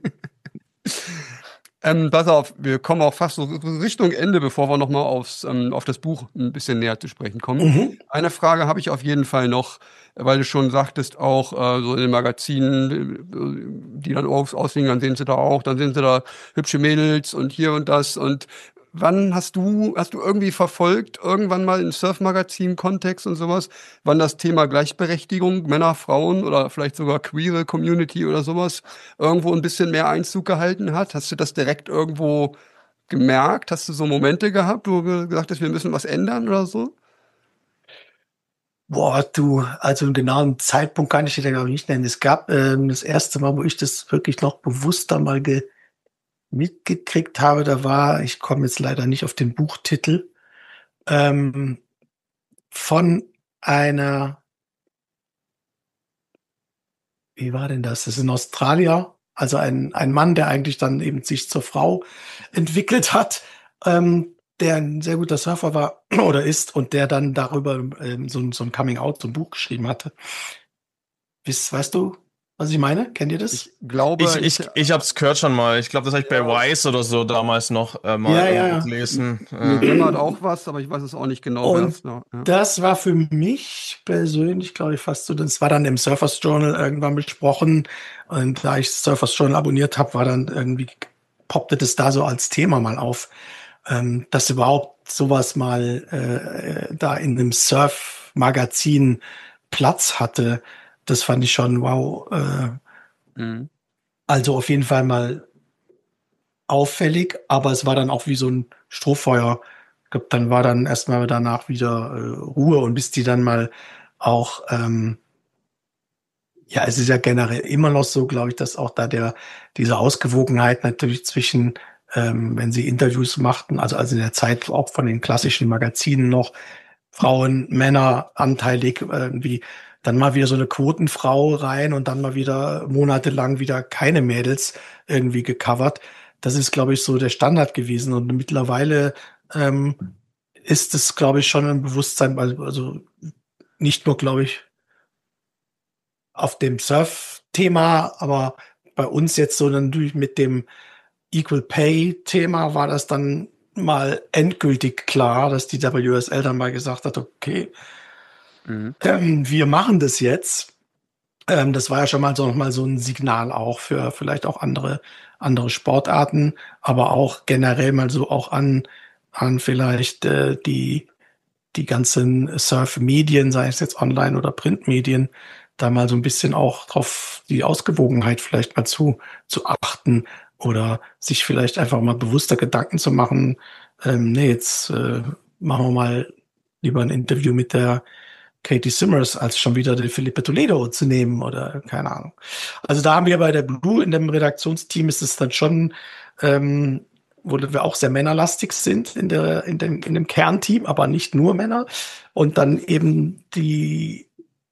Ähm, pass auf, wir kommen auch fast so Richtung Ende, bevor wir nochmal aufs, ähm, auf das Buch ein bisschen näher zu sprechen kommen. Mhm. Eine Frage habe ich auf jeden Fall noch, weil du schon sagtest, auch äh, so in den Magazinen, äh, die dann aus, aussehen, dann sehen sie da auch, dann sehen sie da hübsche Mädels und hier und das. Und wann hast du, hast du irgendwie verfolgt, irgendwann mal im Surf-Magazin-Kontext und sowas, wann das Thema Gleichberechtigung, Männer, Frauen oder vielleicht sogar queere Community oder sowas irgendwo ein bisschen mehr Einzug gehalten hat? Hast du das direkt irgendwo gemerkt? Hast du so Momente gehabt, wo du gesagt hast, wir müssen was ändern oder so? Boah, du, also einen genauen Zeitpunkt kann ich dir glaube ich nicht nennen. Es gab ähm, das erste Mal, wo ich das wirklich noch bewusster mal ge mitgekriegt habe, da war, ich komme jetzt leider nicht auf den Buchtitel, ähm, von einer, wie war denn das? Das ist ein Australier, also ein, ein Mann, der eigentlich dann eben sich zur Frau entwickelt hat, ähm, der ein sehr guter Surfer war oder ist und der dann darüber ähm, so, ein- so ein Coming-out, so ein Buch geschrieben hatte. Weißt, weißt du, was ich meine? Kennt ihr das? Ich glaube, ich, ich, ich hab's gehört schon mal. Ich glaube, das habe ich bei Wise oder so damals noch äh, mal Ja, ja, irgendwo ja. gelesen. mir Äh, dämmert auch was, aber ich weiß es auch nicht genau. wer Und es war. Ja. das war für mich persönlich, glaube ich, fast so, das war dann im Surfers Journal irgendwann besprochen. Und da ich Surfers Journal abonniert habe, war dann irgendwie, poppte das da so als Thema mal auf, ähm, dass überhaupt sowas mal äh, da in einem Surf-Magazin Platz hatte. Das fand ich schon, wow, äh, Mhm. Also auf jeden Fall mal auffällig, aber es war dann auch wie so ein Strohfeuer. Ich glaube, dann war dann erstmal danach wieder äh, Ruhe und bis die dann mal auch, ähm, ja, es ist ja generell immer noch so, glaube ich, dass auch da der diese Ausgewogenheit natürlich zwischen, ähm, wenn sie Interviews machten, also also in der Zeit auch von den klassischen Magazinen noch Frauen, Männer anteilig irgendwie, dann mal wieder so eine Quotenfrau rein und dann mal wieder monatelang wieder keine Mädels irgendwie gecovert. Das ist, glaube ich, so der Standard gewesen. Und mittlerweile ähm, ist es, glaube ich, schon ein Bewusstsein, also, also nicht nur, glaube ich, auf dem Surf-Thema, aber bei uns jetzt so natürlich mit dem Equal Pay-Thema war das dann mal endgültig klar, dass die W S L dann mal gesagt hat, okay, Mhm. ähm, wir machen das jetzt. Ähm, das war ja schon mal so noch mal so ein Signal auch für vielleicht auch andere andere Sportarten, aber auch generell mal so auch an an vielleicht äh, die die ganzen Surf-Medien, sei es jetzt Online- oder Printmedien, da mal so ein bisschen auch drauf die Ausgewogenheit vielleicht mal zu zu achten oder sich vielleicht einfach mal bewusster Gedanken zu machen, ähm, ne, jetzt äh, machen wir mal lieber ein Interview mit der Katie Simmers, als schon wieder den Felipe Toledo zu nehmen oder keine Ahnung. Also da haben wir bei der Blue in dem Redaktionsteam ist es dann schon, ähm, wo wir auch sehr männerlastig sind in der in dem in dem Kernteam, aber nicht nur Männer. Und dann eben die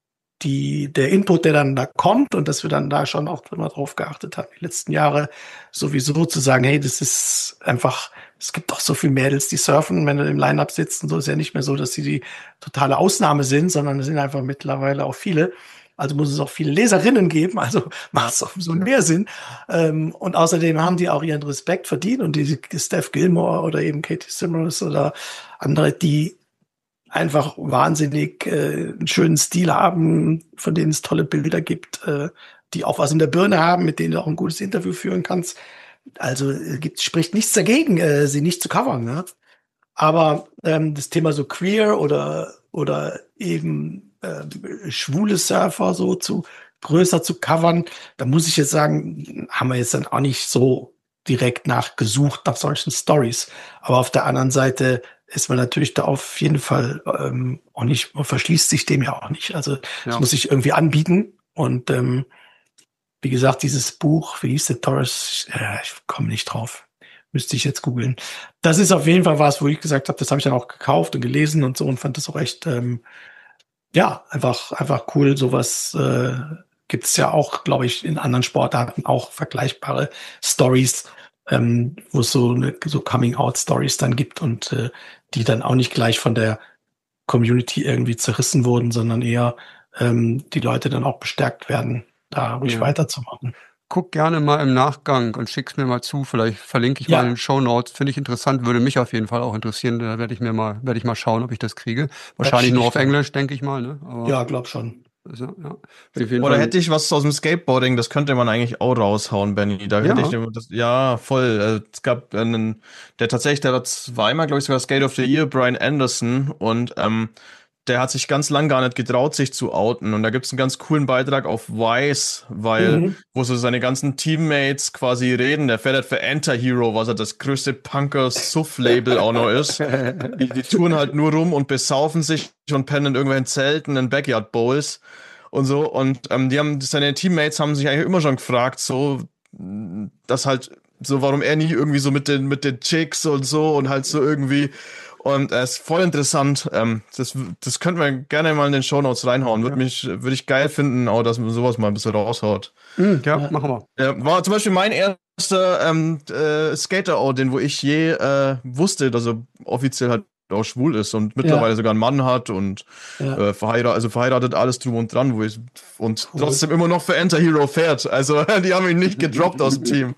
die, der Input, der dann da kommt und dass wir dann da schon auch immer drauf geachtet haben, die letzten Jahre sowieso zu sagen, hey, das ist einfach, es gibt doch so viele Mädels, die surfen, wenn du im Line-Up sitzt und so, ist ja nicht mehr so, dass sie die totale Ausnahme sind, sondern es sind einfach mittlerweile auch viele. Also muss es auch viele Leserinnen geben, also macht es auch so mehr Sinn. Ähm, und außerdem haben die auch ihren Respekt verdient und die Steph Gilmore oder eben Katie Simmons oder andere, die einfach wahnsinnig äh, einen schönen Stil haben, von denen es tolle Bilder gibt, äh, die auch was in der Birne haben, mit denen du auch ein gutes Interview führen kannst. Also äh, gibt, spricht nichts dagegen, äh, sie nicht zu covern. Ne? Aber ähm, das Thema so queer oder oder eben äh, schwule Surfer so zu größer zu covern, da muss ich jetzt sagen, haben wir jetzt dann auch nicht so direkt nachgesucht nach solchen Stories. Aber auf der anderen Seite ist man natürlich da auf jeden Fall ähm, auch nicht, man verschließt sich dem ja auch nicht. Also es Ja. muss sich irgendwie anbieten. Und ähm, wie gesagt, dieses Buch, wie hieß der Torres? Äh, ich komme nicht drauf. Müsste ich jetzt googeln. Das ist auf jeden Fall was, wo ich gesagt habe, das habe ich dann auch gekauft und gelesen und so und fand das auch echt, ähm, ja, einfach, einfach cool. Sowas äh, gibt es ja auch, glaube ich, in anderen Sportarten auch vergleichbare Stories, ähm, wo es so, eine, so Coming-out-Stories dann gibt und äh, die dann auch nicht gleich von der Community irgendwie zerrissen wurden, sondern eher ähm, die Leute dann auch bestärkt werden, da ruhig Ja. weiterzumachen. Guck gerne mal im Nachgang und schick's mir mal zu. Vielleicht verlinke ich mal Ja. in den Shownotes. Finde ich interessant, würde mich auf jeden Fall auch interessieren. Da werde ich mir mal, werde ich mal schauen, ob ich das kriege. Wahrscheinlich nur auf schicke ich Englisch, denke ich mal, ne? Aber Ja, glaub schon. ist ja, ja. Auf jeden Oder Fall. hätte ich was aus dem Skateboarding, das könnte man eigentlich auch raushauen, Benny. Da hätte Ja. ich dem- das, ja, voll. Äh, Es gab einen, der tatsächlich, der hat zweimal, glaube ich, sogar Skate of the Year, Brian Anderson, und ähm, der hat sich ganz lang gar nicht getraut, sich zu outen. Und da gibt's einen ganz coolen Beitrag auf Vice, weil, Mhm. wo so seine ganzen Teammates quasi reden. Der fährt halt für Anti-Hero, was halt das größte Punker-Suff-Label auch noch ist. Die, die touren halt nur rum und besaufen sich und pennen in irgendwelchen Zelten, in Backyard Bowls und so. Und ähm, die haben, seine Teammates haben sich eigentlich immer schon gefragt, so, dass halt, so, warum er nie irgendwie so mit den, mit den Chicks und so und halt so irgendwie. Und es ist voll interessant. Ähm, das, das könnten wir gerne mal in den Shownotes reinhauen. Würde Ja. mich, würde ich geil finden, auch dass man sowas mal ein bisschen raushaut. Hm, ja, Ja. machen wir. Ja, war zum Beispiel mein erster ähm, äh, Skater, den wo ich je äh, wusste, dass er offiziell halt auch schwul ist und mittlerweile Ja. sogar einen Mann hat und Ja. äh, verheiratet, also verheiratet, alles drum und dran, wo ich und Cool. trotzdem immer noch für Enter Hero fährt. Also die haben ihn nicht gedroppt aus dem Team.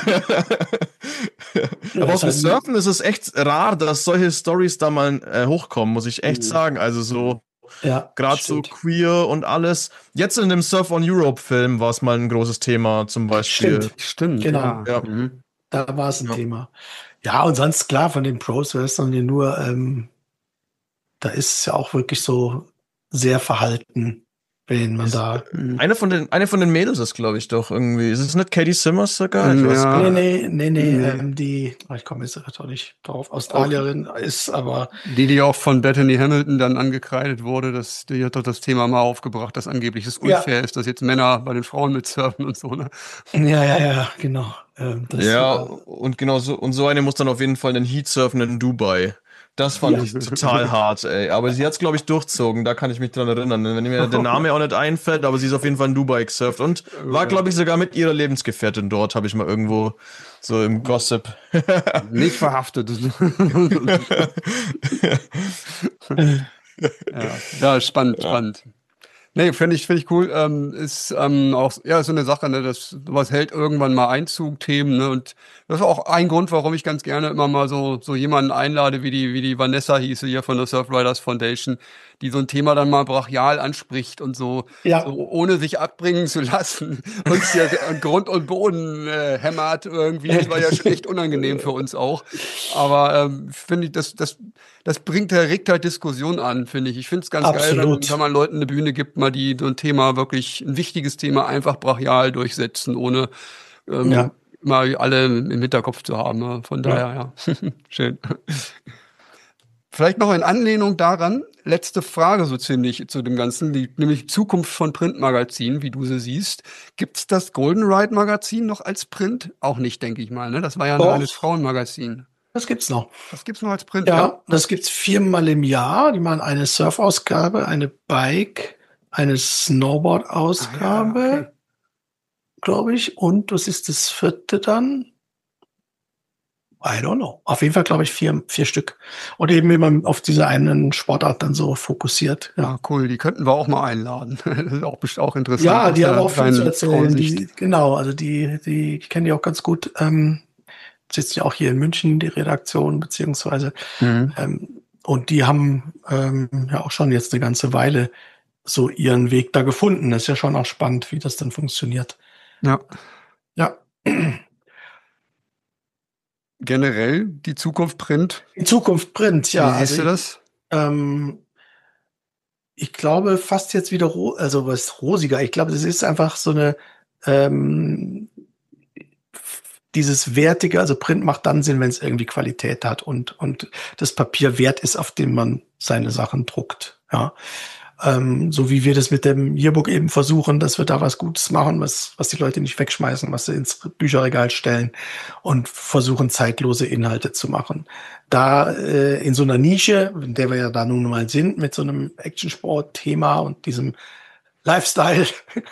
Ja, Aber ist auf dem halt- Surfen ist es echt rar, dass solche Stories da mal äh, hochkommen, muss ich echt Mhm. sagen. Also so Ja, gerade so stimmt. queer und alles. Jetzt in dem Surf on Europe Film war es mal ein großes Thema zum Beispiel. Stimmt. Stimmt, Genau. ja. Ja. Mhm. Da war es ein Ja. Thema. Ja, und sonst klar, von den Pros hörst du dir nur, ähm, da ist es ja auch wirklich so sehr verhalten, wen man Ist, da. Eine von den, eine von den Mädels ist, glaube ich, doch irgendwie. Ist es nicht Katie Simmers sogar? Ich weiß Ja. gar Nee, nicht. nee, nee, nee, Nee. Ähm, die, oh, ich komme jetzt doch nicht drauf, Australierin ist, aber Die, die auch von Bethany Hamilton dann angekreidet wurde, dass die hat doch das Thema mal aufgebracht, dass angeblich es unfair Ja. ist, dass jetzt Männer bei den Frauen mitsurfen und so, ne? ja, ja, ja, genau. Ähm, das, Ja, äh, und genau so, und so eine muss dann auf jeden Fall den Heat surfen in Dubai. Das fand Ja. ich total hart, ey. Aber sie hat's, glaube ich, durchzogen. Da kann ich mich dran erinnern. Wenn mir der Name auch nicht einfällt, aber sie ist auf jeden Fall in Dubai gesurft und war, glaube ich, sogar mit ihrer Lebensgefährtin dort, habe ich mal irgendwo so im Gossip. Nicht verhaftet. ja. ja, spannend, spannend. Nee, finde ich, finde ich cool. Ähm, ist ähm, auch ja so eine Sache, ne, dass sowas hält irgendwann mal Einzug, Themen, ne? Und das ist auch ein Grund, warum ich ganz gerne immer mal so so jemanden einlade, wie die wie die Vanessa hieße hier von der Surfriders Foundation, die so ein Thema dann mal brachial anspricht und so, Ja. so ohne sich abbringen zu lassen und hier an Grund und Boden äh, hämmert irgendwie. Das war ja schon echt unangenehm für uns auch. Aber ähm, finde ich, das das das bringt der regt halt Diskussion an, finde ich. Ich finde es ganz Absolut. geil, wenn, wenn man Leuten eine Bühne gibt, mal die so ein Thema wirklich, ein wichtiges Thema einfach brachial durchsetzen, ohne ähm, Ja. mal alle im Hinterkopf zu haben. Ne? Von daher, ja. Schön. Vielleicht noch in Anlehnung daran, letzte Frage so ziemlich zu dem Ganzen, die, nämlich Zukunft von Printmagazinen, wie du sie siehst. Gibt's das Golden Ride Magazin noch als Print? Auch nicht, denke ich mal. Ne? Das war ja ein Doch. reines Frauenmagazin. Das gibt's noch. Das gibt's noch als Print, Ja, ja? das gibt's viermal im Jahr. Die machen eine Surfausgabe, eine Bike, eine Snowboard-Ausgabe, Ah, ja, okay. glaube ich. Und was ist das vierte dann? I don't know. Auf jeden Fall, glaube ich, vier, vier Stück. Und eben immer auf diese einen Sportart dann so fokussiert. Ja, Ja, cool. Die könnten wir auch mal einladen. Das ist auch, bestimmt auch interessant. ja, die aus haben der auch viel zu reinen erzählen. Frauensicht. Die, genau, also die, die, ich kenne die auch ganz gut. Ähm, sitzen ja auch hier in München, die Redaktion, beziehungsweise Mhm. ähm, und die haben ähm, ja auch schon jetzt eine ganze Weile so ihren Weg da gefunden. Das ist ja schon auch spannend, wie das dann funktioniert. Ja. Ja. Generell die Zukunft Print. In Zukunft Print, ja. Wie siehst also du das? Ich, ähm, ich glaube fast jetzt wieder, ro also was rosiger. Ich glaube, das ist einfach so eine ähm, dieses Wertige, also Print macht dann Sinn, wenn es irgendwie Qualität hat und, und das Papier wert ist, auf dem man seine Sachen druckt. Ja. Ähm, so wie wir das mit dem Yearbook eben versuchen, dass wir da was Gutes machen, was, was die Leute nicht wegschmeißen, was sie ins Bücherregal stellen und versuchen, zeitlose Inhalte zu machen. Da äh, in so einer Nische, in der wir ja da nun mal sind, mit so einem Actionsport-Thema und diesem Lifestyle,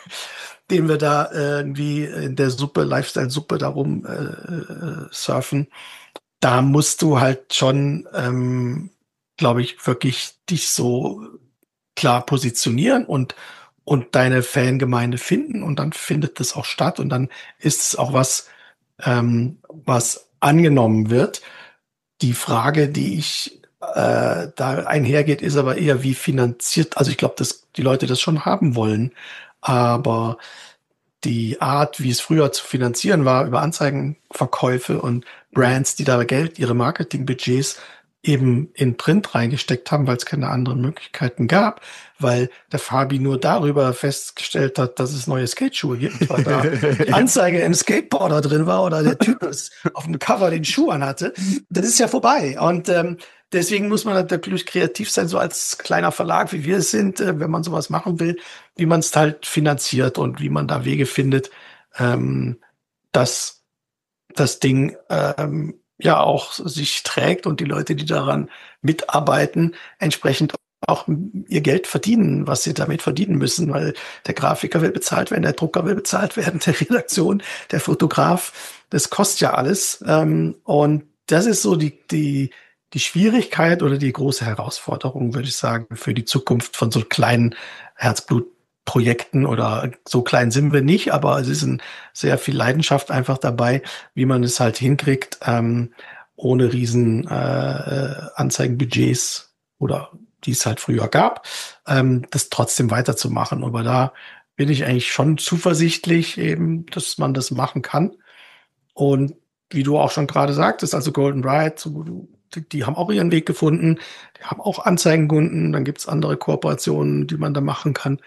den wir da irgendwie in der Suppe, Lifestyle-Suppe darum äh, surfen, da musst du halt schon, ähm, glaube ich, wirklich dich so klar positionieren und und deine Fangemeinde finden und dann findet das auch statt und dann ist es auch was, ähm, was angenommen wird. Die Frage, die ich äh, da einhergeht, ist aber eher, wie finanziert, also ich glaube, dass die Leute das schon haben wollen, aber die Art, wie es früher zu finanzieren war, über Anzeigenverkäufe und Brands, die da Geld, ihre Marketingbudgets eben in Print reingesteckt haben, weil es keine anderen Möglichkeiten gab, weil der Fabi nur darüber festgestellt hat, dass es neue Skateschuhe gibt, weil da die Anzeige im Skateboarder drin war oder der Typ das auf dem Cover den Schuh anhatte. Das ist ja vorbei. Und ähm, deswegen muss man natürlich kreativ sein, so als kleiner Verlag, wie wir es sind, äh, wenn man sowas machen will, wie man es halt finanziert und wie man da Wege findet, ähm, dass das Ding ähm, ja auch sich trägt und die Leute, die daran mitarbeiten, entsprechend auch ihr Geld verdienen, was sie damit verdienen müssen, weil der Grafiker will bezahlt werden, der Drucker will bezahlt werden, der Redaktion, der Fotograf, das kostet ja alles. Ähm, und das ist so die, die, die Schwierigkeit oder die große Herausforderung, würde ich sagen, für die Zukunft von so kleinen Herzblutprojekten oder so klein sind wir nicht, aber es ist ein sehr viel Leidenschaft einfach dabei, wie man es halt hinkriegt, ähm, ohne riesen äh, Anzeigenbudgets oder die es halt früher gab, ähm, das trotzdem weiterzumachen. Aber da bin ich eigentlich schon zuversichtlich eben, dass man das machen kann. Und wie du auch schon gerade sagtest, also Golden Ride, so, die, die haben auch ihren Weg gefunden, die haben auch Anzeigenkunden, dann gibt's andere Kooperationen, die man da machen kann.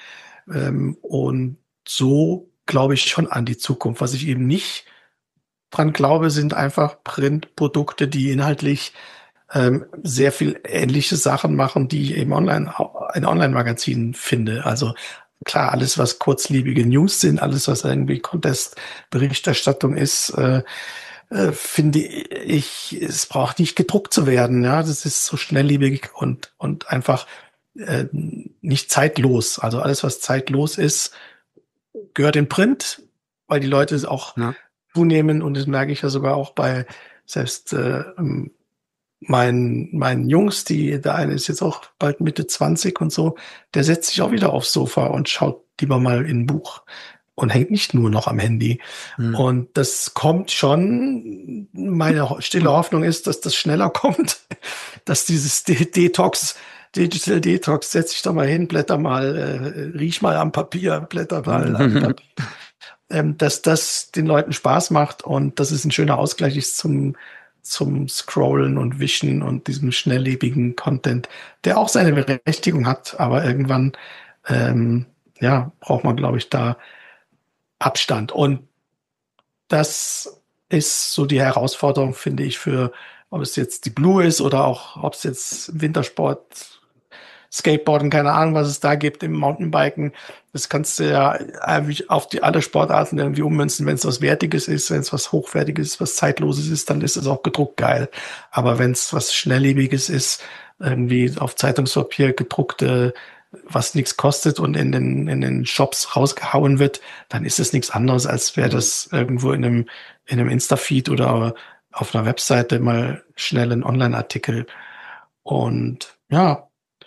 Ähm, und so glaube ich schon an die Zukunft. Was ich eben nicht dran glaube, sind einfach Printprodukte, die inhaltlich ähm, sehr viel ähnliche Sachen machen, die ich eben online in Online-Magazinen finde. Also klar, alles, was kurzlebige News sind, alles, was irgendwie Contest-Berichterstattung ist, äh, äh, finde ich, es braucht nicht gedruckt zu werden. Ja, das ist so schnelllebig und, und einfach äh, nicht zeitlos. Also alles, was zeitlos ist, gehört in Print, weil die Leute es auch Ja. zunehmen, und das merke ich ja sogar auch bei selbst äh, meinen meinen Jungs, die der eine ist jetzt auch bald Mitte zwanzig und so, der setzt sich auch wieder aufs Sofa und schaut lieber mal in ein Buch und hängt nicht nur noch am Handy. Hm. Und das kommt schon. Meine ho- stille Hoffnung ist, dass das schneller kommt, dass dieses De Detox, Digital Detox, setz dich doch mal hin, blätter mal, äh, riech mal am Papier, blätter mal am Papier. Ähm, dass das den Leuten Spaß macht und dass es ein schöner Ausgleich ist zum, zum Scrollen und Wischen und diesem schnelllebigen Content, der auch seine Berechtigung hat, aber irgendwann ähm, ja, braucht man, glaube ich, da Abstand. Und das ist so die Herausforderung, finde ich, für, ob es jetzt die Blue ist oder auch, ob es jetzt Wintersport, Skateboarden, keine Ahnung, was es da gibt im Mountainbiken. Das kannst du ja eigentlich auf die alle Sportarten irgendwie ummünzen. Wenn es was Wertiges ist, wenn es was Hochwertiges ist, was Zeitloses ist, dann ist es auch gedruckt geil. Aber wenn es was Schnelllebiges ist, irgendwie auf Zeitungspapier gedruckte, was nichts kostet und in den, in den Shops rausgehauen wird, dann ist es nichts anderes, als wäre das irgendwo in einem, in einem Insta-Feed oder auf einer Webseite mal schnell ein Online-Artikel. Und ja,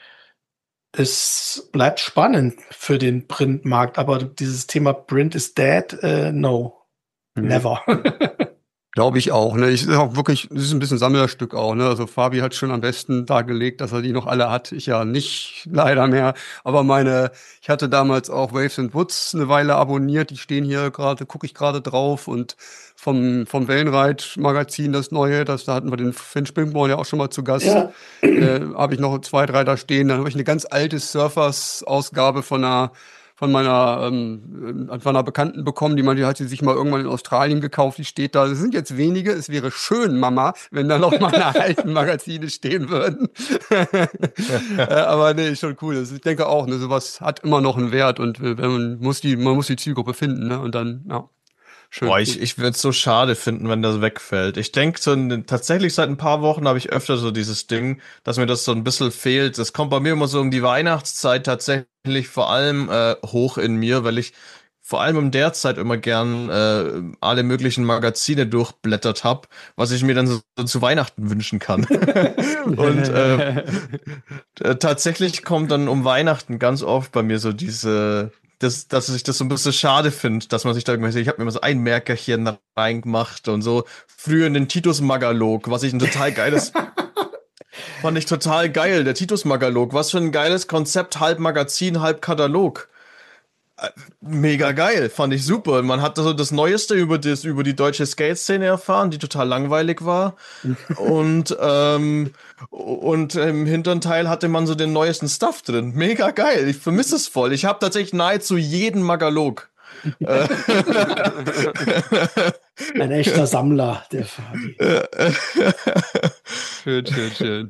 es bleibt spannend für den Printmarkt, aber dieses Thema Print is dead, äh, no, Mhm. never. Glaube ich auch, ne? Ich ist auch wirklich, das ist ein bisschen Sammlerstück auch, ne? Also Fabi hat schon am besten dargelegt, dass er die noch alle hat. Ich ja nicht, leider mehr. Aber meine, ich hatte damals auch Waves and Woods eine Weile abonniert. Die stehen hier gerade, gucke ich gerade drauf, und vom, vom Wellenreit-Magazin das neue, das, da hatten wir den Finn Springborn ja auch schon mal zu Gast. Ja, Äh, habe ich noch zwei, drei da stehen. Dann habe ich eine ganz alte Surfers-Ausgabe von einer von meiner ähm, von einer Bekannten bekommen, die meinte, die hat sie sich mal irgendwann in Australien gekauft. Die steht da. Es sind jetzt wenige. Es wäre schön, Mama, wenn da noch meine alten Magazine stehen würden. äh, aber nee, schon cool. Also ich denke auch, ne, sowas hat immer noch einen Wert, und äh, man muss die, man muss die Zielgruppe finden, ne? Und dann, ja, schön. Boah, ich, ich würde es so schade finden, wenn das wegfällt. Ich denke, so in- tatsächlich seit ein paar Wochen habe ich öfter so dieses Ding, dass mir das so ein bisschen fehlt. Das kommt bei mir immer so um die Weihnachtszeit tatsächlich vor allem äh, hoch in mir, weil ich vor allem um der Zeit immer gern äh, alle möglichen Magazine durchblättert habe, was ich mir dann so, so zu Weihnachten wünschen kann. Und äh, äh, tatsächlich kommt dann um Weihnachten ganz oft bei mir so diese, das, dass ich das so ein bisschen schade finde, dass man sich da irgendwelche, ich habe mir immer so ein Merkerchen reingemacht und so. Früher in den Titus-Magalog, was ich ein total geiles, fand ich total geil, der Titus-Magalog. Was für ein geiles Konzept, halb Magazin, halb Katalog. Äh, Mega geil, fand ich super. Man hat so das Neueste über, das, über die deutsche Skate-Szene erfahren, die total langweilig war. Und, ähm, und im hinteren Teil hatte man so den neuesten Stuff drin. Mega geil, ich vermisse es voll. Ich habe tatsächlich nahezu jeden Magalog. Äh, ein echter Sammler, der Fabi. Schön, schön, schön.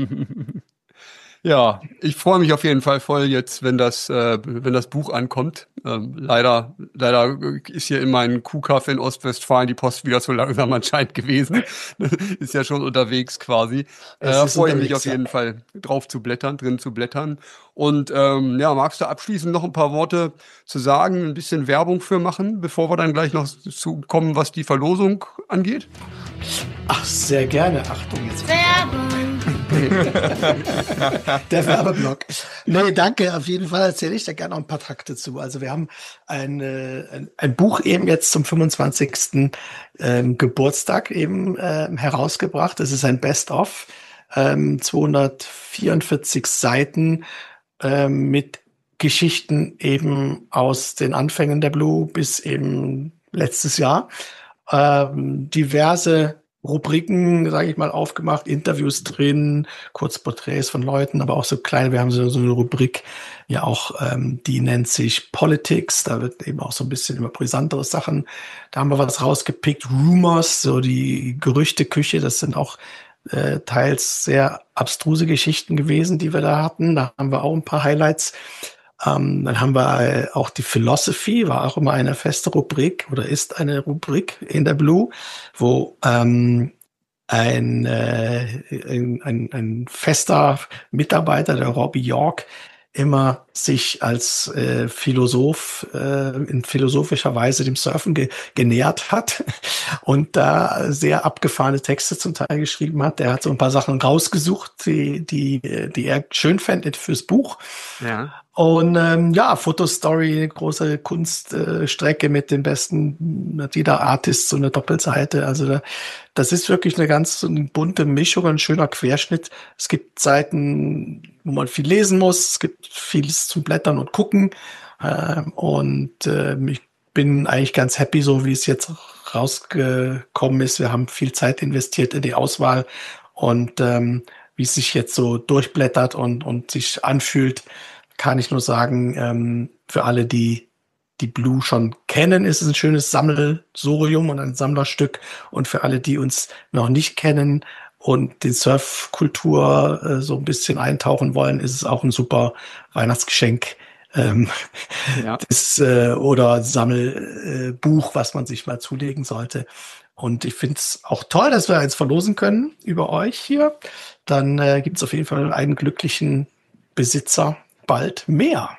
Ja, ich freue mich auf jeden Fall voll jetzt, wenn das, äh, wenn das Buch ankommt. Ähm, leider, leider ist hier in meinem Kuhkaff in Ostwestfalen die Post wieder so langsam anscheinend gewesen. Ist ja schon unterwegs quasi. Äh, Es da ist freue ich mich unterwegs, auf ja. jeden Fall drauf zu blättern, drin zu blättern. Und ähm, ja, magst du abschließend noch ein paar Worte zu sagen, ein bisschen Werbung für machen, bevor wir dann gleich noch zu kommen, was die Verlosung angeht? Ach, sehr gerne. Achtung jetzt. Werbung. Der Werbeblock. Nee, danke. Auf jeden Fall erzähle ich da gerne noch ein paar Takte zu. Also wir haben ein, äh, ein, ein Buch eben jetzt zum fünfundzwanzigsten Ähm, Geburtstag eben ähm, herausgebracht. Das ist ein Best-of. Ähm, zweihundertvierundvierzig Seiten ähm, mit Geschichten eben aus den Anfängen der Blue bis eben letztes Jahr. Ähm, diverse Rubriken, sage ich mal, aufgemacht, Interviews drin, Kurzporträts von Leuten, aber auch so kleine, wir haben so, so eine Rubrik, ja auch, ähm, die nennt sich Politics, da wird eben auch so ein bisschen über brisantere Sachen, da haben wir was rausgepickt, Rumors, so die Gerüchteküche, das sind auch äh, teils sehr abstruse Geschichten gewesen, die wir da hatten, da haben wir auch ein paar Highlights. Ähm, dann haben wir äh, auch die Philosophy, war auch immer eine feste Rubrik oder ist eine Rubrik in der Blue, wo ähm, ein, äh, ein, ein, ein fester Mitarbeiter, der Robbie York, immer sich als äh, Philosoph äh, in philosophischer Weise dem Surfen ge genähert hat und da sehr abgefahrene Texte zum Teil geschrieben hat. Der hat so ein paar Sachen rausgesucht, die, die, die er schön fände fürs Buch. Ja. Und ähm, ja, Fotostory, große Kunststrecke äh, mit den besten, mit jeder Artist so eine Doppelseite. Also da, das ist wirklich eine ganz eine bunte Mischung, ein schöner Querschnitt. Es gibt Seiten, wo man viel lesen muss, es gibt vieles zum Blättern und Gucken. Ähm, und äh, ich bin eigentlich ganz happy, so wie es jetzt rausgekommen ist. Wir haben viel Zeit investiert in die Auswahl und ähm, wie es sich jetzt so durchblättert und, und sich anfühlt, kann ich nur sagen, ähm, für alle, die die Blue schon kennen, ist es ein schönes Sammelsurium und ein Sammlerstück. Und für alle, die uns noch nicht kennen und den Surfkultur äh, so ein bisschen eintauchen wollen, ist es auch ein super Weihnachtsgeschenk. Ähm, Ja. das, äh, oder Sammelbuch, äh, was man sich mal zulegen sollte. Und ich finde es auch toll, dass wir eins verlosen können über euch hier. Dann äh, gibt es auf jeden Fall einen glücklichen Besitzer bald mehr.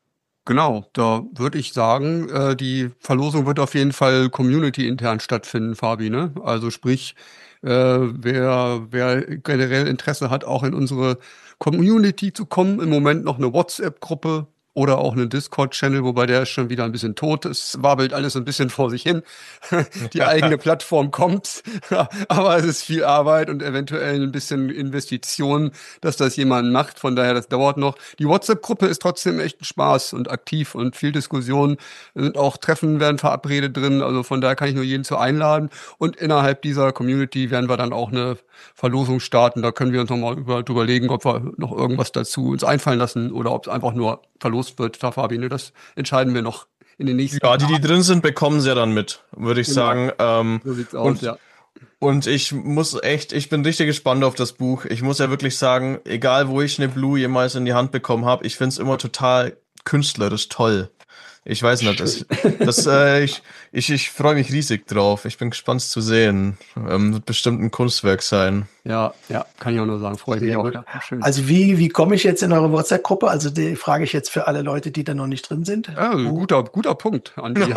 Genau, da würde ich sagen, äh, die Verlosung wird auf jeden Fall community-intern stattfinden, Fabi, ne? Also sprich, äh, wer, wer generell Interesse hat, auch in unsere Community zu kommen, im Moment noch eine WhatsApp-Gruppe oder auch einen Discord-Channel, wobei der ist schon wieder ein bisschen tot. Es wabelt alles ein bisschen vor sich hin. Die eigene Plattform kommt, aber es ist viel Arbeit und eventuell ein bisschen Investition, dass das jemand macht. Von daher, das dauert noch. Die WhatsApp-Gruppe ist trotzdem echt ein Spaß und aktiv und viel Diskussion. Sind auch Treffen werden verabredet drin. Also von daher kann ich nur jeden zu einladen. Und innerhalb dieser Community werden wir dann auch eine Verlosung starten. Da können wir uns nochmal über, überlegen, ob wir noch irgendwas dazu uns einfallen lassen oder ob es einfach nur verlost wird. Da, Fabi, ne? Das entscheiden wir noch in den nächsten Ja, die, die drin sind, bekommen sie ja dann mit, würde ich Genau. sagen. Ähm, So sieht's aus, und, ja. und ich muss echt, ich bin richtig gespannt auf das Buch. Ich muss ja wirklich sagen, egal wo ich eine Blue jemals in die Hand bekommen habe, ich find's immer total künstlerisch toll. Ich weiß nicht, das, das, äh, ich, ich, ich freue mich riesig drauf. Ich bin gespannt es zu sehen. Ähm, wird bestimmt ein Kunstwerk sein. Ja, ja, kann ich auch nur sagen. Freue ich mich auch. Ja, schön. Also wie, wie komme ich jetzt in eure WhatsApp-Gruppe? Also die frage ich jetzt für alle Leute, die da noch nicht drin sind. Ja, guter, guter Punkt, Andi.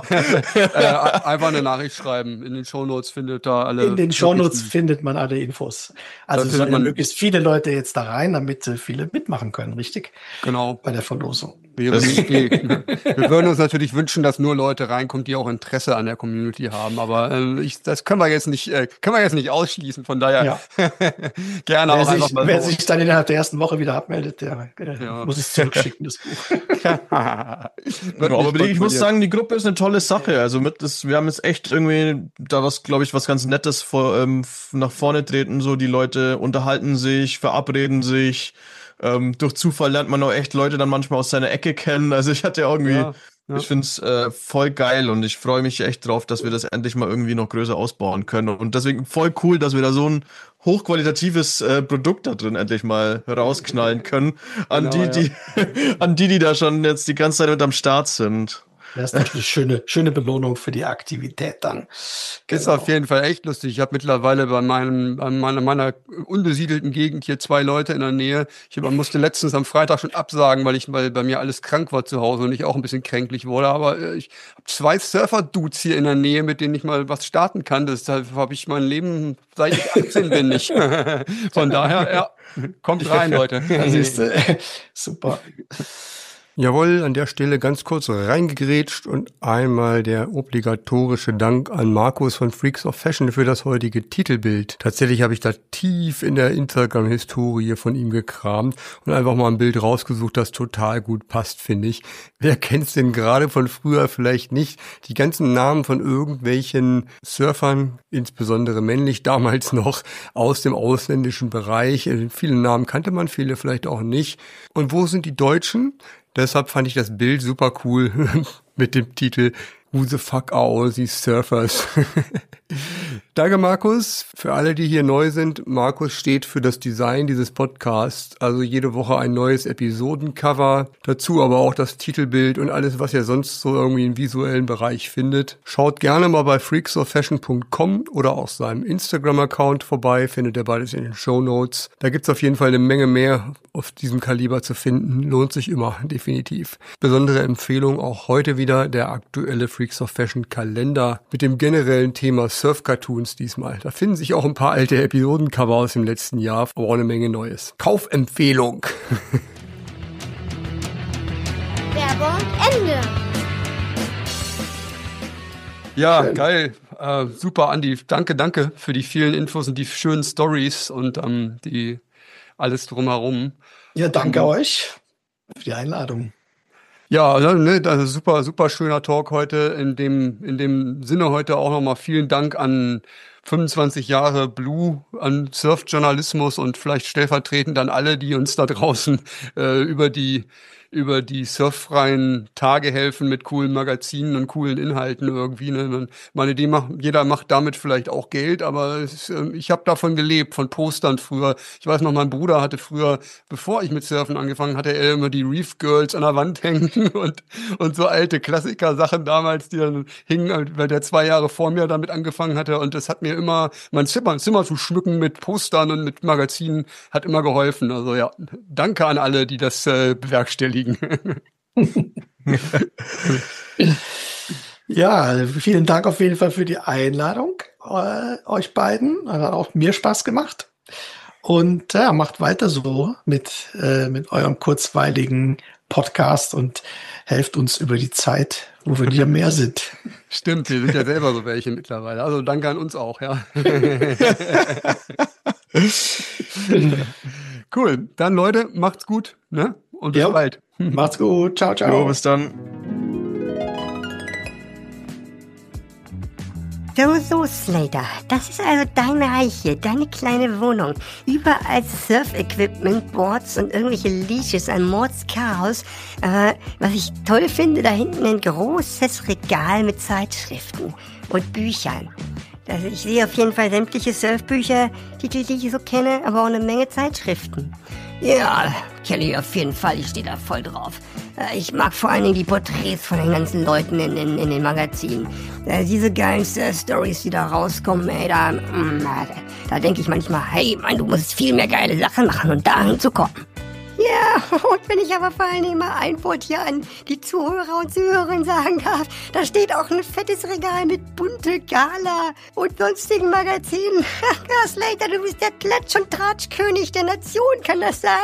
äh, einfach eine Nachricht schreiben. In den Shownotes findet da alle. In den Shownotes findet man alle Infos. Also es sollen ja möglichst viele Leute jetzt da rein, damit äh, viele mitmachen können, richtig? Genau. Bei der Verlosung. Wir, wir würden uns natürlich wünschen, dass nur Leute reinkommen, die auch Interesse an der Community haben. Aber äh, ich, das können wir jetzt nicht, äh, können wir jetzt nicht ausschließen. Von daher Ja. gerne wer auch sich, einfach mal. Wer so. sich dann innerhalb der ersten Woche wieder abmeldet, der äh, Ja. muss es zurückschicken, das Buch. Ja, aber ich muss sagen, die Gruppe ist eine tolle Sache. Also mit das, wir haben jetzt echt irgendwie da was, glaube ich, was ganz Nettes vor, ähm, nach vorne treten. So die Leute unterhalten sich, verabreden sich. Ähm, durch Zufall lernt man auch echt Leute dann manchmal aus seiner Ecke kennen. Also ich hatte irgendwie, Ja, ja. ich finde es äh, voll geil und ich freue mich echt drauf, dass wir das endlich mal irgendwie noch größer ausbauen können. Und deswegen voll cool, dass wir da so ein hochqualitatives äh, Produkt da drin endlich mal rausknallen können. An Genau, die, die, an die, die da schon jetzt die ganze Zeit mit am Start sind. Das ist natürlich eine schöne, schöne Belohnung für die Aktivität dann. Ist Genau. auf jeden Fall echt lustig. Ich habe mittlerweile bei meinem, bei meiner, meiner unbesiedelten Gegend hier zwei Leute in der Nähe. Ich hab, musste letztens am Freitag schon absagen, weil ich, weil bei mir alles krank war zu Hause und ich auch ein bisschen kränklich wurde. Aber äh, ich habe zwei Surfer-Dudes hier in der Nähe, mit denen ich mal was starten kann. Deshalb habe ich mein Leben, seit ich achtzehn bin, nicht. Von daher, ja, kommt rein, Leute. Das ist äh, super. Jawohl, an der Stelle ganz kurz reingegrätscht und einmal der obligatorische Dank an Markus von Freaks of Fashion für das heutige Titelbild. Tatsächlich habe ich da tief in der Instagram-Historie von ihm gekramt und einfach mal ein Bild rausgesucht, das total gut passt, finde ich. Wer kennt's denn gerade von früher vielleicht nicht? Die ganzen Namen von irgendwelchen Surfern, insbesondere männlich damals noch, aus dem ausländischen Bereich. Viele Namen kannte man, viele vielleicht auch nicht. Und wo sind die Deutschen? Deshalb fand ich das Bild super cool mit dem Titel Who the fuck are all these surfers? Danke, Markus. Für alle, die hier neu sind, Markus steht für das Design dieses Podcasts. Also jede Woche ein neues Episodencover. Dazu aber auch das Titelbild und alles, was ihr sonst so irgendwie im visuellen Bereich findet. Schaut gerne mal bei freaks of fashion punkt com oder auf seinem Instagram-Account vorbei. Findet ihr beides in den Shownotes. Da gibt's auf jeden Fall eine Menge mehr auf diesem Kaliber zu finden. Lohnt sich immer, definitiv. Besondere Empfehlung auch heute wieder der aktuelle Freaks of Fashion Kalender mit dem generellen Thema Surf-Cartoons diesmal. Da finden sich auch ein paar alte Episodencover aus dem letzten Jahr, aber auch eine Menge Neues. Kaufempfehlung! Werbung Ende. Ja, Schön. geil. Äh, super, Andi. Danke, danke für die vielen Infos und die schönen Stories und ähm, die alles drumherum. Ja, danke euch für die Einladung. Ja, ne, das ist super, super schöner Talk heute. In dem, in dem Sinne heute auch nochmal vielen Dank an fünfundzwanzig Jahre Blue, an Surfjournalismus und vielleicht stellvertretend an alle, die uns da draußen äh, über die über die surffreien Tage helfen mit coolen Magazinen und coolen Inhalten irgendwie. Ne? Meine Idee macht, jeder macht damit vielleicht auch Geld, aber es, äh, ich habe davon gelebt, von Postern früher. Ich weiß noch, mein Bruder hatte früher, bevor ich mit Surfen angefangen hatte, er immer die Reef Girls an der Wand hängen und und so alte Klassiker-Sachen damals, die dann hingen, weil der zwei Jahre vor mir damit angefangen hatte und das hat mir immer, mein Zimmer, Zimmer zu schmücken mit Postern und mit Magazinen, hat immer geholfen. Also ja, danke an alle, die das äh, bewerkstelligen. Ja, vielen Dank auf jeden Fall für die Einladung, äh, euch beiden. Hat auch mir Spaß gemacht. Und ja, macht weiter so mit, äh, mit eurem kurzweiligen Podcast und helft uns über die Zeit, wo wir nicht mehr sind. Stimmt, wir sind ja selber so welche mittlerweile. Also danke an uns auch, ja. Cool. Dann Leute, macht's gut, ne? Und bis Ja. bald. Macht's gut. Ciao, ciao. Jo, bis dann. So, so, Slater. Das ist also dein Reich hier, deine kleine Wohnung. Überall Surf-Equipment, Boards und irgendwelche Leashes, ein Mordschaos. Äh, was ich toll finde, da hinten ein großes Regal mit Zeitschriften und Büchern. Also ich sehe auf jeden Fall sämtliche Surfbücher, Titel, die ich so kenne, aber auch eine Menge Zeitschriften. Ja, Kelly, auf jeden Fall, ich stehe da voll drauf. Äh, Ich mag vor allen Dingen die Porträts von den ganzen Leuten in, in, in den Magazinen. Äh, Diese geilen Stories, die da rauskommen, ey, da, mm, da, da denke ich manchmal, hey, Mann, du musst viel mehr geile Sachen machen, um dahin zu kommen. Ja, und wenn ich aber vor allen Dingen mal ein Wort hier an die Zuhörer und Zuhörerinnen sagen darf, da steht auch ein fettes Regal mit bunte Gala und sonstigen Magazinen. Ja, Slater, du bist der Klatsch- und Tratschkönig der Nation, kann das sein?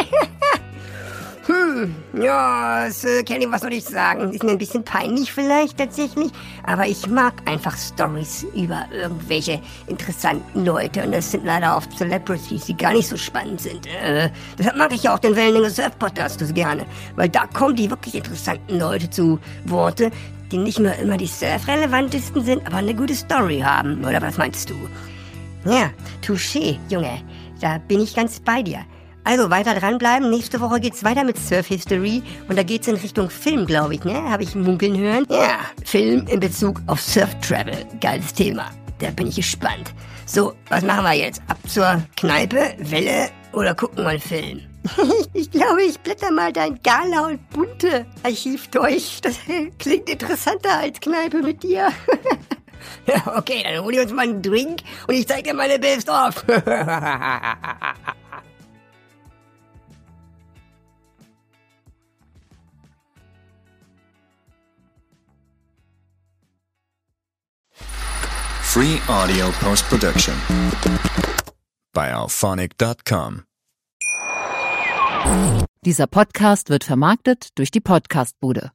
Hm, ja, das, äh, Kelly, was soll ich sagen? Ist mir ein bisschen peinlich vielleicht tatsächlich, aber ich mag einfach Stories über irgendwelche interessanten Leute und das sind leider oft Celebrities, die gar nicht so spannend sind. Äh, deshalb mag ich ja auch den Wellenlänge Surf Podcast so gerne, weil da kommen die wirklich interessanten Leute zu Worte, die nicht nur immer die Surf-relevantesten sind, aber eine gute Story haben, oder was meinst du? Ja, touché, Junge, da bin ich ganz bei dir. Also weiter dranbleiben, nächste Woche geht's weiter mit Surf History und da geht's in Richtung Film, glaube ich, ne? Habe ich munkeln hören? Ja, Film in Bezug auf Surf Travel. Geiles Thema. Da bin ich gespannt. So, was machen wir jetzt? Ab zur Kneipe, Welle oder gucken wir einen Film? Ich glaube, ich blätter mal dein Gala- und bunte Archiv durch. Das klingt interessanter als Kneipe mit dir. Ja, okay, dann hol ich uns mal einen Drink und ich zeig dir meine Best-of. Free audio post-production by alphonic dot com. Dieser Podcast wird vermarktet durch die Podcastbude.